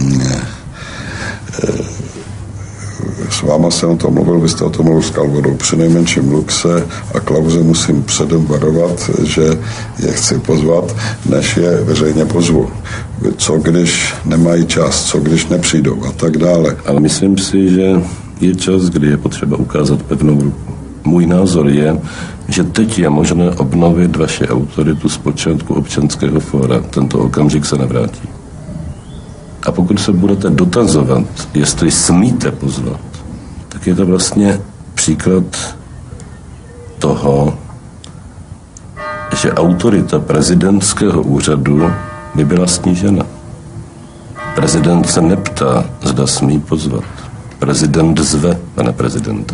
s váma jsem o tom mluvil, vy jste o tom mluvil s Kalvodou, přinejmenším Luxe a Klause musím předem varovat, že je chci pozvat, než je veřejně pozvu. Co když nemají čas, co když nepřijdou a tak dále. Ale myslím si, že je čas, kdy je potřeba ukázat pevnou ruku. Můj názor je, že teď je možné obnovit vaši autoritu z počátku občanského fóra. Tento okamžik se nevrátí. A pokud se budete dotazovat, jestli smíte pozvat, tak je to vlastně příklad toho, že autorita prezidentského úřadu by byla snížena. Prezident se neptá, zda smí pozvat. Prezident zve, pane prezidente.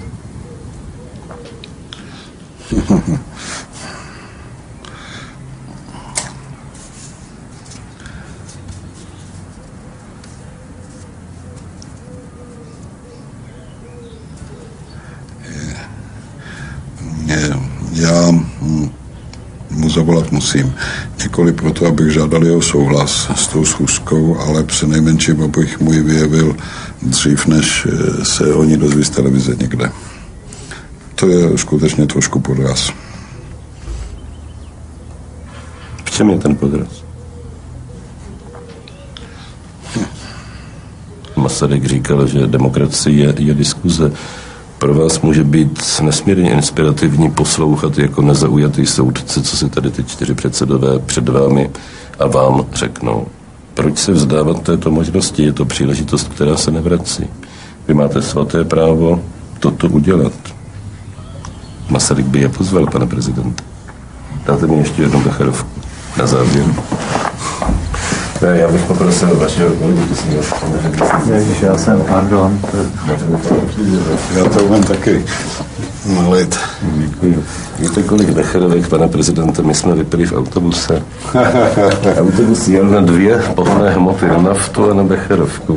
Já mu zavolat musím. Nikoli proto, abych žádal jeho souhlas s tou schůzkou, ale přinejmenším, abych mu ji vyjevil dřív, než se o ní dozví z televize někde. To je skutečně trošku podraz. V čem je ten podraz? Hm. Masaryk říkal, že demokracie je, je diskuze. Pro vás může být nesmírně inspirativní poslouchat jako nezaujatý soudce, co si tady ty čtyři předsedové před vámi a vám řeknou. Proč se vzdávat této možnosti? Je to příležitost, která se nevrací. Vy máte svaté právo toto udělat. Masaryk by je pozval, pane prezidente. Dáte mi ještě jednu becherovku na závěr. Já bych poprosil vašeho kolegu, ty jsi měl. Ježiš, já jsem, pardon. Já to umím taky malit. Děkuji. Víte, kolik becherovek, pane prezidente, my jsme vypili v autobuse. Autobus jel na dvě pohonné hmoty, na naftu a na becherovku.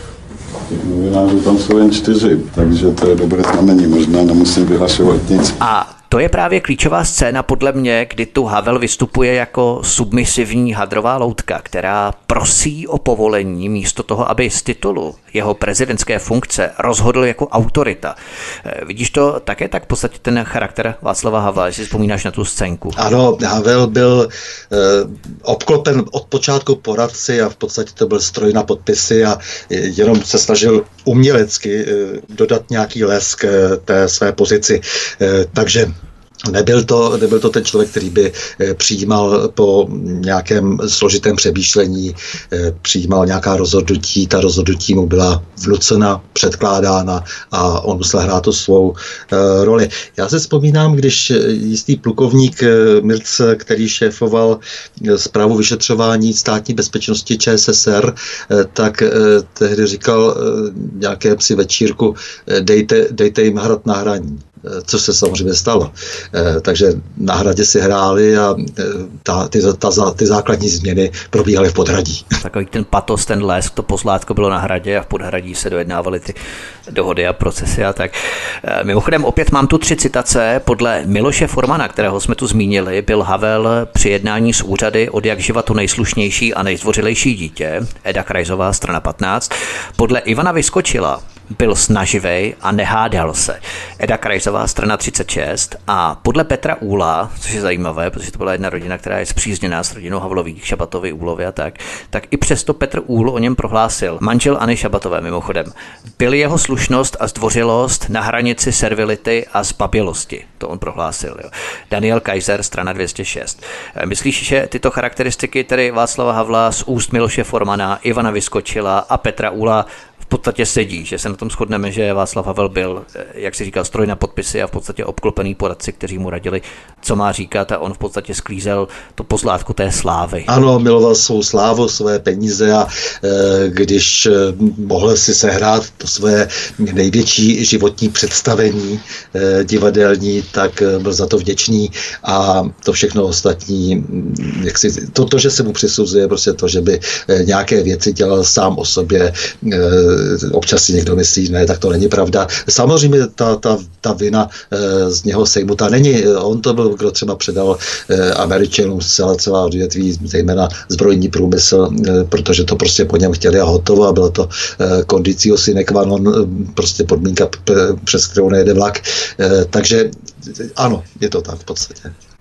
Těch novinářů tam jsou jen čtyři, takže to je dobré znamení, možná nemusím vyhlašovat nic. A to je právě klíčová scéna podle mě, kdy tu Havel vystupuje jako submisivní hadrová loutka, která prosí o povolení místo toho, aby z titulu jeho prezidentské funkce rozhodl jako autorita. Vidíš to také tak v podstatě ten charakter Václava Havla, jestli vzpomínáš na tu scénku? Ano, Havel byl eh, obklopen od počátku poradci a v podstatě to byl stroj na podpisy a jenom se snažil umělecky eh, dodat nějaký lesk eh, té své pozici. Eh, takže Nebyl to, nebyl to ten člověk, který by přijímal po nějakém složitém přemýšlení, přijímal nějaká rozhodnutí, ta rozhodnutí mu byla vnucena, předkládána a on musel hrát tu svou roli. Já se vzpomínám, když jistý plukovník Mirc, který šéfoval správu vyšetřování státní bezpečnosti Č S S R, tak tehdy říkal nějaké psi večírku, dejte, dejte jim hrad na hraní. Co se samozřejmě stalo. Takže na hradě si hráli a ta, ty, ta, ty základní změny probíhaly v podhradí. Takový ten patos, ten lesk, to poslátko bylo na hradě a v podhradí se dojednávaly ty dohody a procesy a tak. Mimochodem opět mám tu tři citace. Podle Miloše Formana, kterého jsme tu zmínili, byl Havel při jednání s úřady od jak živa to nejslušnější a nejzdvořilejší dítě. Eda Krajzová, strana patnáct. Podle Ivana Vyskočila byl snaživej a nehádal se. Eda Krajzová, strana třicet šest. A podle Petra Úla, což je zajímavé, protože to byla jedna rodina, která je spřízněná s rodinou Havlových, Šabatovy, Úlovy a tak, tak i přesto Petr Úl o něm prohlásil, manžel Anny Šabatové mimochodem, byly jeho slušnost a zdvořilost na hranici servility a zbabělosti. To on prohlásil. Jo. Daniel Kaiser, strana dvě stě šest. Myslíš, že tyto charakteristiky tedy Václava Havla z úst Miloše Formana, Ivana Vyskočila a Petra Úla v podstatě sedí, že se na tom shodneme, že Václav Havel byl, jak si říkal, stroj na podpisy a v podstatě obklopený poradci, kteří mu radili, co má říkat, a on v podstatě sklízel to pozlátko té slávy. Ano, miloval svou slávu, své peníze a e, když e, mohl si sehrát to své největší životní představení e, divadelní, tak e, byl za to vděčný a to všechno ostatní, jak si, to, to, že se mu přisuzuje prostě to, že by e, nějaké věci dělal sám o sobě, e, občas si někdo myslí, ne, tak to není pravda. Samozřejmě ta, ta, ta vina e, z něho sejmutá není. On to byl, kdo třeba předal e, Američanům celá, celá odvětví, zejména zbrojní průmysl, e, protože to prostě po něm chtěli a hotovo a bylo to e, condicio sine qua non, e, prostě podmínka, p- přes kterou nejede vlak. E, takže ano, je to tak v podstatě.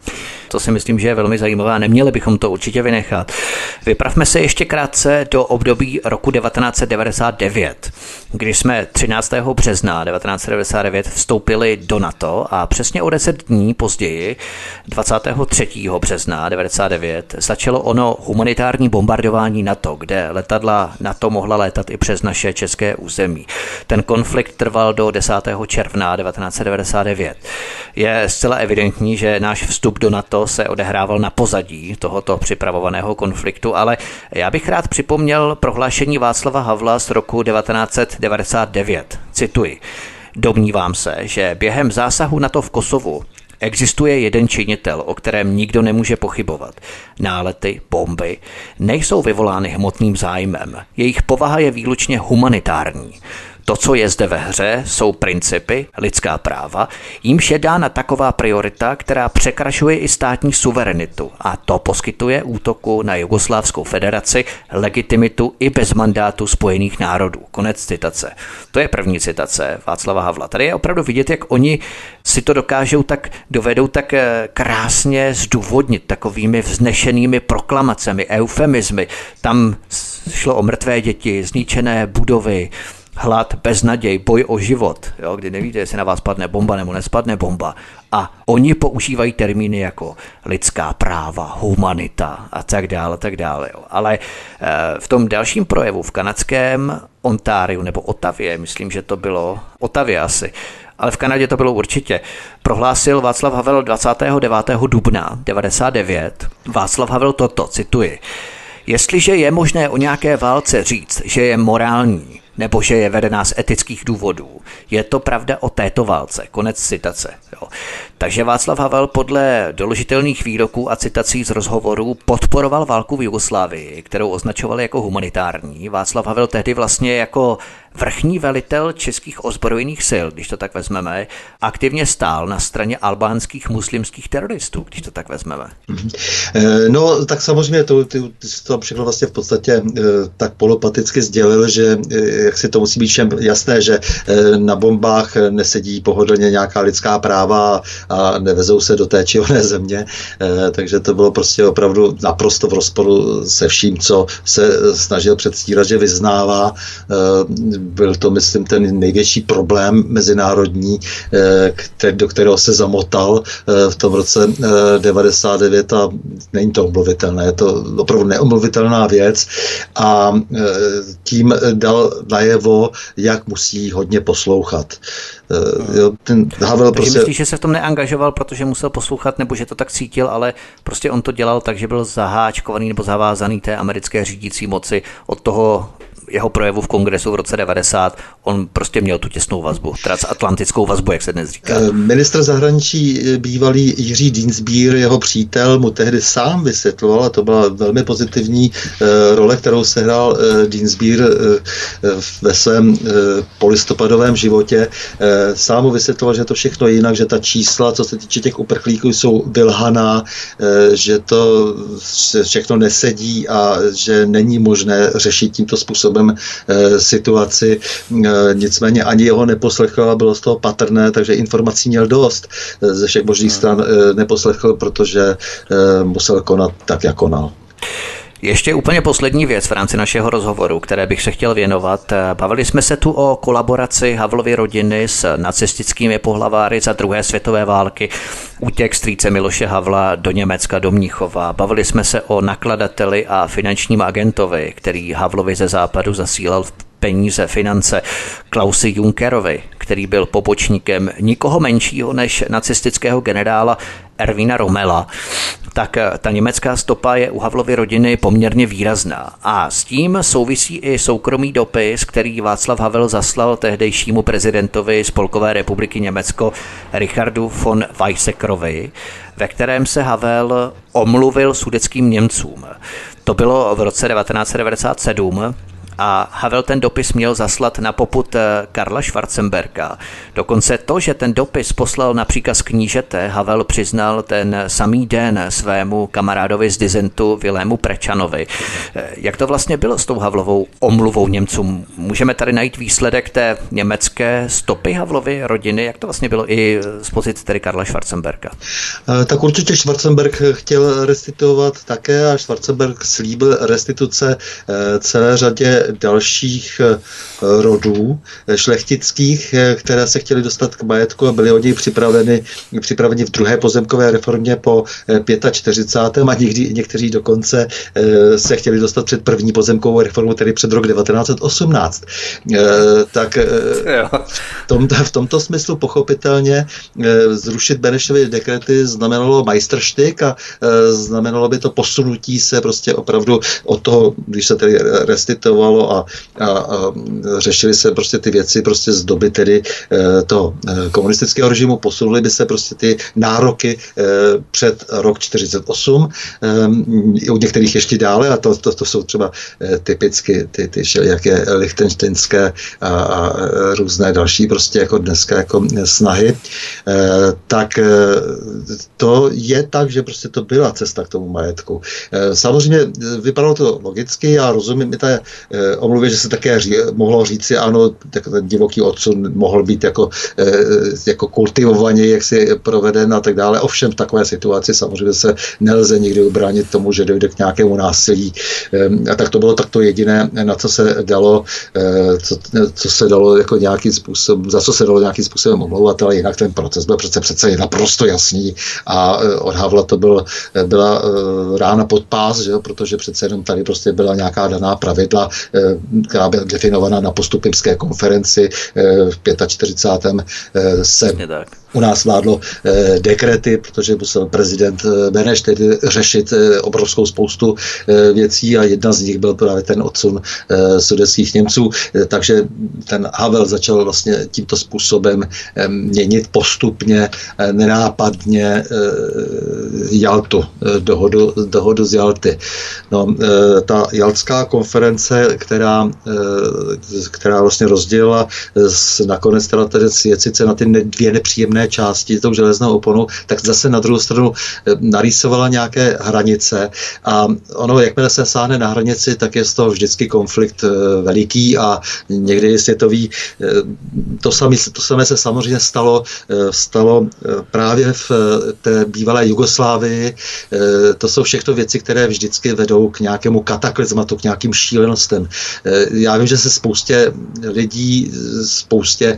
To si myslím, že je velmi zajímavé a neměli bychom to určitě vynechat. Vypravme se ještě krátce do období roku devatenáct set devadesát devět, když jsme třináctého března devatenáct set devadesát devět vstoupili do NATO a přesně o deset dní později, dvacátého třetího března devadesát devět, začalo ono humanitární bombardování NATO, kde letadla NATO mohla létat i přes naše české území. Ten konflikt trval do desátého června devatenáct set devadesát devět. Je zcela evidentní, že náš vstup do NATO se odehrával na pozadí tohoto připravovaného konfliktu, ale já bych rád připomněl prohlášení Václava Havla z roku devatenáct set devadesát devět. Cituji. Domnívám se, že během zásahu NATO v Kosovu existuje jeden činitel, o kterém nikdo nemůže pochybovat. Nálety, bomby nejsou vyvolány hmotným zájmem. Jejich povaha je výlučně humanitární. To, co je zde ve hře, jsou principy, lidská práva, jímž je dána taková priorita, která překračuje i státní suverenitu a to poskytuje útoku na Jugoslávskou federaci legitimitu i bez mandátu Spojených národů. Konec citace. To je první citace Václava Havla. Tady je opravdu vidět, jak oni si to dokážou tak, dovedou tak krásně zdůvodnit takovými vznešenými proklamacemi, eufemizmy. Tam šlo o mrtvé děti, zničené budovy, hlad, beznaděj, boj o život, jo, kdy nevíte, jestli na vás padne bomba nebo nespadne bomba. A oni používají termíny jako lidská práva, humanita a tak dále, tak dále. Jo. Ale e, v tom dalším projevu v kanadském Ontáriu nebo Otavě, myslím, že to bylo Otavě asi, ale v Kanadě to bylo určitě, prohlásil Václav Havel dvacátého devátého dubna devadesát devět. Václav Havel toto, cituji. Jestliže je možné o nějaké válce říct, že je morální, nebo že je vedená z etických důvodů. Je to pravda o této válce. Konec citace. Jo. Takže Václav Havel podle doložitelných výroků a citací z rozhovorů podporoval válku v Jugoslávii, kterou označovali jako humanitární. Václav Havel tehdy vlastně jako vrchní velitel českých ozbrojených sil, když to tak vezmeme, aktivně stál na straně albánských muslimských teroristů, když to tak vezmeme. No, tak samozřejmě to, ty, ty to všechno vlastně v podstatě tak polopaticky sdělil, že jak si to musí být všem jasné, že na bombách nesedí pohodlně nějaká lidská práva a nevezou se do té či oné země, takže to bylo prostě opravdu naprosto v rozporu se vším, co se snažil předstírat, že vyznává. Byl to, myslím, ten největší problém mezinárodní, do kterého se zamotal v tom roce devadesát devět a není to omluvitelné, je to opravdu neomluvitelná věc a tím dal najevo, jak musí hodně poslouchat. Jo, ten Havel Takže prostě... myslíš, že se v tom neangažoval, protože musel poslouchat, nebo že to tak cítil, ale prostě on to dělal tak, že byl zaháčkovaný nebo zavázaný té americké řídící moci od toho jeho projevu v kongresu v roce devadesát, on prostě měl tu těsnou vazbu, transatlantickou vazbu, jak se dnes říká. Ministr zahraničí bývalý Jiří Dienstbier, jeho přítel, mu tehdy sám vysvětloval, a to byla velmi pozitivní role, kterou sehrál Dienstbier ve svém polistopadovém životě. Sám mu vysvětloval, že to všechno je jinak, že ta čísla, co se týče těch uprchlíků, jsou vylhaná, že to všechno nesedí a že není možné řešit tímto způsobem situaci. Nicméně ani jeho neposlechl a bylo z toho patrné, takže informací měl dost. Ze všech možných stran neposlechl, protože musel konat tak, jak konal. Ještě úplně poslední věc v rámci našeho rozhovoru, které bych se chtěl věnovat. Bavili jsme se tu o kolaboraci Havlovy rodiny s nacistickými pohlaváry za druhé světové války, útěk strýce Miloše Havla do Německa, do Mnichova. Bavili jsme se o nakladateli a finančním agentovi, který Havlovi ze západu zasílal peníze, finance, Klausi Junckerovi, který byl pobočníkem nikoho menšího než nacistického generála Erwina Rommela. Tak ta německá stopa je u Havlovy rodiny poměrně výrazná. A s tím souvisí i soukromý dopis, který Václav Havel zaslal tehdejšímu prezidentovi Spolkové republiky Německo Richardu von Weizsäckerovi, ve kterém se Havel omluvil sudetským Němcům. To bylo v roce devatenáct set devadesát sedm a Havel ten dopis měl zaslat na popud Karla Schwarzenberga. Dokonce to, že ten dopis poslal na příkaz knížete, Havel přiznal ten samý den svému kamarádovi z dizentu Vilému Prečanovi. Jak to vlastně bylo s tou Havlovou omluvou Němcům? Můžeme tady najít výsledek té německé stopy Havlovy rodiny? Jak to vlastně bylo i z pozice tedy Karla Schwarzenberga? Tak určitě Schwarzenberg chtěl restituovat také a Schwarzenberg slíbil restituce celé řadě dalších rodů šlechtických, které se chtěli dostat k majetku a byli oni připraveni, připraveni v druhé pozemkové reformě po čtyřicátém pátém a někdy, někteří dokonce se chtěli dostat před první pozemkovou reformu, tedy před rok devatenáct set osmnáct. Tak v, tom, v tomto smyslu pochopitelně zrušit Benešovy dekrety znamenalo majstrštyk a znamenalo by to posunutí se prostě opravdu od toho, když se tedy restituovalo a, a, a řešily se prostě ty věci prostě z doby tedy toho komunistického režimu, posunuly by se prostě ty nároky před rok čtyřicet osm, u některých ještě dále a to, to, to jsou třeba typicky ty, ty všelijaké lichtenštejnské a, a různé další prostě jako dneska jako snahy, tak to je tak, že prostě to byla cesta k tomu majetku. Samozřejmě vypadalo to logicky, já rozumím i té omluvě, že se také ří, mohlo říci, ano, tak ten divoký odsun mohl být jako, jako kultivovaně, jak si proveden a tak dále. Ovšem v takové situaci samozřejmě se nelze nikdy ubránit tomu, že dojde k nějakému násilí. A tak to bylo takto jediné, na co se dalo, co, co se dalo jako nějakým způsobem, za co se dalo nějakým způsobem omlouvat, ale jinak ten proces byl přece přece naprosto jasný a od Havla to byl, byla rána pod pás, že jo, protože přece jenom tady prostě byla nějaká daná pravidla, která byla definovaná na postupimské konferenci v čtyřicátém pátém se u nás vládlo eh, dekrety, protože musel prezident eh, Beneš tedy řešit eh, obrovskou spoustu eh, věcí a jedna z nich byl právě ten odsun eh, sudetských Němců. Eh, takže ten Havel začal vlastně tímto způsobem eh, měnit postupně, eh, nenápadně eh, Jaltu, eh, dohodu, dohodu z Jalty. No, eh, ta Jaltská konference, která, eh, která vlastně rozdělila eh, nakonec teda tedy svět sice na ty dvě nepříjemné části tou železnou oponu, tak zase na druhou stranu narýsovala nějaké hranice a ono, jakmile se sáhne na hranici, tak je z toho vždycky konflikt veliký a někdy světový. To samé, to samé se samozřejmě stalo, stalo právě v té bývalé Jugoslávii. To jsou všechno věci, které vždycky vedou k nějakému kataklizmatu, k nějakým šílenostem. Já vím, že se spoustě lidí, spoustě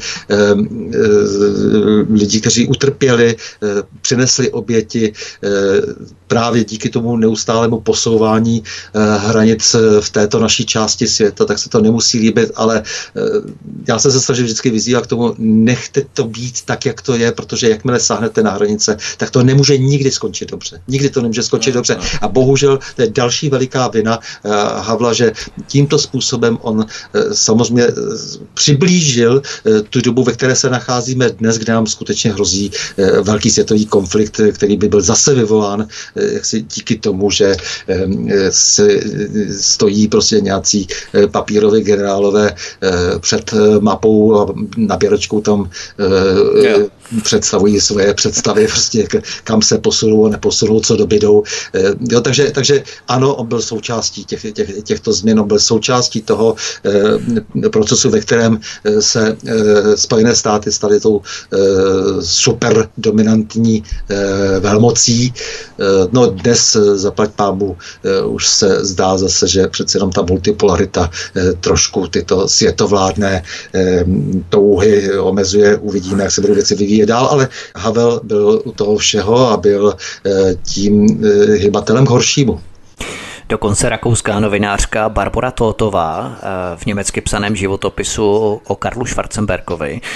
lidí, kteří utrpěli, přinesli oběti právě díky tomu neustálému posouvání hranic v této naší části světa, tak se to nemusí líbit, ale já jsem se snažil vždycky vyzývat k tomu, nechte to být tak, jak to je, protože jakmile sáhnete na hranice, tak to nemůže nikdy skončit dobře. Nikdy to nemůže skončit dobře. A bohužel to je další veliká vina Havla, že tímto způsobem on samozřejmě přiblížil tu dobu, ve které se nacházíme dnes, kde nám skutečně hrozí velký světový konflikt, který by byl zase vyvolán jaksi díky tomu, že si stojí prostě nějací papíroví generálové před mapou a nabíračkou tam yeah. představují svoje představy, prostě kam se posunou a neposunou, co dobydou. Jo, takže, takže ano, on byl součástí těch, těch, těchto změn, on byl součástí toho procesu, ve kterém se Spojené státy staly tou super dominantní velmocí. No dnes, zaplať pámu, už se zdá zase, že přece jenom ta multipolarita trošku tyto světovládné touhy omezuje. Uvidíme, jak se budou věci vyvíjet dál, ale Havel byl u toho všeho a byl tím hybatelem k horšímu. Dokonce rakouská novinářka Barbora Totová v německy psaném životopisu o Karlu Schwarzenbergovi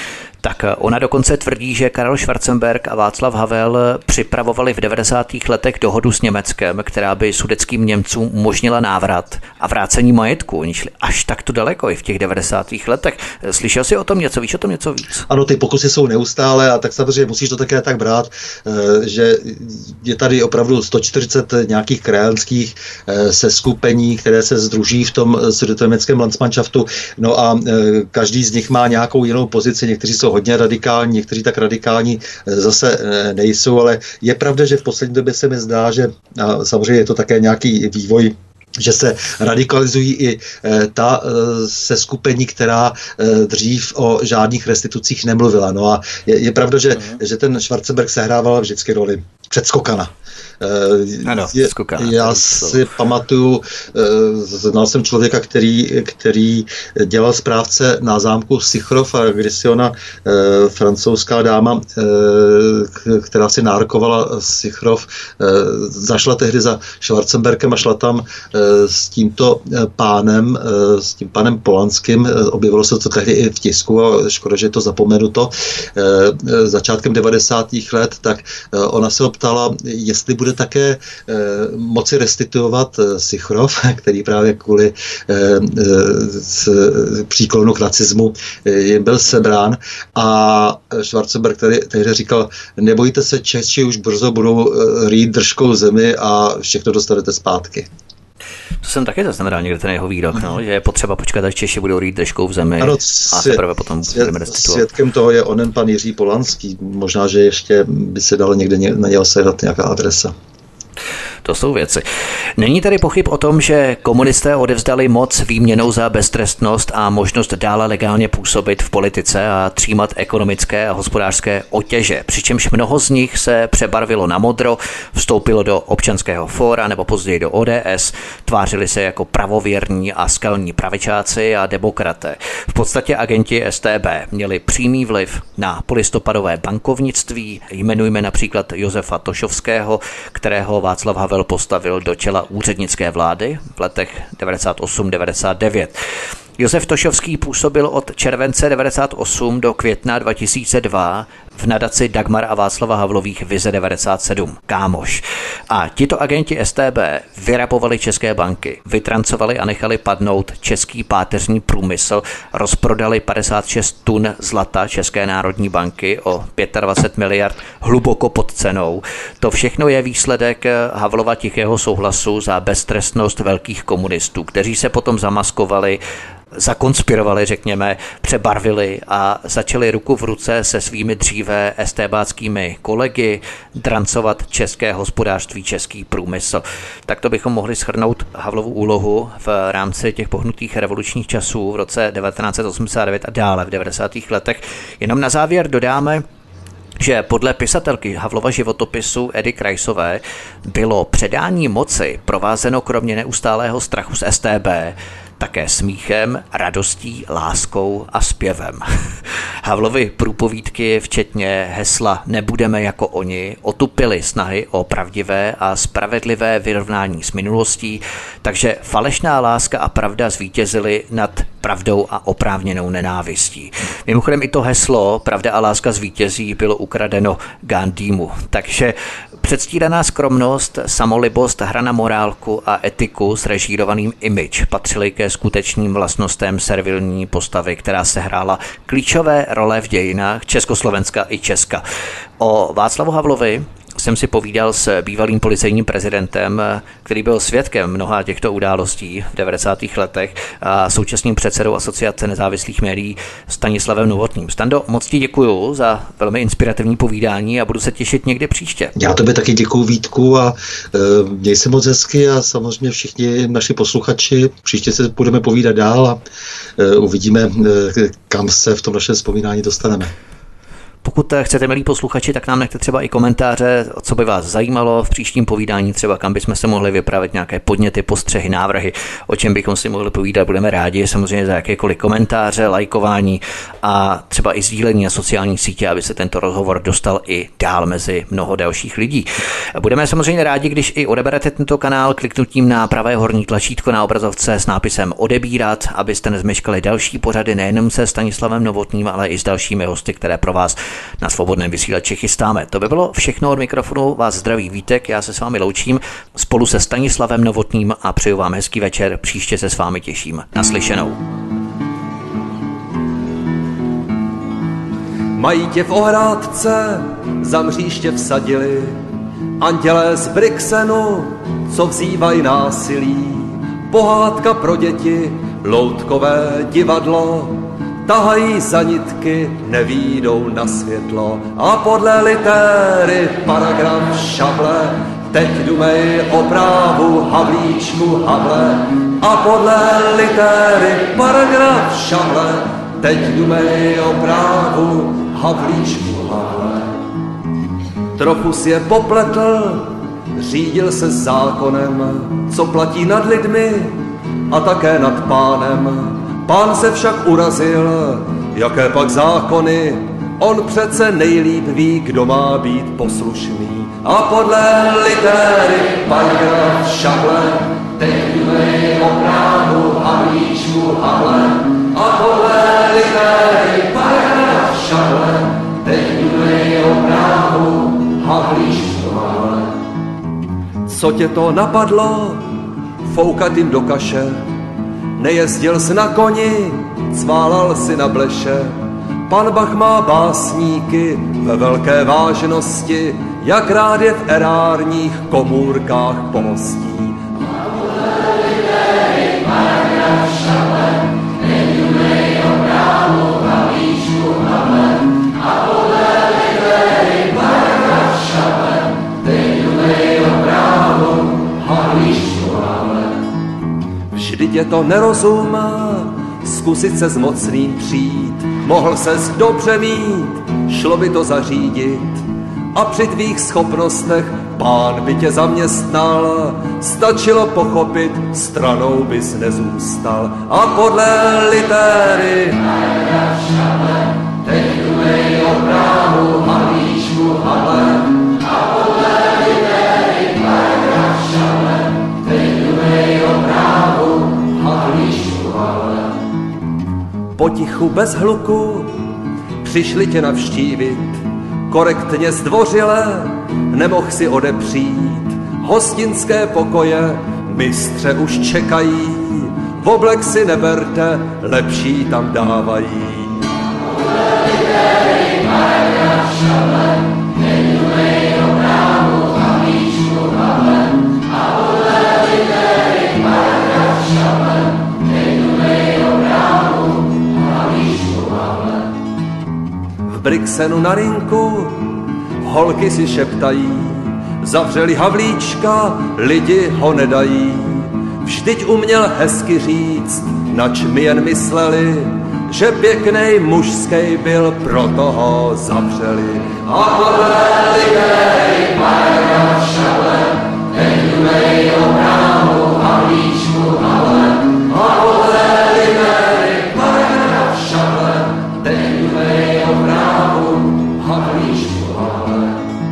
Tak ona dokonce tvrdí, že Karel Schwarzenberg a Václav Havel připravovali v devadesátých letech dohodu s Německem, která by sudetským Němcům umožnila návrat a vrácení majetku. Oni šli až takto daleko i v těch devadesátých letech. Slyšel jsi o tom něco? Víš o tom něco víc? Ano, ty pokusy jsou neustále a tak samozřejmě musíš to také tak brát, že je tady opravdu sto čtyřicet nějakých krajanských seskupení, které se sdruží v tom sudetoněmeckém Landsmannschaftu. No a každý z nich má nějakou jinou pozici. Někteří jsou hodně radikální, někteří tak radikální zase nejsou, ale je pravda, že v poslední době se mi zdá, že a samozřejmě je to také nějaký vývoj, že se radikalizují i e, ta e, seskupení, která e, dřív o žádných restitucích nemluvila. No a je, je pravda, že, uh-huh. že ten Schwarzenberg sehrával vždycky roli předskokana. E, ano, je, skokana. Já si pamatuju, e, znal jsem člověka, který, který dělal správce na zámku Sichrov a když si ona e, francouzská dáma, e, která si nárokovala Sichrov, e, zašla tehdy za Schwarzenbergem a šla tam e, s tímto pánem, s tím panem Polanským, objevilo se to tehdy i v tisku a škoda, že je to zapomenuto, začátkem devadesátých let, tak ona se optala, jestli bude také moci restituovat Sichrov, který právě kvůli příklonu k nacismu jim byl sebrán a Schwarzenberg tady, tehdy říkal, nebojte se, Češi už brzo budou rýt držkou zemi a všechno dostanete zpátky. To jsem taky zaznamenal někde ten jeho výrok, no, že je potřeba počkat, až Češi budou rýt držkou v zemi ano, a teprve potom budeme restituovat. Svědkem toho je onen pan Jiří Polanský. Možná, že ještě by se dalo někde na něho sehnat nějaká adresa. To jsou věci. Není tady pochyb o tom, že komunisté odevzdali moc výměnou za beztrestnost a možnost dále legálně působit v politice a třímat ekonomické a hospodářské otěže. Přičemž mnoho z nich se přebarvilo na modro, vstoupilo do občanského fóra nebo později do O D S, tvářili se jako pravověrní a skalní pravičáci a demokraté. V podstatě agenti S T B měli přímý vliv na polistopadové bankovnictví. Jmenujme například Josefa Tošovského, kterého Václav Havel postavil do čela úřednické vlády v letech devadesát osm devadesát devět. Josef Tošovský působil od července devadesát osm do května dva tisíce dva v nadaci Dagmar a Václava Havlových Vize devadesát sedm, Kámoš. A tito agenti S T B vyrabovali české banky, vytrancovali a nechali padnout český páteřní průmysl, rozprodali padesát šest tun zlata České národní banky o dvacet pět miliard hluboko pod cenou. To všechno je výsledek Havlova tichého souhlasu za beztrestnost velkých komunistů, kteří se potom zamaskovali, zakonspirovali, řekněme, přebarvili a začali ruku v ruce se svými dříve estébáckými kolegy drancovat české hospodářství, český průmysl. Tak to bychom mohli shrnout Havlovu úlohu v rámci těch pohnutých revolučních časů v roce devatenáct set osmdesát devět a dále v devadesátých letech. Jenom na závěr dodáme, že podle pisatelky Havlova životopisu Edy Krajsové bylo předání moci provázeno kromě neustálého strachu z S T B také smíchem, radostí, láskou a zpěvem. Havlovy průpovídky, včetně hesla Nebudeme jako oni, otupily snahy o pravdivé a spravedlivé vyrovnání s minulostí, takže falešná láska a pravda zvítězily nad pravdou a oprávněnou nenávistí. Mimochodem i to heslo Pravda a láska zvítězí bylo ukradeno Gandhimu, takže předstíraná skromnost, samolibost, hra na morálku a etiku s režírovaným image patřily ke skutečným vlastnostem servilní postavy, která sehrála klíčové role v dějinách Československa i Česka. O Václavu Havlovi jsem si povídal s bývalým policejním prezidentem, který byl svědkem mnoha těchto událostí v devadesátých letech a současným předsedou Asociace nezávislých médií Stanislavem Novotným. Stando, moc ti děkuju za velmi inspirativní povídání a budu se těšit někdy příště. Já tobě taky děkuju, Vítku, a e, měj se moc hezky a samozřejmě všichni naši posluchači. Příště se budeme povídat dál a e, uvidíme, e, kam se v tom našem vzpomínání dostaneme. Pokud chcete, milí posluchači, tak nám nechte třeba i komentáře, co by vás zajímalo v příštím povídání, třeba kam bychom se mohli vypravit, nějaké podněty, postřehy, návrhy, o čem bychom si mohli povídat. Budeme rádi samozřejmě za jakékoliv komentáře, lajkování a třeba i sdílení na sociální sítě, aby se tento rozhovor dostal i dál mezi mnoho dalších lidí. Budeme samozřejmě rádi, když i odeberete tento kanál kliknutím na pravé horní tlačítko na obrazovce s nápisem odebírat, abyste nezmeškali další pořady nejenom se Stanislavem Novotným, ale i s dalšími hosty, které pro vás na Svobodném vysílači chystáme. To by bylo všechno od mikrofonu. Vás zdraví Vítek, já se s vámi loučím spolu se Stanislavem Novotným a přeju vám hezký večer. Příště se s vámi těším. Naslyšenou. Mají tě v ohrádce, za mříště vsadili, andělé z Brixenu, co vzývají násilí. Pohádka pro děti, loutkové divadlo, tahají za nitky, nevídou na světlo. A podle litéry paragraf šable, teď dumej o právu Havlíčku Havle. A podle litéry paragraf šable, teď dumej o právu Havlíčku Havle. Trochu si je popletl, řídil se zákonem, co platí nad lidmi a také nad pánem. Pán se však urazil, jaké pak zákony, on přece nejlíp ví, kdo má být poslušný. A podle litéry paragraf šable, teď dumej o právu Havlíčku Havle. A podle litéry paragraf šable, teď dumej o právu Havlíčku Havle. Co tě to napadlo, foukat jim do kaše? Nejezdil jsi na koni, cválal si na bleše. Pan Bach má básníky ve velké vážnosti, jak rád je v erárních komůrkách pomostí. A podle litéry paragraf šable, teď dumej o právu Havlíčku Havle. A podle litéry paragraf šable, teď dumej o právu Havlíčku Havle. Vždyť je to nerozum, zkusit se s mocným přijít. Mohl ses dobře mít, šlo by to zařídit. A při tvých schopnostech pán by tě zaměstnal. Stačilo pochopit, stranou bys nezůstal. A podle litéry paragraf šable, teď dumej o právu Havlíčku Havle. A podle litéry paragraf šable, teď dumej o právu Havlíčku Havle. Potichu bez hluku přišli tě navštívit, korektně zdvořile nemohl si odepřít. Hostinské pokoje mistře už čekají, v oblek si neberte, lepší tam dávají. Podle litéry paragraf šable, teď dumej o právu Havlíčku Havle. A podle litéry paragraf šable, teď dumej o právu Havlíčku Havle. V Brixenu na rinku holky si šeptají, zavřeli Havlíčka, lidi ho nedají. Vždyť uměl hezky říct, nač my jen mysleli, že pěknej mužskej byl, proto ho zavřeli. A podle litéry paragraf šable, teď dumej o právu Havlíčku Havle. A podle litéry paragraf šable, teď dumej o právu Havlíčku Havle.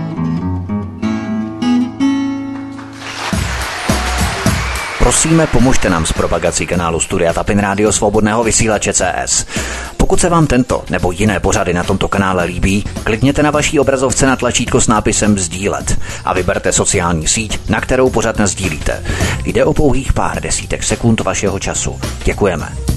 Prosíme, pomožte nám s propagací kanálu Studia Tapin Rádio Svobodného vysílače C S. Pokud se vám tento nebo jiné pořady na tomto kanále líbí, klikněte na vaší obrazovce na tlačítko s nápisem sdílet a vyberte sociální síť, na kterou pořad nasdílíte. Jde o pouhých pár desítek sekund vašeho času. Děkujeme.